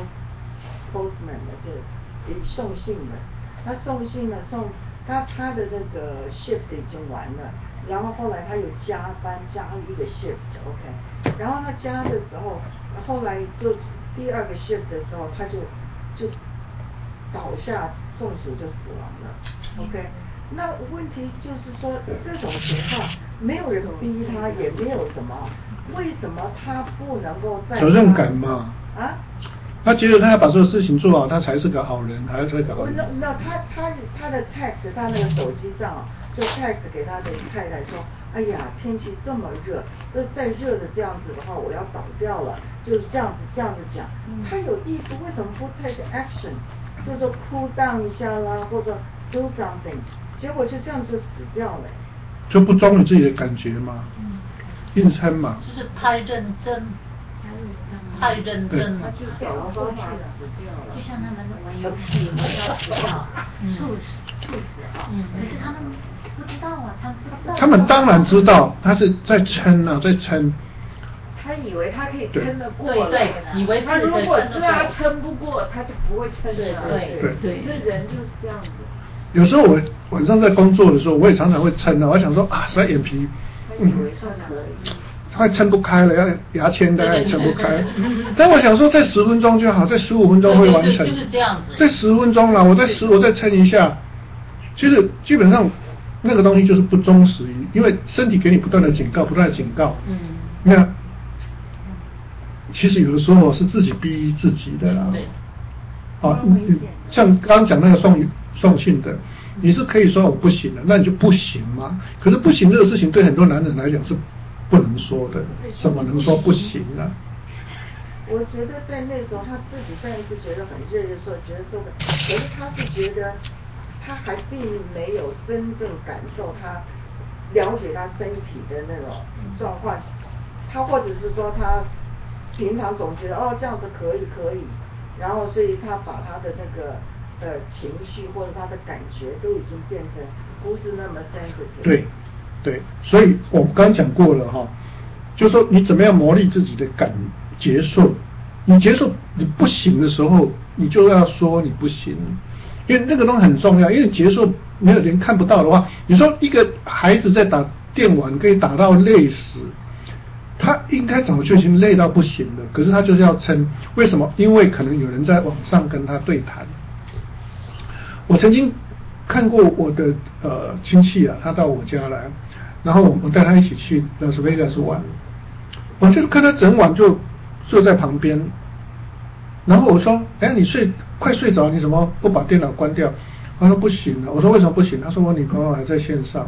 postman 的，就送信的。他送信呢，他的那个 shift 已经完了，然后后来他有加班加了一个 shift，OK， 然后他加的时候，后来就第二个 shift 的时候，他就倒下中暑就死亡了 ，OK。那问题就是说，这种情况没有人逼他，也没有什么，为什么他不能够在责任感嘛？ 啊？ 他觉得他要把这个事情做好，他才是个好人，还是个好人。 那他的 text， 他那个手机上就 text 给他的太太说，哎呀，天气这么热，再热的这样子的话，我要倒掉了，就是这样子讲。他有意识，为什么不 take action？ 就是说 cool down 一下啦，或者 do something， 结果就这样就死掉了。 就不忠于自己的感觉嘛，硬撑嘛。 就是太认真。 太认真了， 他就找了方法死掉了。 就像他们玩游戏，我要死掉，猝死啊！可是他们不知道啊，他们不知道。 他们当然知道，他是在撑啊，在撑。 他以为他可以撑得过了， 对，以为他如果知道他撑不过，他就不会撑了。 对， 这人就是这样子。 有时候我晚上在工作的时候，我也常常会撑啊，我想说啊，实在眼皮，快撑不开了，要牙签大概也撑不开。但我想说，在10分钟就好，在15分钟会完成。 就是这样子。 在10分钟了，我再撑一下。其实基本上那个东西就是不忠实于，因为身体给你不断的警告，不断的警告。那其实有的时候是自己逼自己的啦。像刚刚讲那个送信的，你是可以说我不行的，那你就不行吗？可是不行这个事情对很多男人来讲是不能说的，怎么能说不行呢？ 我觉得在那时候他自己虽然是觉得很热的时候，觉得受不了，可是他是觉得他还并没有真正感受他了解他身体的那种状况，他或者是说他平常总觉得哦这样子可以，然后所以他把他的那个情绪或者他的感觉都已经变成不是那么 sensitive。 对，所以我刚讲过了哈，就是说你怎么样磨砺自己的接受，你接受你不行的时候，你就要说你不行，因为那个东西很重要，因为接受没有人看不到的话，你说一个孩子在打电玩可以打到累死，他应该早就已经累到不行了，可是他就是要撑，为什么？因为可能有人在网上跟他对谈。我曾经看过我的亲戚啊，他到我家来，然后我带他一起去拉斯维加斯玩，我就看他整晚就坐在旁边，然后我说：“哎，你快睡着，你怎么不把电脑关掉？”他说：“不行了。”我说：“为什么不行？”他说：“我女朋友还在线上。”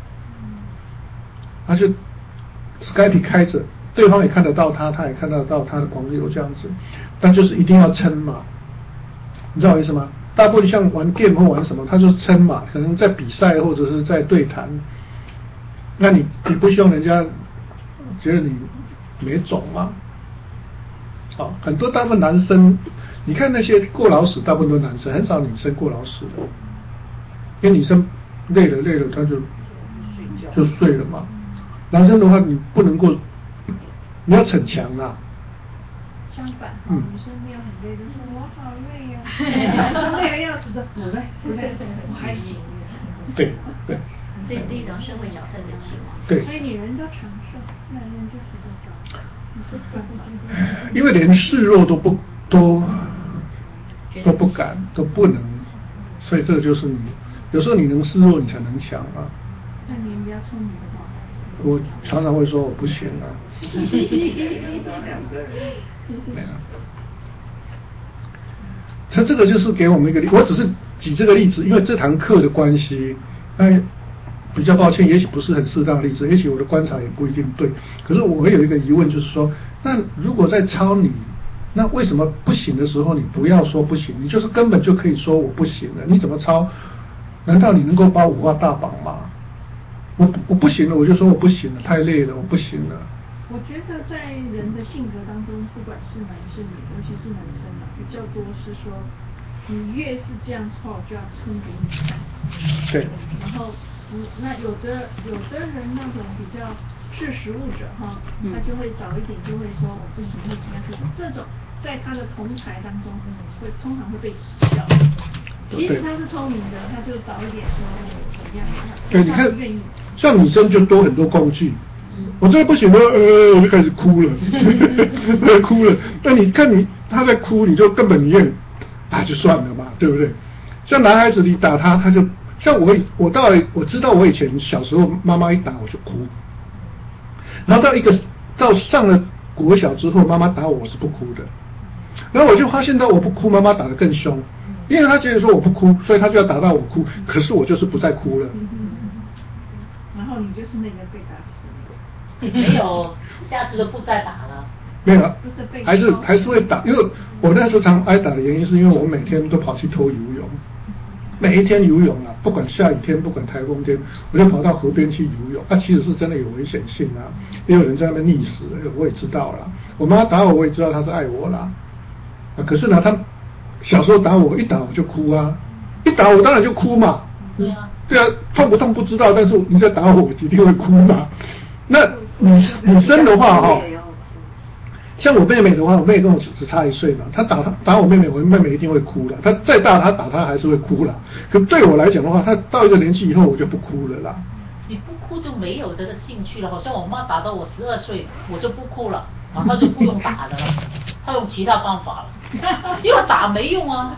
他就 Skype 开着，对方也看得到他，他也看得到他的朋友这样子，但就是一定要撑嘛，你知道我意思吗？大部分像玩 game 或玩什么，他就是撑嘛，可能在比赛或者是在对谈，那你不希望人家觉得你没种吗？好，很多大部分男生，你看那些过劳死，大部分都男生，很少女生过劳死的，因为女生累了他就睡了嘛。男生的话，你不能够，你要逞强啊。 相反，女生没有很累，就说我好累呀，累得要死的，不累，我还行。 对。 这是一种社会角色的期望。 对。 所以女人都长寿，男人就死得早。 因为连示弱都不敢，都不能，所以这个就是你，有时候你能示弱，你才能强啊。 那你比较聪明的话， 我常常会说我不行啊。这个就是给我们一个例，我只是举这个例子，因为这堂课的关系，比较抱歉，也许不是很适当的例子，也许我的观察也不一定对。可是我会有一个疑问，就是说，那如果在抄你，那为什么不行的时候你不要说不行，你就是根本就可以说我不行了？你怎么抄？难道你能够把我画大绑吗？我不行了，我就说我不行了，太累了，我不行了。 我觉得在人的性格当中，不管是男是女，尤其是男生啊，比较多是说，你越是这样抄，就要撑给你看。 对。 然后，那有的人那种比较识时务者哈，他就会早一点就会说我不行，会怎么样？可是这种在他的同侪当中，通常会被耻笑。即使他是聪明的，他就早一点说怎么样？ 对，你看，像女生就多很多工具。我这个不行了，我就开始哭了，哭了。那你看他在哭，你就根本念，就算了嘛，对不对？像男孩子你打他，他就像我知道我以前小时候妈妈一打我就哭，然后到上了国小之后，妈妈打我是不哭的，然后我就发现到我不哭，妈妈打得更凶，因为他觉得说我不哭，所以他就要打到我哭，可是我就是不再哭了。 然后你就是那个被打死。 没有，下次都不再打了。 没有，还是会打，因为我那时候常挨打的原因是因为我每天都跑去偷游泳， 每一天游泳啊，不管下雨天，不管台风天，我就跑到河边去游泳。其实是真的有危险性啊，也有人在那边溺死，我也知道啦。我妈打我也知道她是爱我啦。可是呢，她小时候打我，一打我就哭啊，一打我当然就哭嘛。对啊，痛不痛不知道，但是你在打我，我一定会哭嘛。那女生的话哈，像我妹妹的话，我妹妹跟我只差1岁嘛，她打我妹妹，我妹妹一定会哭了。她再大，她打她还是会哭了。可对我来讲的话，她到一个年纪以后，我就不哭了啦。 你不哭就没有这个兴趣了。好像我妈打到我12岁，我就不哭了，然后她就不用打的了，她用其他办法了，因为打没用啊。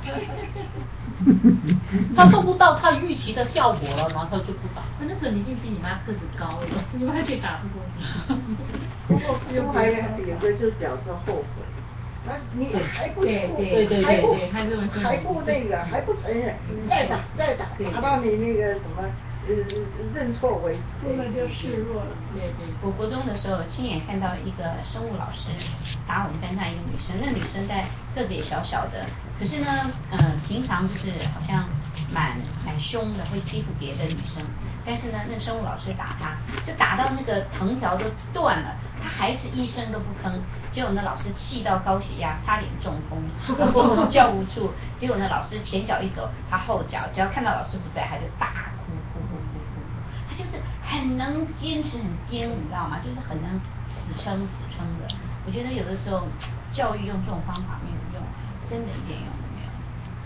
他做不到他预期的效果了，然后他就不打。 那时候你已经比你妈个子高了，你妈却打不过你。 不过哭还有个就是表示后悔，那你还不对， 还不那个还不承认，再打，打到你那个什么认错为止， 哭了就示弱了。 对，我国中的时候亲眼看到一个生物老师打我们班上一个女生，那女生在个子也小小的，可是呢，平常就是好像蛮凶的，会欺负别的女生。但是呢，那生物老师打她，就打到那个藤条都断了，她还是一声都不吭。结果那老师气到高血压，差点中风，叫无处。结果那老师前脚一走，他后脚只要看到老师不在，他就大哭。他就是很能坚持，很坚，你知道吗？就是很能死撑的。我觉得有的时候教育用这种方法没有用，真的一点用都没有。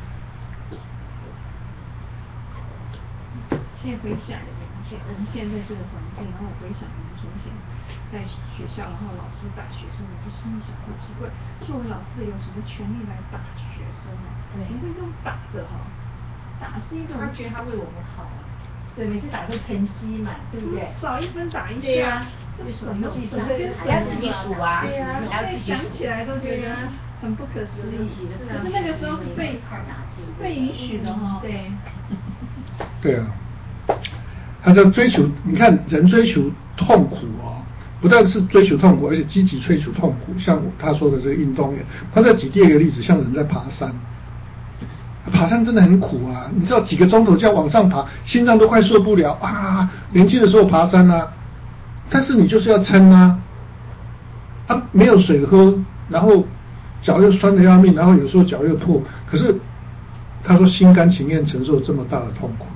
现在回想我们现在这个环境，然后回想我们从前在学校，然后老师打学生，我就心里想，好奇怪，作为老师的有什么权利来打学生啊？怎么会用打的哈？打是一种他觉得他为我们好啊。 对，每次打个成绩嘛，对不对？少1分打1下。对呀。这什么意思？ 还要自己数啊。 对呀，现在想起来都觉得很不可思议。可是那个时候是被允许的哈。对。 对啊。他在追求，你看人追求痛苦哦，不但是追求痛苦，而且积极追求痛苦。像他说的这个运动员，他在举第二个例子，像人在爬山。爬山真的很苦啊！你知道几个钟头这样往上爬，心脏都快受不了啊！年轻的时候爬山啊，但是你就是要撑啊，没有水喝，然后脚又酸得要命，然后有时候脚又破，可是他说心甘情愿承受这么大的痛苦。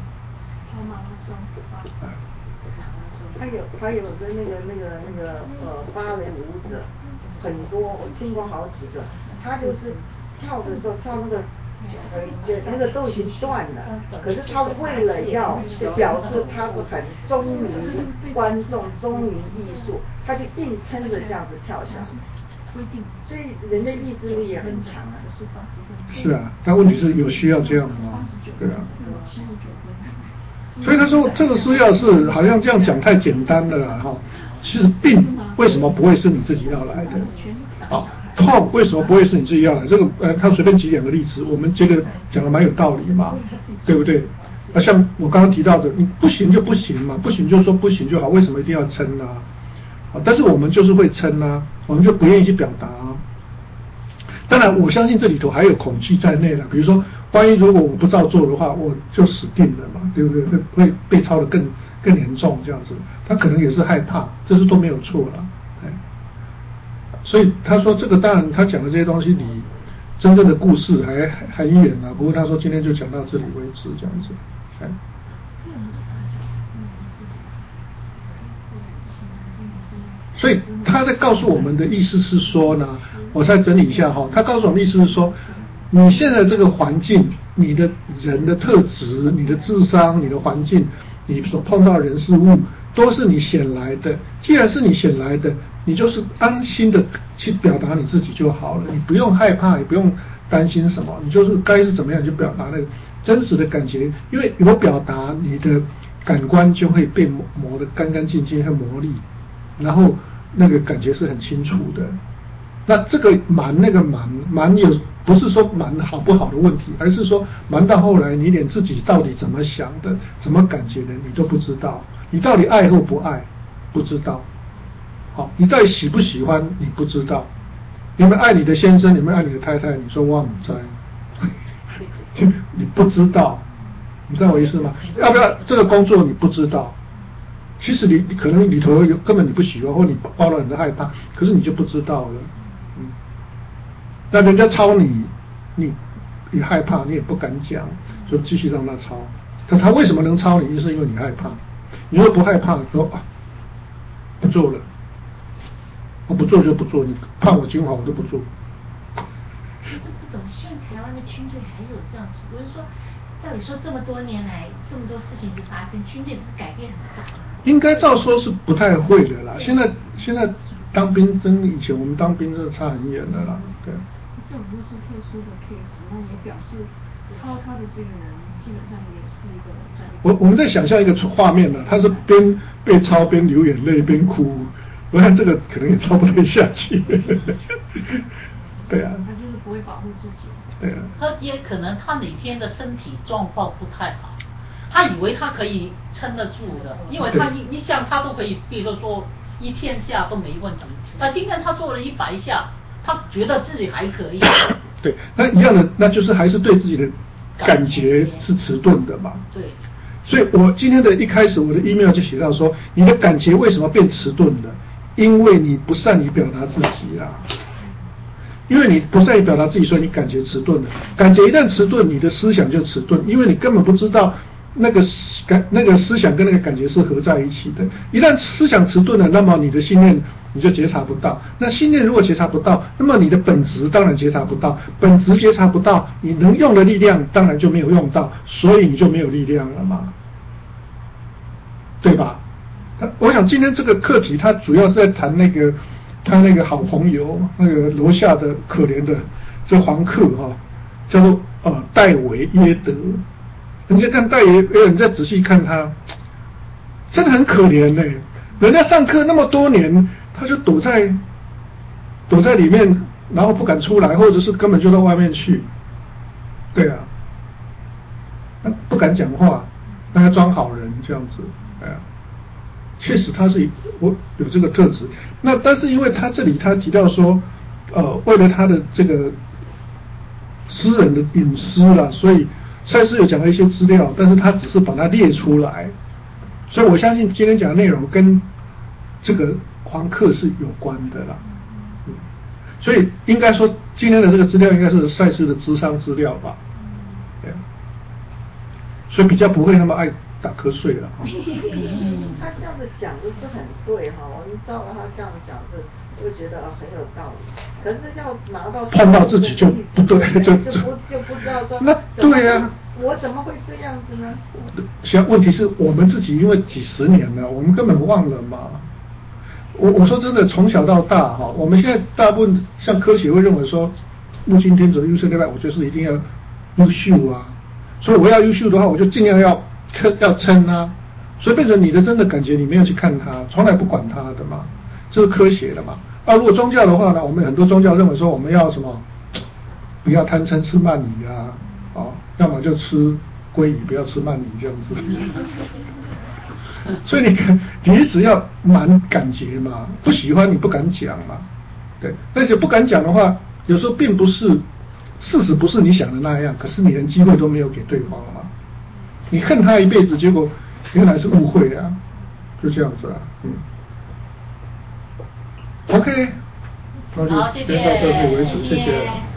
还有的那个芭蕾舞者很多，我听过好几个，他就是跳的时候跳那个都已经断了，可是他为了要表示他很忠于观众、忠于艺术，他就硬撑着这样子跳下来。所以人的意志力也很强啊。 是啊，但问题是有需要这样吗？对啊。所以他说这个是要是好像这样讲太简单了啦哈，其实病为什么不会是你自己要来的？好，痛为什么不会是你自己要来？这个他随便举2个例子，我们觉得讲的蛮有道理嘛，对不对？像我刚刚提到的，你不行就不行嘛，不行就说不行就好，为什么一定要撑呢？但是我们就是会撑啊，我们就不愿意去表达啊。当然我相信这里头还有恐惧在内了，比如说万一如果我不照做的话，我就死定了嘛，对不对？会被抄得更严重这样子，他可能也是害怕，这是都没有错了。所以他说这个当然他讲的这些东西离真正的故事还很远啊，不过他说今天就讲到这里为止这样子。所以他在告诉我们的意思是说呢，我再整理一下哈，他告诉我们的意思是说，你现在这个环境，你的人的特质、你的智商、你的环境，你所碰到人事物，都是你选来的。既然是你选来的，你就是安心的去表达你自己就好了，你不用害怕，也不用担心什么，你就是该是怎么样就表达那个真实的感觉，因为有表达，你的感官就会被磨得干干净净和磨砺，然后那个感觉是很清楚的。那这个瞒那个瞒有不是说瞒好不好的问题，而是说瞒到后来你连自己到底怎么想的、怎么感觉的你都不知道，你到底爱或不爱不知道，好，你到底喜不喜欢你不知道，你们爱你的先生，你们爱你的太太，你说我不知道，你不知道， 你知道我意思吗？要不要这个工作你不知道，其实你可能里头根本你不喜欢，或你抱了很多害怕，可是你就不知道了。那人家抄你，你害怕，你也不敢讲，就继续让他抄。可他为什么能抄你？就是因为你害怕。你如果不害怕，说不做了，我不做就不做，你判我精华我都不做。 我都不懂，现在台湾的军队还有这样子，我是说，照理说这么多年来这么多事情一直发生，军队不是改变很大吗？ 应该照说是不太会的啦。现在当兵跟以前我们当兵真的差很远的啦，对。 这种都是特殊的 case， 那也表示抄他的这个人基本上也是一个我们在想象一个画面呢，他是边被抄边流眼泪边哭，我看这个可能也抄不太下去。对啊。 他就是不会保护自己。 对啊。 他也可能他哪天的身体状况不太好，他以为他可以撑得住的，因为他一项他都可以，比如说做1000下都没问题。但今天他做了100下，他觉得自己还可以。 对，那一样的，那就是还是对自己的感觉是迟钝的嘛。 对。 所以我今天的一开始我的 email 就写到说，你的感觉为什么变迟钝了？因为你不善于表达自己啦。因为你不善于表达自己，所以你感觉迟钝了。感觉一旦迟钝，你的思想就迟钝，因为你根本不知道那个思想跟那个感觉是合在一起的。一旦思想迟钝了，那么你的信念你就觉察不到。那信念如果觉察不到，那么你的本质当然觉察不到。本质觉察不到，你能用的力量当然就没有用到，所以你就没有力量了嘛，对吧？我想今天这个课题，它主要是在谈他那个好朋友，那个楼下的可怜的这房客叫做戴维耶德。你再看戴维耶德，你再仔细看他，真的很可怜欸。人家上课那么多年，他就躲在里面，然后不敢出来，或者是根本就到外面去。对啊，不敢讲话，那他装好人这样子，哎呀。确实他是有这个特质，那但是因为他这里他提到说，为了他的这个私人的隐私啦，所以赛斯有讲了一些资料，但是他只是把它列出来，所以我相信今天讲的内容跟这个黄客是有关的啦，所以应该说今天的这个资料应该是赛斯的諮商资料吧，对，所以比较不会那么爱打瞌睡了。 他这样子讲的是很对哈，我们照了他这样讲的，就觉得很有道理。可是要拿到碰到自己就不对，就不知道说那对啊， 我怎么会这样子呢？ 现在问题是我们自己因为几十年了，我们根本忘了嘛。我说真的，从小到大哈，我们现在大部分像科学会认为说，物竞天择优胜劣败，我就是一定要优秀啊，所以我要优秀的话，我就尽量要撑啊，所以变成你的真的感觉你没有去看它，从来不管它的嘛，这是科学的嘛。如果宗教的话呢，我们很多宗教认为说我们要什么，不要贪嗔吃慢疑啊，要么就吃鲑鱼，不要吃鳗鱼这样子。所以你只要蛮感觉嘛，不喜欢你不敢讲嘛，对，而且不敢讲的话，有时候并不是事实不是你想的那样，可是你连机会都没有给对方嘛。你恨他一辈子，结果原来是误会啊，就这样子啊，OK，那就先到这里为止，谢谢。